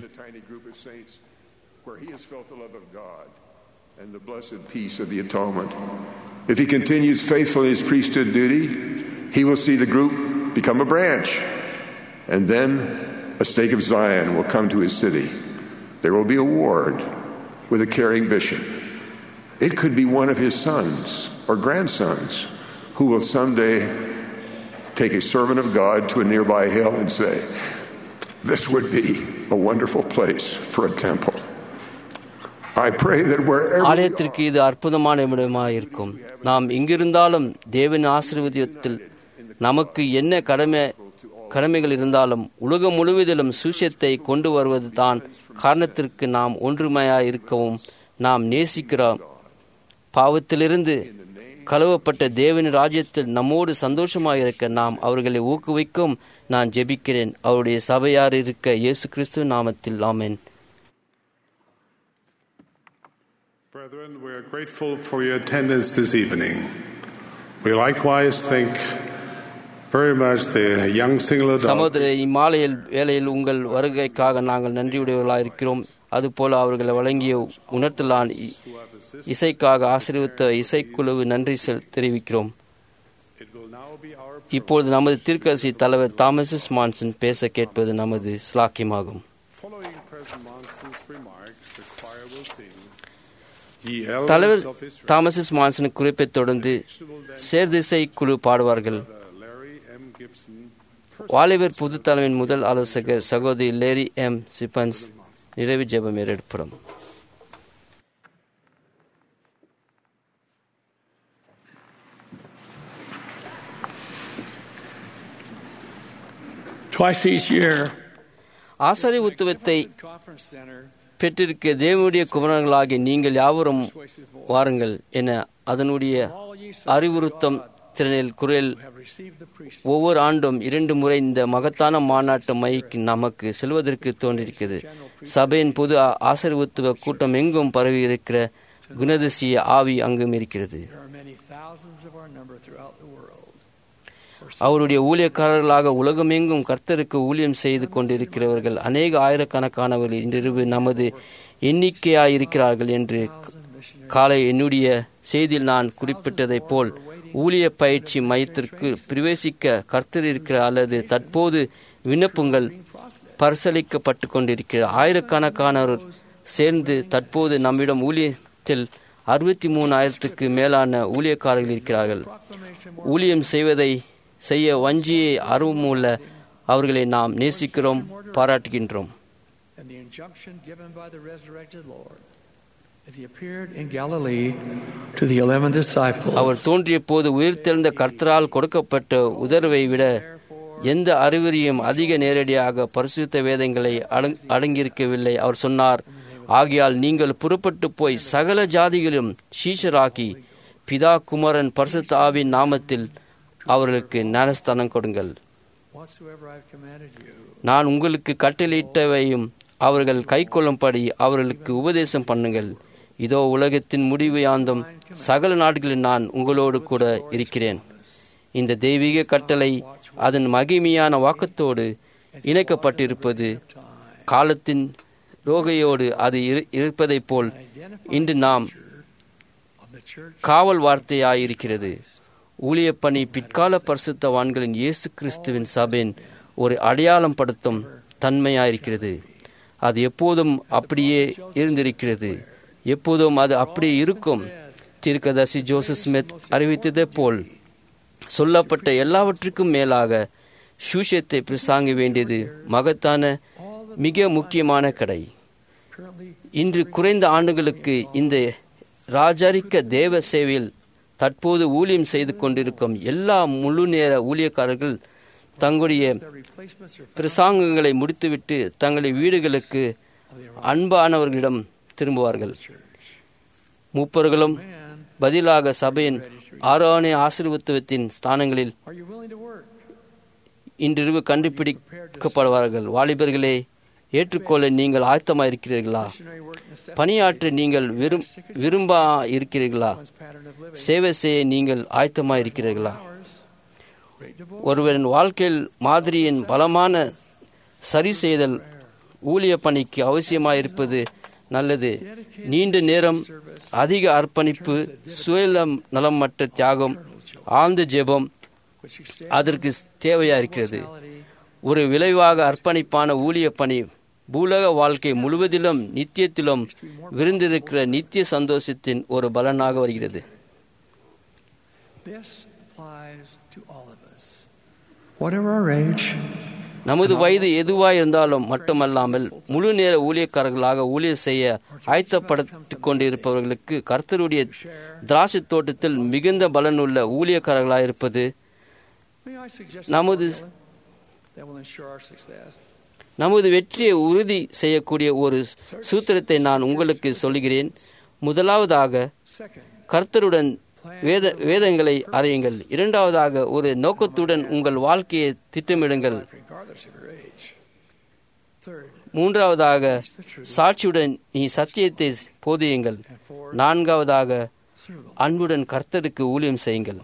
If he continues faithful in his priesthood duty, he will see the group become a branch, and then a stake of Zion will come to his city. There will be a ward with a caring bishop. It could be one of his sons or grandsons who will someday take a servant of God to a nearby hill and say, this would be a wonderful place for a temple. I pray that wherever ஆலயத்திற்கு இது அற்புதமான இடமாக இருக்கும். நாம் இங்கிருந்தாலும் தேவன் ஆசீர்வாதத்தில் நமக்கு என்ன கடமை கடமைகள் இருந்தாலும் உலகம் முழுவதிலும் சுவிசேஷத்தை கொண்டு வருவது தான் காரணத்திற்கு நாம் ஒன்றுமையாய் இருக்கவும் நாம் நேசிக்கிறோம். பாவத்திலிருந்து கழுவப்பட்ட தேவனின் ராஜ்யத்தில் நம்மோடு சந்தோஷமாக இருக்க நாம் அவர்களை ஊக்குவிக்கும் நான் ஜெபிக்கிறேன். அவருடைய சபையார் இருக்க இயேசு கிறிஸ்து நாமத்தில் ஆமென். Brethren, we are grateful for your attendance this evening. We likewise thank very much the young single adult. சகோதர, இம்மாலையில் வேளையில் உங்கள் வருகைக்காக நாங்கள் நன்றியுடையவர்களாக இருக்கிறோம். அதுபோல அவர்களை வழங்கிய உணர்த்தலான் இசைக்காக ஆசீர்வதித்த இசைக்குழுவு நன்றி தெரிவிக்கிறோம். இப்பொழுது நமது தீர்க்கதரிசி தலைவர் தாமஸ் மான்சன் பேச கேட்பது நமது ஸ்லாக்கியமாகும். தலைவர் தாமஸ் மான்சன் குறிப்பை தொடர்ந்து சேர்திசை குழு பாடுவார்கள். வாலிபர் புது தலைமையின் முதல் ஆலோசகர் சகோதரி லேரி எம் சிப்பன்ஸ் நிறைவு ஜெபம் ஏறெடுப்படும். Twice each year, ஆசாரிய உத்துவத்தை பெற்றிருக்க தேவனுடைய குமாரர்களாகிய நீங்கள் யாவரும் வாருங்கள் என அதனுடைய அறிவுறுத்தம் திறனில் குரல் ஒவ்வொரு ஆண்டும் இரண்டு முறை இந்த மகத்தான மாநாட்டு மைக்கு நமக்கு செல்வதற்கு தோன்றிருக்கிறது. சபையின் பொது ஆசீர்வத்துவ கூட்டம் எங்கும் பரவி இருக்கிற குணதிசய ஆவி அங்கும் இருக்கிறது. அவருடைய ஊழியக்காரர்களாக உலகமெங்கும் கர்த்தருக்கு ஊழியம் செய்து கொண்டிருக்கிறவர்கள் அநேக ஆயிரக்கணக்கானவர்கள் இன்றிரவு நமது எண்ணிக்கையாயிருக்கிறார்கள் என்று காலை என்னுடைய செய்தியில் நான் குறிப்பிட்டதைப் போல் ஊழிய பயிற்சி மையத்திற்கு பிரவேசிக்க கர்த்தர் இருக்கிற அல்லது தற்போது விண்ணப்பங்கள் பரிசீலிக்கப்பட்டு கொண்டிருக்கிற ஆயிரக்கணக்கானவர் சேர்ந்து தற்போது நம்மிடம் ஊழியத்தில் அறுபத்தி மூணு ஆயிரத்துக்கு மேலான ஊழியக்காரர்கள் இருக்கிறார்கள். ஊழியம் செய்வதை செய்ய வஞ்சியை ஆர்வமுள்ள அவர்களை நாம் நேசிக்கிறோம், பாராட்டுகின்றோம். அவர் தோன்றிய போது உயிர்த்தெழுந்த கர்த்தரால் கொடுக்கப்பட்ட உதர்வை விட எந்த அறிகுறியும் அதிக நேரடியாக பரிசுத்த வேதங்களை அடங்கியிருக்கவில்லை. அவர் சொன்னார், ஆகையால் நீங்கள் புறப்பட்டு போய் சகல ஜாதிகளும் சீஷராக்கி பிதா குமாரன் பரிசுத்த ஆவியின் நாமத்தில் அவர்களுக்கு ஞானஸ்தானம் கொடுங்கள். நான் உங்களுக்கு கட்டளையிட்டவையும் அவர்கள் கை கொள்ளும்படி அவர்களுக்கு உபதேசம் பண்ணுங்கள். இதோ உலகத்தின் முடிவு யாந்தும் சகல நாடுகளில் நான் உங்களோடு கூட இருக்கிறேன். இந்த தெய்வீக கட்டளை அதன் மகிமையான வாக்கத்தோடு இணைக்கப்பட்டிருப்பது காலத்தின் ரோகையோடு அது இருப்பதைப் போல் இன்று நாம் காவல் வார்த்தையாயிருக்கிறது. ஊழிய பணி பிற்கால பரிசுத்தவான்களின் இயேசு கிறிஸ்துவின் சபையின் ஒரு அடையாளம் படுத்தும் தன்மையாயிருக்கிறது. அது எப்போதும் அப்படியே இருந்திருக்கிறது, எப்போதும் அது அப்படியே இருக்கும். தீர்க்கதரிசி ஜோசப் ஸ்மித் அறிவித்ததை போல் சொல்லப்பட்ட எல்லாவற்றுக்கும் மேலாக சுவிசேஷத்தை பிரசங்க வேண்டியது மகத்தான மிக முக்கியமான கடை. இன்று குறைந்த ஆண்டுகளுக்கு இந்த ராஜரிக்க தேவ சேவையில் தற்போது ஊழியம் செய்து கொண்டிருக்கும் எல்லா முழு நேர ஊழியக்காரர்கள் தங்களுடைய பிரசங்கங்களை முடித்துவிட்டு தங்களுடைய வீடுகளுக்கு அன்பானவர்களிடம் திரும்புவார்கள். மூப்பர்களும் பதிலாக சபையின் ஆரோனே ஆசீர்வத்துவத்தின் ஸ்தானங்களில் இன்றிரவு கண்டுபிடிக்கப்படுவார்கள். வாலிபர்களே, ஏற்றுக்கொள்ள நீங்கள் ஆயத்தமாக இருக்கிறீர்களா? பணியாற்ற நீங்கள் விரும் விரும்பா இருக்கிறீர்களா? சேவை செய்ய நீங்கள் ஆயத்தமாக இருக்கிறீர்களா? ஒருவரின் வாழ்க்கையில் மாதிரியின் பலமான சரி செய்தல் ஊழிய பணிக்கு அவசியமாக இருப்பது நல்லது. நீண்ட நேரம், அதிக அர்ப்பணிப்பு, சுயநலம் நலமற்ற தியாகம், ஆழ்ந்த ஜெபம் அதற்கு தேவையா இருக்கிறது. ஒரு விளைவாக அர்ப்பணிப்பான ஊழிய பணி பூலக வாழ்க்கை முழுவதிலும் நித்தியத்திலும் விருந்திருக்கிற நித்திய சந்தோஷத்தின் ஒரு பலனாக வருகிறது. நமது வயது எதுவாக இருந்தாலும் மட்டுமல்லாமல் முழு நேர ஊழியக்காரர்களாக ஊழியர் செய்ய ஆயத்தப்பட்டுக் கொண்டிருப்பவர்களுக்கு கர்த்தருடைய திராட்சை தோட்டத்தில் மிகுந்த பலனுள்ள ஊழியக்காரர்களாக இருப்பது May I suggest நமது a formula that will ensure our success? நமது வெற்றியை உறுதி செய்யக்கூடிய ஒரு சூத்திரத்தை நான் உங்களுக்கு சொல்கிறேன். முதலாவதாக Second, கர்த்தருடன் வேத வேதங்களை அறியுங்கள். இரண்டாவதாக ஒரு நோக்கத்துடன் உங்கள் வாழ்க்கையை திட்டமிடுங்கள். regardless of your age. Third, மூன்றாவதாக சாட்சியுடன் நீ சத்தியத்தை போதியுங்கள். நான்காவதாக serve the Lord. அன்புடன் கர்த்தருக்கு ஊழியம் செய்யுங்கள்.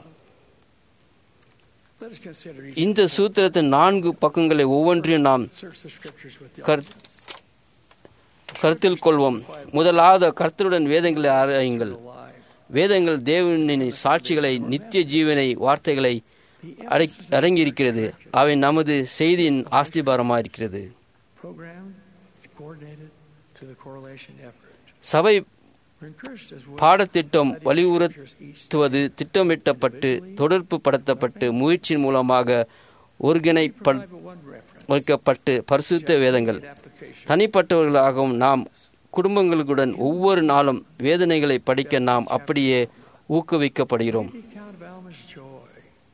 Let us consider each இந்த சூத்திரத்தின் நான்கு பக்கங்களை ஒவ்வொன்றையும் நாம் search the scriptures with Ghar- diligence. கருத்தில் கொள்வோம். முதலாவது கர்த்தருடன் வேதங்களை ஆராயுங்கள். Alive. வேதங்கள் தேவனின் சாட்சிகளை, நித்திய ஜீவனை, வார்த்தைகளை அடை- அடங்கியிருக்கிறது. அவை நமது செய்தியின் ஆஸ்திபாரமாயிருக்கிறது. Programmed and coordinated to the correlation effort. சபை We're encouraged as well. பாடத்திட்டம் வலியுறுத்துவது திட்டமிட்டப்பட்டு தொடர்பு படுத்தப்பட்டு முயற்சியின் மூலமாக ஒருங்கிணைப்ப Provide but one reference. வைக்கப்பட்டு பரிசுத்த வேதங்கள் Application. தனிப்பட்டவர்களாகவும் நாம் குடும்பங்களுடன் ஒவ்வொரு நாளும் வேதனைகளை படிக்க நாம் அப்படியே ஊக்குவிக்கப்படுகிறோம். The account of Alma's joy.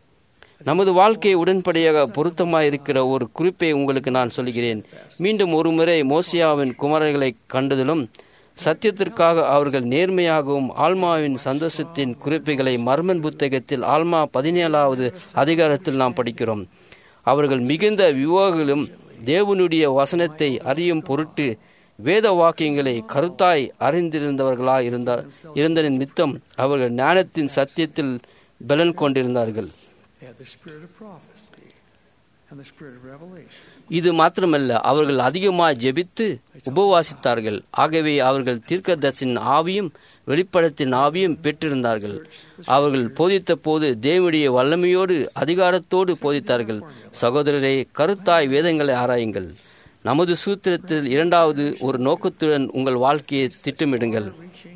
நமது வாழ்க்கை உடன்படியாக பொருத்தமாக இருக்கிற ஒரு குறிப்பை உங்களுக்கு நான் சொல்கிறேன். மீண்டும் ஒருமுறை மோசியாவின் குமாரர்களை கண்டதிலும் சத்தியத்திற்காக அவர்கள் நேர்மையாகவும் ஆல்மாவின் சந்தோஷத்தின் குறிப்புகளை மர்மன் புத்தகத்தில் ஆல்மா பதினேழாவது அதிகாரத்தில் நாம் படிக்கிறோம். அவர்கள் மிகுந்த விவாகங்களும் தேவனுடைய வசனத்தை அறியும் பொருட்டு வேத வாக்கியங்களை கருத்தாய் அறிந்திருந்தவர்களாய் இருந்த இருந்த நிமித்தம் அவர்கள் ஞானத்தின் சத்தியத்தில் பலன் கொண்டிருந்தார்கள். They had the spirit of prophecy and the spirit of revelation. இது மாத்திரமல்ல, அவர்கள் அதிகமாக ஜெபித்து உபவாசித்தார்கள். ஆகவே அவர்கள் தீர்க்கதரிசியின் ஆவியும் வெளிப்படத்தின் ஆவியும் பெற்றிருந்தார்கள். அவர்கள் போதித்த போது தேவனுடைய வல்லமையோடு அதிகாரத்தோடு போதித்தார்கள். சகோதரரே, கருத்தாய் வேதங்களை ஆராயுங்கள். நமது சூத்திரத்தில் இரண்டாவது ஒரு நோக்கத்துடன் உங்கள் வாழ்க்கையை திட்டமிடுங்கள்.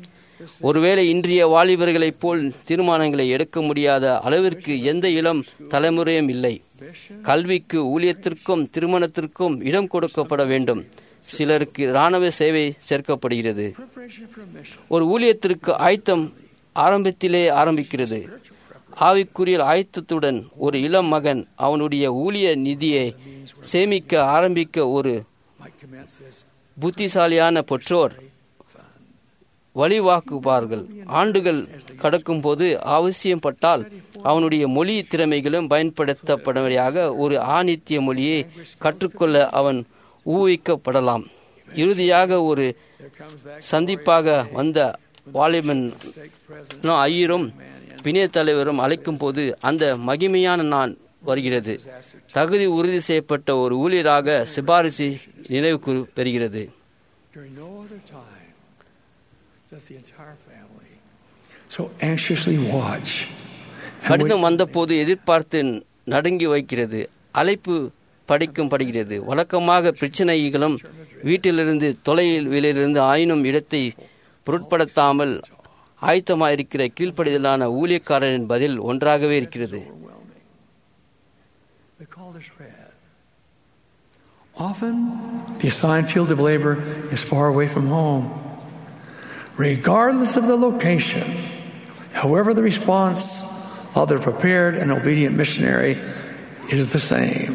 ஒருவேளை இன்றைய வாலிபர்களைப் போல் தீர்மானங்களை எடுக்க முடியாத அளவிற்கு எந்த இளம் தலைமுறையும் இல்லை. கல்விக்கு, ஊழியத்திற்கும் திருமணத்திற்கும் இடம் கொடுக்கப்பட வேண்டும். சிலருக்கு இராணுவ சேவை சேர்க்கப்படுகிறது. Preparation for a mission. ஒரு ஊழியத்திற்கு ஆயத்தம் ஆரம்பத்திலே ஆரம்பிக்கிறது. ஆவிக்குரிய ஆயத்தத்துடன் ஒரு இளம் மகன் அவனுடைய ஊழிய நிதியை சேமிக்க ஆரம்பிக்க ஒரு Might commence as புத்திசாலியான பெற்றோர் வழிவாக்குவார்கள். ஆண்டுகள் கடக்கும் போது அவசியப்பட்டால் அவனுடைய மொழி திறமைகளும் பயன்படுத்தப்படும்படியாக ஒரு ஆணித்திய மொழியை கற்றுக்கொள்ள அவன் ஊக்குவிக்கப்படலாம். இறுதியாக ஒரு சந்திப்பாக வந்த வாலிபன் ஐயரும் பிணைய தலைவரும் அழைக்கும் போது அந்த மகிமையான நான் வருகிறது. தகுதி உறுதி செய்யப்பட்ட ஒரு ஊழியராக சிபாரிசு நினைவு பெறுகிறது. during no other time does the entire family so anxiously watch. கடிதம் வந்தபோது எதிர்பார்த்து நடுங்கி வைக்கிறது. அழைப்பு படிக்கும் படுகிறது. வழக்கமாக பிரச்சனைகளும் வீட்டிலிருந்து தொலைவிலிருந்து ஆயினும் இடத்தை பொருட்படுத்தாமல் ஆயத்தமாயிருக்கிற கீழ்ப்படிதலான ஊழியக்காரரின் பதில் ஒன்றாகவே இருக்கிறது. The call is read. Often, the assigned field of labor is far away from home. Regardless of the location, however, the response of the prepared and obedient missionary is the same.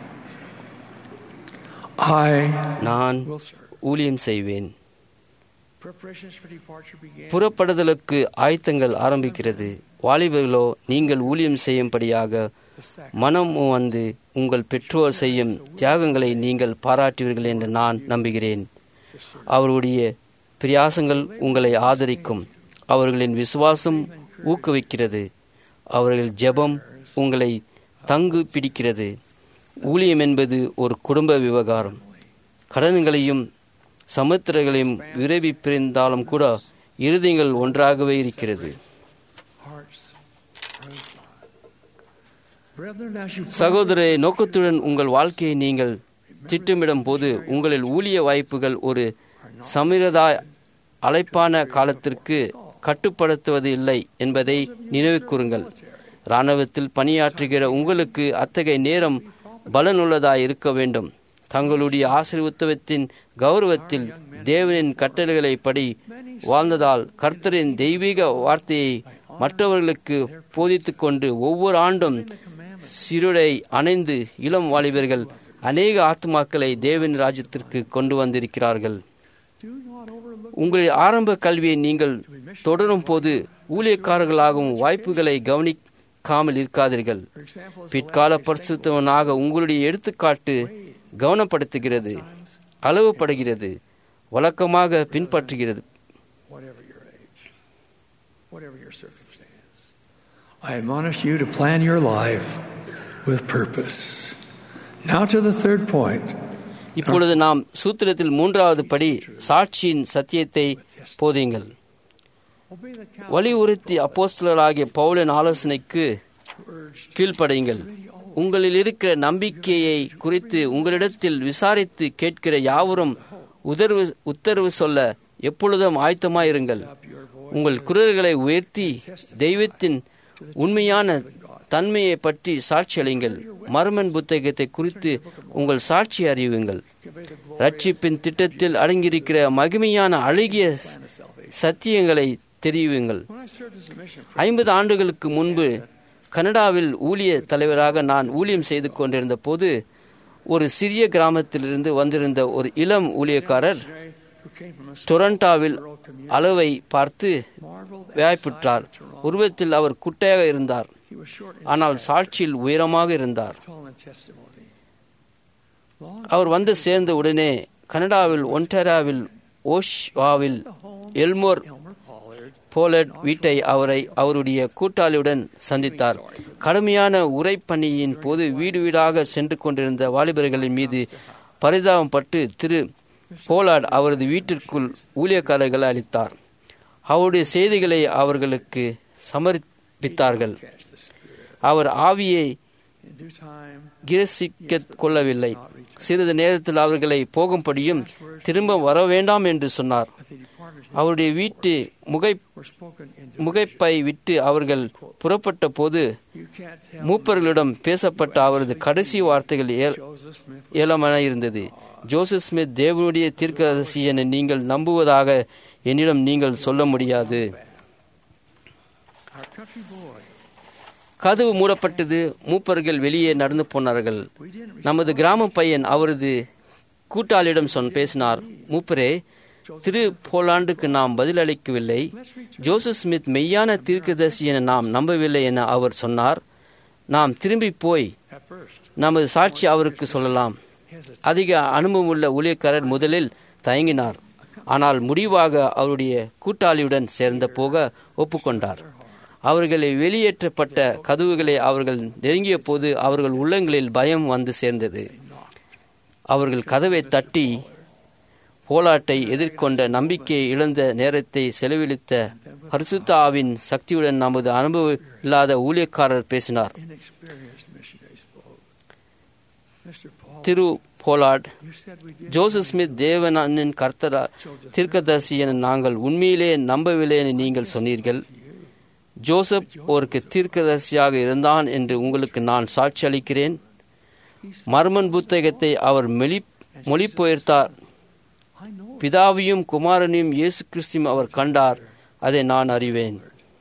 I நான் will serve. ஊழியம் செய்வேன். Preparations for departure began. புறப்படுதலுக்கு ஆயத்தங்கள் ஆரம்பிக்கிறது. வாலிபர்களோ, நீங்கள் ஊழியம் செய்யும்படியாக மனம் வந்து உங்கள் பெற்றோர் செய்யும் தியாகங்களை நீங்கள் பாராட்டுவீர்கள் என்று நான் நம்புகிறேன். அவருடைய பிரயாசங்கள் உங்களை ஆதரிக்கும். அவர்களின் விசுவாசம் ஊக்குவிக்கிறது. அவர்கள் ஜெபம் உங்களை தங்கு பிடிக்கிறது. ஊழியம் என்பது ஒரு குடும்ப விவகாரம். கடன்களையும் சமுத்திரங்களையும் விரைவி பிரிந்தாலும் கூட இருதயங்கள் ஒன்றாகவே இருக்கிறது. சகோதரே, நோக்கத்துடன் உங்கள் வாழ்க்கையை நீங்கள் திட்டமிடும் போது உங்களில் ஊழிய வாய்ப்புகள் ஒரு சமிரதாய அழைப்பான காலத்திற்கு கட்டுப்படுத்துவது இல்லை என்பதை நினைவு கூறுங்கள். இராணுவத்தில் பணியாற்றுகிற உங்களுக்கு அத்தகைய நேரம் பலனுள்ளதாய் இருக்க வேண்டும். தங்களுடைய ஆசீர்வாதத்தின் கௌரவத்தில் தேவனின் கட்டளைகளை படி வாழ்ந்ததால் கர்த்தரின் தெய்வீக வார்த்தையை மற்றவர்களுக்கு போதித்துக் கொண்டு ஒவ்வொரு ஆண்டும் சிறுடை அணைந்து இளம் வாலிபர்கள் அநேக ஆத்மாக்களை தேவன் ராஜ்யத்திற்கு கொண்டு வந்திருக்கிறார்கள். உங்கள் ஆரம்ப கல்வியை நீங்கள் தொடரும் போது ஊழியக்காரர்களாகவும் வாய்ப்புகளை கவனிக்காமல் இருக்காதீர்கள். பிற்கால பரிசுத்தவனாக உங்களுடைய எடுத்துக்காட்டு கவனப்படுத்துகிறது, அளவுபடுகிறது, வழக்கமாக பின்பற்றுகிறது. I admonish you to plan your life with purpose. Now to the third point. இப்பொழுது நாம் சூத்திரத்தில் மூன்றாவது படி சாட்சியின் சத்தியத்தை போதியுங்கள். வலியுறுத்தி அப்போஸ்தலராகிய பவுலின் ஆலோசனைக்கு கீழ்ப்படையுங்கள். உங்களில் இருக்கிற நம்பிக்கையை குறித்து உங்களிடத்தில் விசாரித்து கேட்கிற யாவரும் உதர்வு உத்தரவு சொல்ல எப்பொழுதும் ஆயத்தமாயிருங்கள். உங்கள் குரல்களை உயர்த்தி தெய்வத்தின் உண்மையான தன்மையை பற்றி சாட்சி அளியுங்கள். மர்மன் புத்தகத்தை குறித்து உங்கள் சாட்சி அறிவுங்கள். ரட்சிப்பின் திட்டத்தில் அடங்கியிருக்கிற மகிமையான அழகிய சத்தியங்களை தெரிவியுங்கள். ஐம்பது ஆண்டுகளுக்கு முன்பு கனடாவில் ஊழிய தலைவராக நான் ஊழியம் செய்து கொண்டிருந்த போது ஒரு சிறிய கிராமத்திலிருந்து வந்திருந்த ஒரு இளம் ஊழியக்காரர் டொரண்டாவில் அளவை பார்த்து வாய்ப்புற்றார். உருவத்தில் அவர் குட்டையாக இருந்தார், ஆனால் சாட்சியில் உயரமாக இருந்தார். அவர் வந்து சேர்ந்த உடனே கனடாவில் ஒன்டாரியோவில் ஓஷாவில் எல்மோர் போலட் வீட்டை அவரை அவருடைய கூட்டாளியுடன் சந்தித்தார். கடுமையான உரைப்பணியின் போது வீடு வீடாக சென்று கொண்டிருந்த வாலிபர்களின் மீது பரிதாபப்பட்டு திரு போலார்ட் அவரது வீட்டிற்குள் ஊழியக்காரர்களை அளித்தார். அவருடைய செய்திகளை அவர்களுக்கு சமர்ப்பித்தார்கள். அவர் ஆவியை கிரசிக்க கொள்ளவில்லை. சிறிது நேரத்தில் அவர்களை போகும்படியும் திரும்ப வர வேண்டாம் என்று சொன்னார். அவருடைய வீட்டு முகை முகைப்பை விட்டு அவர்கள் புறப்பட்ட போது மூப்பர்களிடம் பேசப்பட்ட அவரது கடைசி வார்த்தைகள் ஏலமான இருந்தது. ஜோசப் ஸ்மித் தேவனுடைய தீர்க்கதரிசி என நீங்கள் நம்புவதாக என்னிடம் நீங்கள் சொல்ல முடியாது. கதவு மூடப்பட்டது. மூப்பர்கள் வெளியே நடந்து போனார்கள். நமது கிராம பையன் அவரது கூட்டாளியிடம் சொன் பேசினார். மூப்பரே, திரு போலாண்டுக்கு நாம் பதிலளிக்கவில்லை. ஜோசப் ஸ்மித் மெய்யான தீர்க்கதரிசி என நாம் நம்பவில்லை என அவர் சொன்னார். நாம் திரும்பி போய் நமது சாட்சி அவருக்கு சொல்லலாம். அதிக அனுபவமுள்ள ஊழியக்காரர் முதலில் தயங்கினார். ஆனால் முடிவாக அவருடைய கூட்டாளியுடன் சேர்ந்த போக ஒப்புக்கொண்டார். அவர்களை வெளியேற்றப்பட்ட கதவுகளை அவர்கள் நெருங்கிய போது அவர்கள் உள்ளங்களில் பயம் வந்து சேர்ந்தது. அவர்கள் கதவை தட்டி போலாட்டை எதிர்கொண்ட நம்பிக்கையை இழந்த நேரத்தை செலவழித்த பரிசுத்த ஆவியின் சக்தியுடன் நமது அனுபவம் இல்லாத ஊழியக்காரர் பேசினார். திரு போலார்ட், ஜோசப் ஸ்மித் தேவனின் கர்த்தரா தீர்க்கதரிசி என நாங்கள் உண்மையிலே நம்பவில்லை என நீங்கள் சொன்னீர்கள். ஜோசப் ஒரு தீர்க்கதரிசியாக இருந்தான் என்று உங்களுக்கு நான் சாட்சி அளிக்கிறேன். மர்மன் புத்தகத்தை அவர் மொழி மொழிபெயர்த்தார். பிதாவையும் குமாரனையும் இயேசு கிறிஸ்துவையும் அவர் கண்டார். அதை நான் அறிவேன்.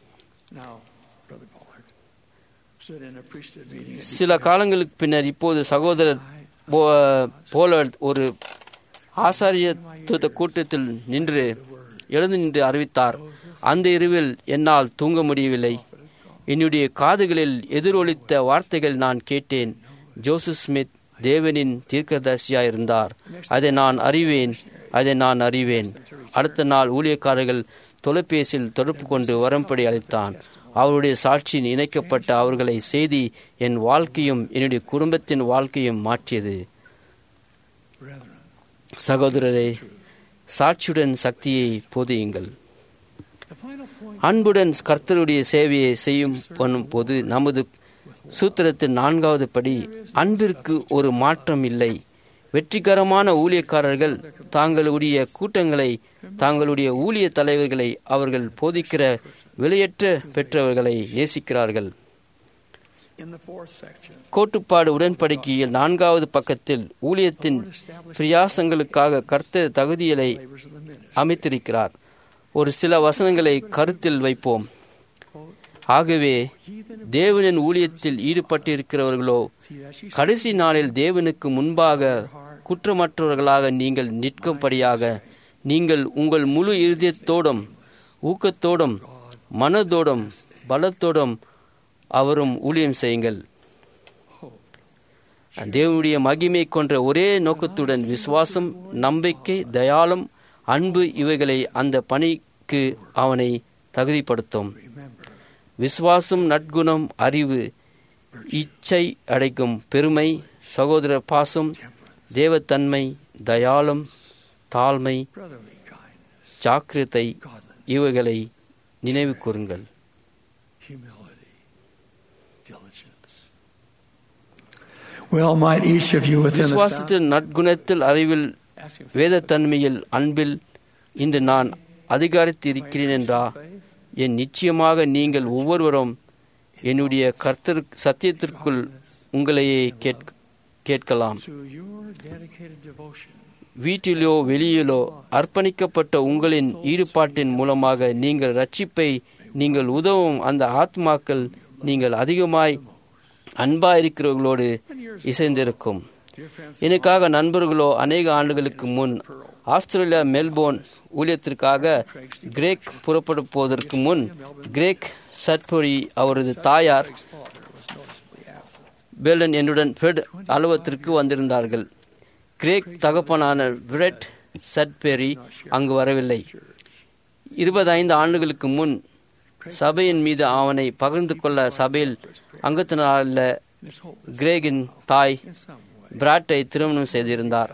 சில காலங்களுக்கு பின்னர் இப்போது சகோதரர் போலார்ட் ஒரு ஆசாரியத்துவ கூட்டத்தில் நின்று எழுந்து நின்று அறிவித்தார். அந்த இரவில் என்னால் தூங்க முடியவில்லை. என்னுடைய காதுகளில் எதிரொலித்த வார்த்தைகள் நான் கேட்டேன். ஜோசப் ஸ்மித் தேவனின் தீர்க்கதரிசியாயிருந்தார். அதை நான் அறிவேன், அதை நான் அறிவேன். அடுத்த நாள் ஊழியக்காரர்கள் தொலைபேசியில் தொடர்பு கொண்டு வரும்படி அளித்தான். அவருடைய சாட்சியின் இணைக்கப்பட்ட அவர்களை செய்தி என் வாழ்க்கையும் என்னுடைய குடும்பத்தின் வாழ்க்கையும் மாற்றியது. சகோதரரே, சாட்சியுடன் சக்தியை போதியுங்கள். அன்புடன் கர்த்தருடைய சேவையை செய்யும் பண்ணும் போது நமது சூத்திரத்தின் நான்காவது படி, அன்பிற்கு ஒரு மாற்றம் இல்லை. வெற்றிகரமான ஊழியக்காரர்கள் தாங்களுடைய கூட்டங்களை, தாங்களுடைய ஊழிய தலைவர்களை, அவர்கள் போதிக்கிற வெளியேற்ற பெற்றவர்களை நேசிக்கிறார்கள். கோட்டுப்பாடு உடன்படிக்கையில் நான்காவது பக்கத்தில் ஊழியத்தின் பிரயாசங்களுக்காக கர்த்தர் தகுதிகளை அமைத்திருக்கிறார். ஒரு சில வசனங்களை கருத்தில் வைப்போம். ஆகவே தேவனின் ஊழியத்தில் ஈடுபட்டிருக்கிறவர்களோ கடைசி நாளில் தேவனுக்கு முன்பாக குற்றமற்றவர்களாக நீங்கள் நிற்கும்படியாக நீங்கள் உங்கள் முழு இருதயத்தோடும் ஊக்கத்தோடும் மனதோடும் பலத்தோடும் அவரும் ஊழியம் செய்யுங்கள். தேவனுடைய மகிமை கொன்ற ஒரே நோக்கத்துடன் விசுவாசம், நம்பிக்கை, தயாளம், அன்பு இவைகளை அந்த பணிக்கு அவனை தகுதிப்படுத்தும். விசுவாசம், நற்குணம், அறிவு, இச்சை அடைக்கும் பெருமை, சகோதர பாசம், தேவத்தன்மை, தயாளம், தாழ்மை, ஜாக்கிரதை இவைகளை நினைவு கூறுங்கள். விசுவாசத்தில், நற்குணத்தில், அறிவில், வேதத்தன்மையில், அன்பில் இன்று நான் அதிகாரித்திருக்கிறேன் என்றா என் நிச்சயமாக நீங்கள் ஒவ்வொருவரும் என்னுடைய கர்த்தர் சத்தியத்திற்குள் உங்களையே கேட்கலாம். வீட்டிலோ வெளியிலோ அர்ப்பணிக்கப்பட்ட உங்களின் ஈடுபாட்டின் மூலமாக நீங்கள் ரட்சிப்பை நீங்கள் உதவும் அந்த ஆத்மாக்கள் நீங்கள் அதிகமாய் அன்பாயிருக்கிறவர்களோடு இசைந்திருக்கும். எனக்காக நண்பர்களோ அநேக ஆண்டுகளுக்கு முன் ஆஸ்திரேலியா மெல்போர்ன் ஊழியத்திற்காக கிரேக் புறப்பட போவதற்கு முன் கிரேக் சட்புரி அவரது தாயார் பெல்டன் என்னுடன் ஃபெட் அலுவலகத்திற்கு வந்திருந்தார்கள். கிரேக் தகப்பனான பிரெட் சட்பெரி அங்கு வரவில்லை. இருபத்தைந்து ஆண்டுகளுக்கு முன் சபையின் மீது அவனை பகிர்ந்து கொள்ள சபையில் அங்கத்தினால கிரேகின் தாய் பிராட்டை திருமணம் செய்திருந்தார்.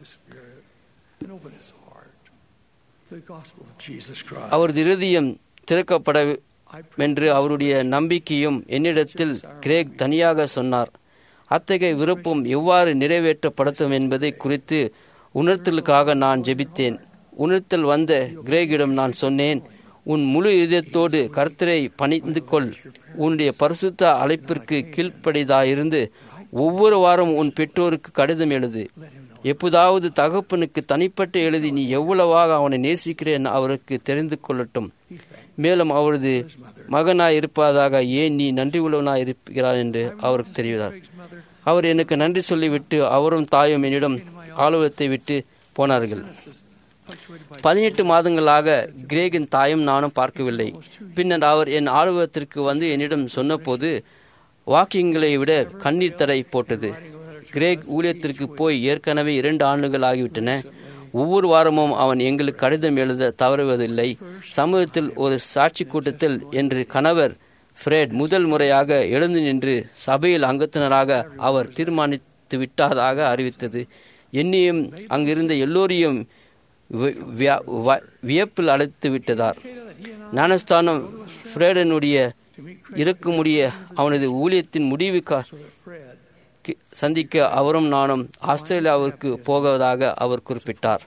அவரது இருதயம் திறக்கப்பட என்று அவருடைய நம்பிக்கையும் என்னிடத்தில் கிரேக் தனியாக சொன்னார். அத்தகைய விருப்பம் எவ்வாறு நிறைவேற்றப்படுத்தும் என்பதை குறித்து உணர்த்தலுக்காக நான் ஜெபித்தேன். உணர்த்தல் வந்த கிரேகிடம் நான் சொன்னேன், உன் முழு இதயத்தோடு கர்த்தரை பணிந்து கொள். உன்னுடைய பரிசுத்த அழைப்பிற்கு கீழ்ப்படிதாயிருந்து ஒவ்வொரு வாரம் உன் பெற்றோருக்கு கடிதம் எழுது. எப்போதாவது தகப்பனுக்கு தனிப்பட்ட எழுதி நீ எவ்வளவாக அவனை நேசிக்கிறேன் அவருக்கு தெரிந்து கொள்ளட்டும். மேலும் அவரது மகனாய் இருப்பதாக ஏன் நீ நன்றி உள்ளவனாய் இருக்கிறார் என்று அவருக்கு தெரிவித்தார். அவர் எனக்கு நன்றி சொல்லிவிட்டு அவரும் தாயும் என்னிடம் ஆலோசனை விட்டு போனார்கள். பதினெட்டு மாதங்களாக கிரேகின் தாயும் நானும் பார்க்கவில்லை. பின்னர் அவர் என் ஆலோசனத்திற்கு வந்து என்னிடம் சொன்னபோது வாக்கியங்களை விட கண்ணீர் தடை போட்டது. கிரேக் ஊழியத்திற்கு போய் ஏற்கனவே இரண்டு ஆண்டுகள் ஆகிவிட்டன. ஒவ்வொரு வாரமும் அவன் எங்களுக்கு கடிதம் எழுத தவறுவதில்லை. சமூகத்தில் ஒரு சாட்சி கூட்டத்தில் என்று கணவர் ஃப்ரெட் முதல் முறையாக எழுந்து நின்று சபையில் அங்கத்தினராக அவர் தீர்மானித்து விட்டதாக அறிவித்தது. என்னையும் அங்கிருந்த எல்லோரையும் வியப்பில் அழைத்து விட்டதார். ஞானஸ்தானம் ஃப்ரெடனுடைய இருக்குமுடிய அவனது ஊழியத்தின் முடிவு சந்திக்க அவரும் நானும் ஆஸ்திரேலியாவிற்கு போவதாக அவர் குறிப்பிட்டார்.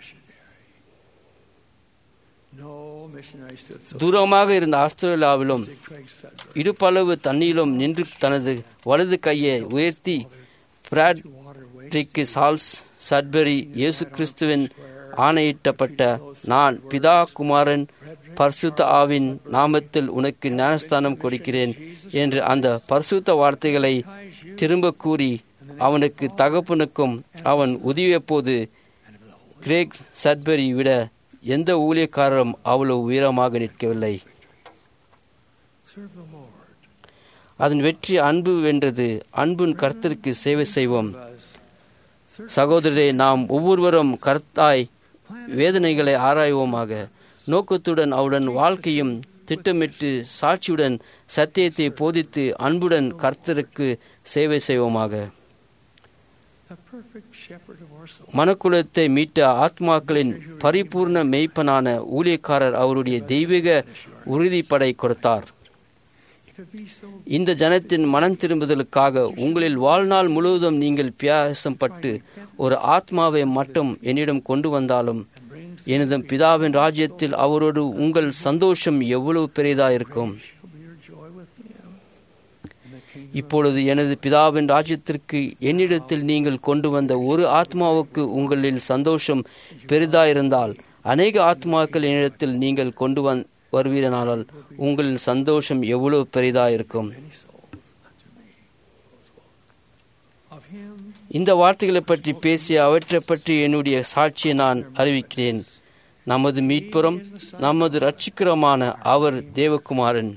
தூரமாக இருந்த ஆஸ்திரேலியாவிலும் இடுப்பளவு தண்ணீரிலும் நின்று தனது வலது கையை உயர்த்தி பிராட்ரிக் சார்ல்ஸ் சட்பெரி இயேசு கிறிஸ்துவின் ஆணையிட்டப்பட்ட நான் பிதா குமாரன் பரிசுத்த ஆவின் நாமத்தில் உனக்கு ஞானஸ்தானம் கொடுக்கிறேன் என்று அந்த பரிசுத்த வார்த்தைகளை திரும்ப கூறி அவனுக்கு தகப்பனுக்கும் அவன் உதவிய போது கிரேக் சட்பெரி விட எந்த ஊழியக்காரரும் அவ்வளவு உயரமாக நிற்கவில்லை. அதன் வெற்றி அன்பு வென்றது. அன்பின் கர்த்தருக்கு சேவை செய்வோம். சகோதரரே, நாம் ஒவ்வொருவரும் கர்த்தாய் வேதனைகளை ஆராய்வோமாக. நோக்கத்துடன் அவருடன் வாழ்க்கையும் திட்டமிட்டு சாட்சியுடன் சத்தியத்தை போதித்து அன்புடன் கர்த்தருக்கு சேவை செய்வோமாக. மனக்குலத்தை மீட்ட ஆத்மாக்களின் பரிபூர்ண மெய்ப்பனான ஊழியக்காரர் அவருடைய தெய்வீக உறுதிப்படை கொடுத்தார். இந்த ஜனத்தின் மனம் திரும்புதலுக்காக உங்களில் வாழ்நாள் முழுவதும் நீங்கள் பியாசப்பட்டு ஒரு ஆத்மாவை மட்டும் என்னிடம் கொண்டு வந்தாலும் எனது பிதாவின் ராஜ்யத்தில் அவரோடு உங்கள் சந்தோஷம் எவ்வளவு பெரிதாயிருக்கும். இப்பொழுது எனது பிதாவின் ராஜ்யத்திற்கு என்னிடத்தில் நீங்கள் கொண்டு வந்த ஒரு ஆத்மாவுக்கு உங்களில் சந்தோஷம் பெரிதாயிருந்தால் அநேக ஆத்மாக்கள் என்னிடத்தில் நீங்கள் கொண்டு வந் வருவீரனால் உங்களின் சந்தோஷம் எவ்வளவு பெரிதாக இருக்கும். இந்த வார்த்தைகளை பற்றி பேசிய அவற்றை பற்றி என்னுடைய சாட்சியை நான் அறிவிக்கிறேன். நமது மீட்புறம் நமது இரட்சகருமான அவர் தேவகுமாரன்.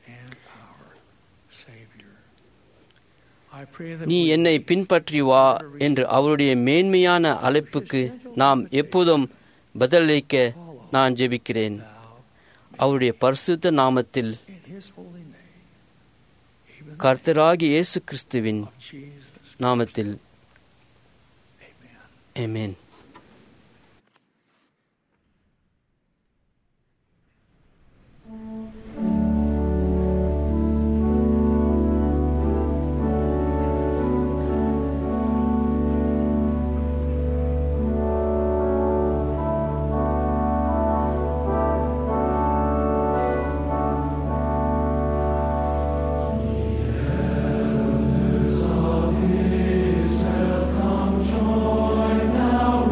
நீ என்னை பின்பற்றி வா என்று அவருடைய மேன்மையான அழைப்புக்கு நாம் எப்போதும் பதிலளிக்க நான் ஜெபிக்கிறேன். அவருடைய பரிசுத்த நாமத்தில், கர்த்தராகிய இயேசு கிறிஸ்துவின் நாமத்தில், ஆமென். Now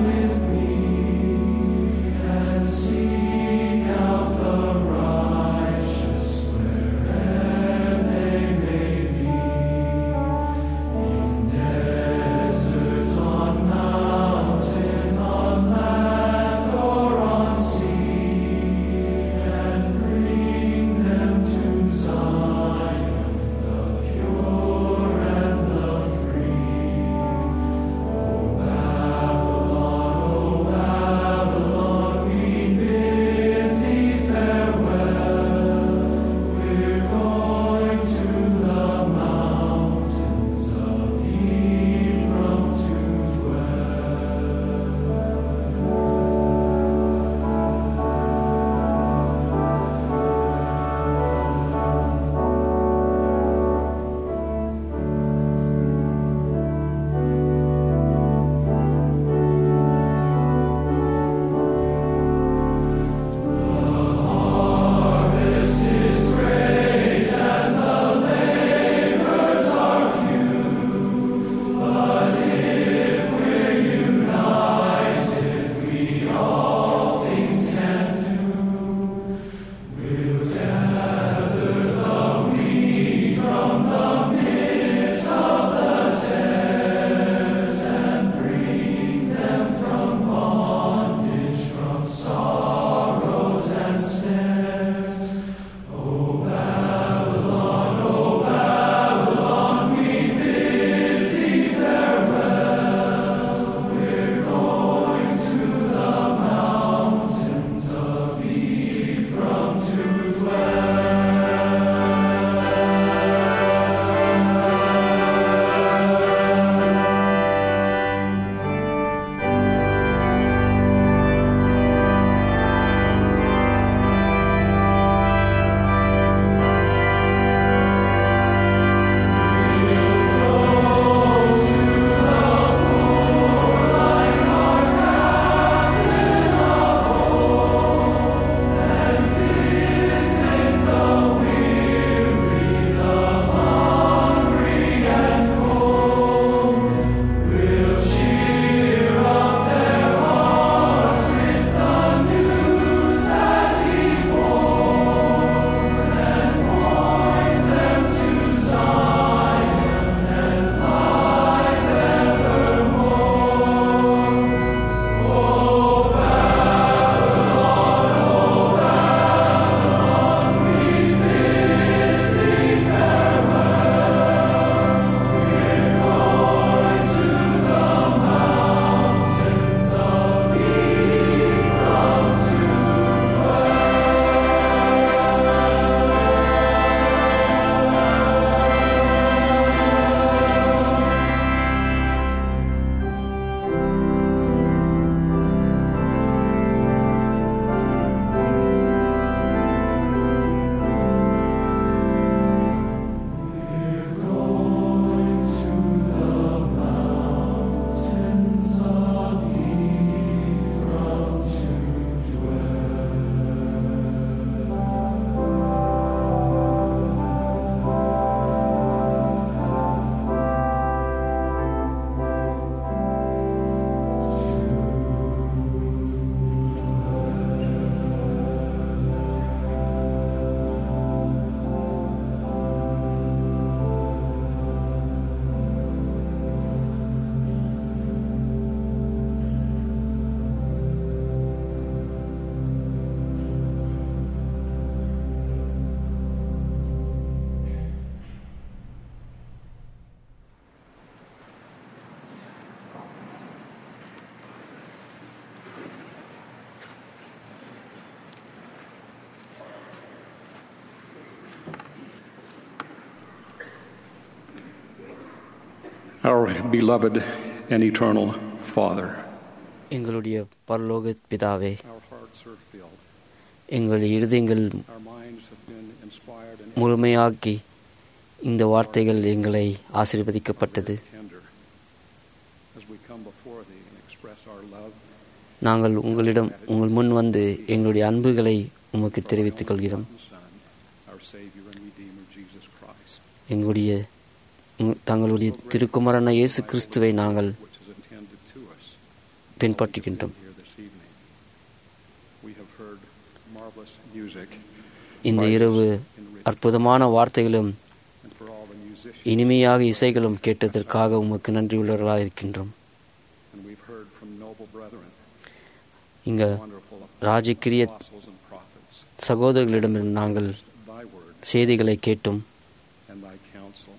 Our beloved and eternal Father, எங்களுடைய பரலோக பிதாவே, our hearts are filled. எங்கள் இருதயங்கள் Our minds have been inspired and முழுமையாக்கி இந்த வார்த்தைகள் எங்களை ஆசீர்வதிக்கப்பட்டது. tender as we come before thee and express our love. நாங்கள் உங்களிடம் உங்கள் முன் வந்து எங்களுடைய அன்புகளை உமக்கு தெரிவித்துக் கொள்கிறோம். Son, our Savior and Redeemer, Jesus Christ, எங்களுடைய உங்- தங்களுடைய திருக்குமாரன இயேசு கிறிஸ்துவை நாங்கள் which is intended to us பின்பற்றுகின்றோம். here this evening. We have heard marvelous music இந்த இரவு அற்புதமான வார்த்தைகளும் and for all the musicians, இனிமையாக இசைகளும் கேட்டதற்காக உமக்கு நன்றியுள்ளவர்களாக இருக்கின்றோம். and we've heard from noble brethren, இங்க wonderful Rajagiriya apostles and prophets, சகோதரர்களிடமிருந்து நாங்கள் thy word செய்திகளை கேட்டும். and thy counsel.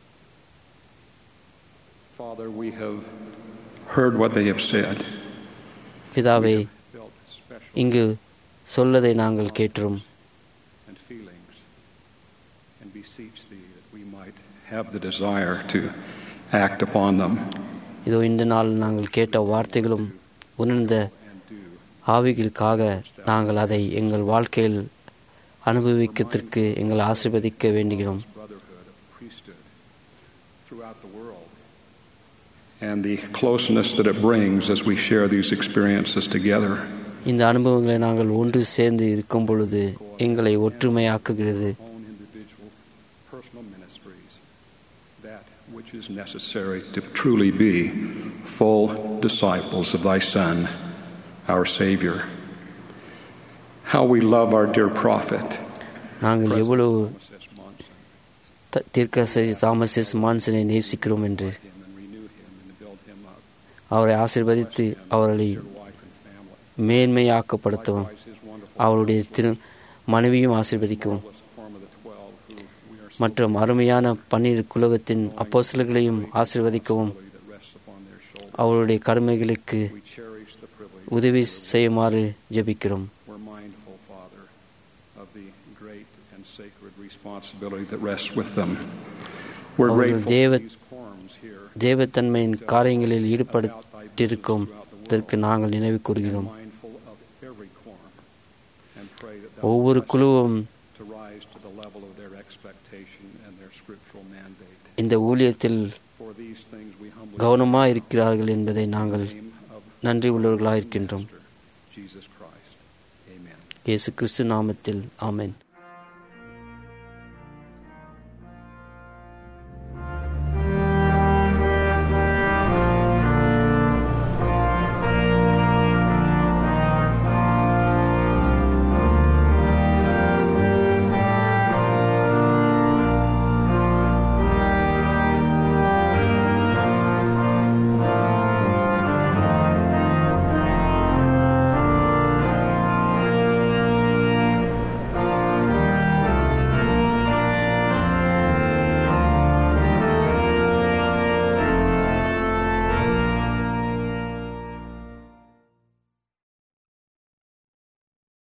Father, we have heard what they have said. பிதாவே, Felt special இங்கு சொல்லதை நாங்கள் கேட்டோம். and feelings, and beseech thee that we might have the desire to act upon them இதோ இந்த நாள் நாங்கள் கேட்ட வார்த்தைகளும் உணர்ந்த and do ஆவிகளுக்காக நாங்கள் அதை எங்கள் வாழ்க்கையில் அனுபவிக்கத்திற்கு எங்கள் ஆசீர்வதிக்க வேண்டுகிறோம். brotherhood of priesthood throughout the world, and the closeness that it brings as we share these experiences together. இந்த அனுபவங்களை நாங்கள் ஒன்று சேர்ந்து இருக்கும் பொழுது எங்களை ஒற்றுமையாக்குகிறது. Own individual personal ministries, that which is necessary to truly be full disciples of thy Son, our Savior. How we love our dear prophet, நாங்கள் எவ்வளவு Thomas S. Monson, த- தீர்க்கதரிசி தாமஸ் எஸ் மான்சனை நேசிக்கிறோம் என்று him and renew him and build him up, அவரை ஆசீர்வதித்து அவர்களை dear wife and family. மேன்மையாக்கப்படுத்தவும் Likewise, his wonderful அவருடைய திரு மனைவியும் ஆசீர்வதிக்கவும் marvelous form of the twelve, who we are so மற்றும் அருமையான பன்னீர் குலகத்தின் அப்போஸ்தலர்களையும் ஆசீர்வதிக்கவும் that rests upon their shoulders. அவருடைய கடமைகளுக்கு We cherish the privilege. உதவி செய்யுமாறு ஜெபிக்கிறோம். We're mindful, Father, of the great and sacred responsibility that rests with them. We're அவர்கள் grateful தேவ for these quorums here, தேவத்தன்மையின் காரியங்களில் ஈடுபட்டிருக்கும் இதற்கு நாங்கள் நினைவு கூறுகிறோம். mindful of every quorum, and pray that thou ஒவ்வொரு bless குழுவும் to rise to the level of their expectation and their scriptural mandate. இந்த ஊழியத்தில் For these things we humbly கவனமாக இருக்கிறார்கள் என்பதை நாங்கள் name of நன்றி உள்ளவர்களாக இருக்கின்றோம். Jesus Christ. Amen. இயேசு கிறிஸ்து நாமத்தில் ஆமென்.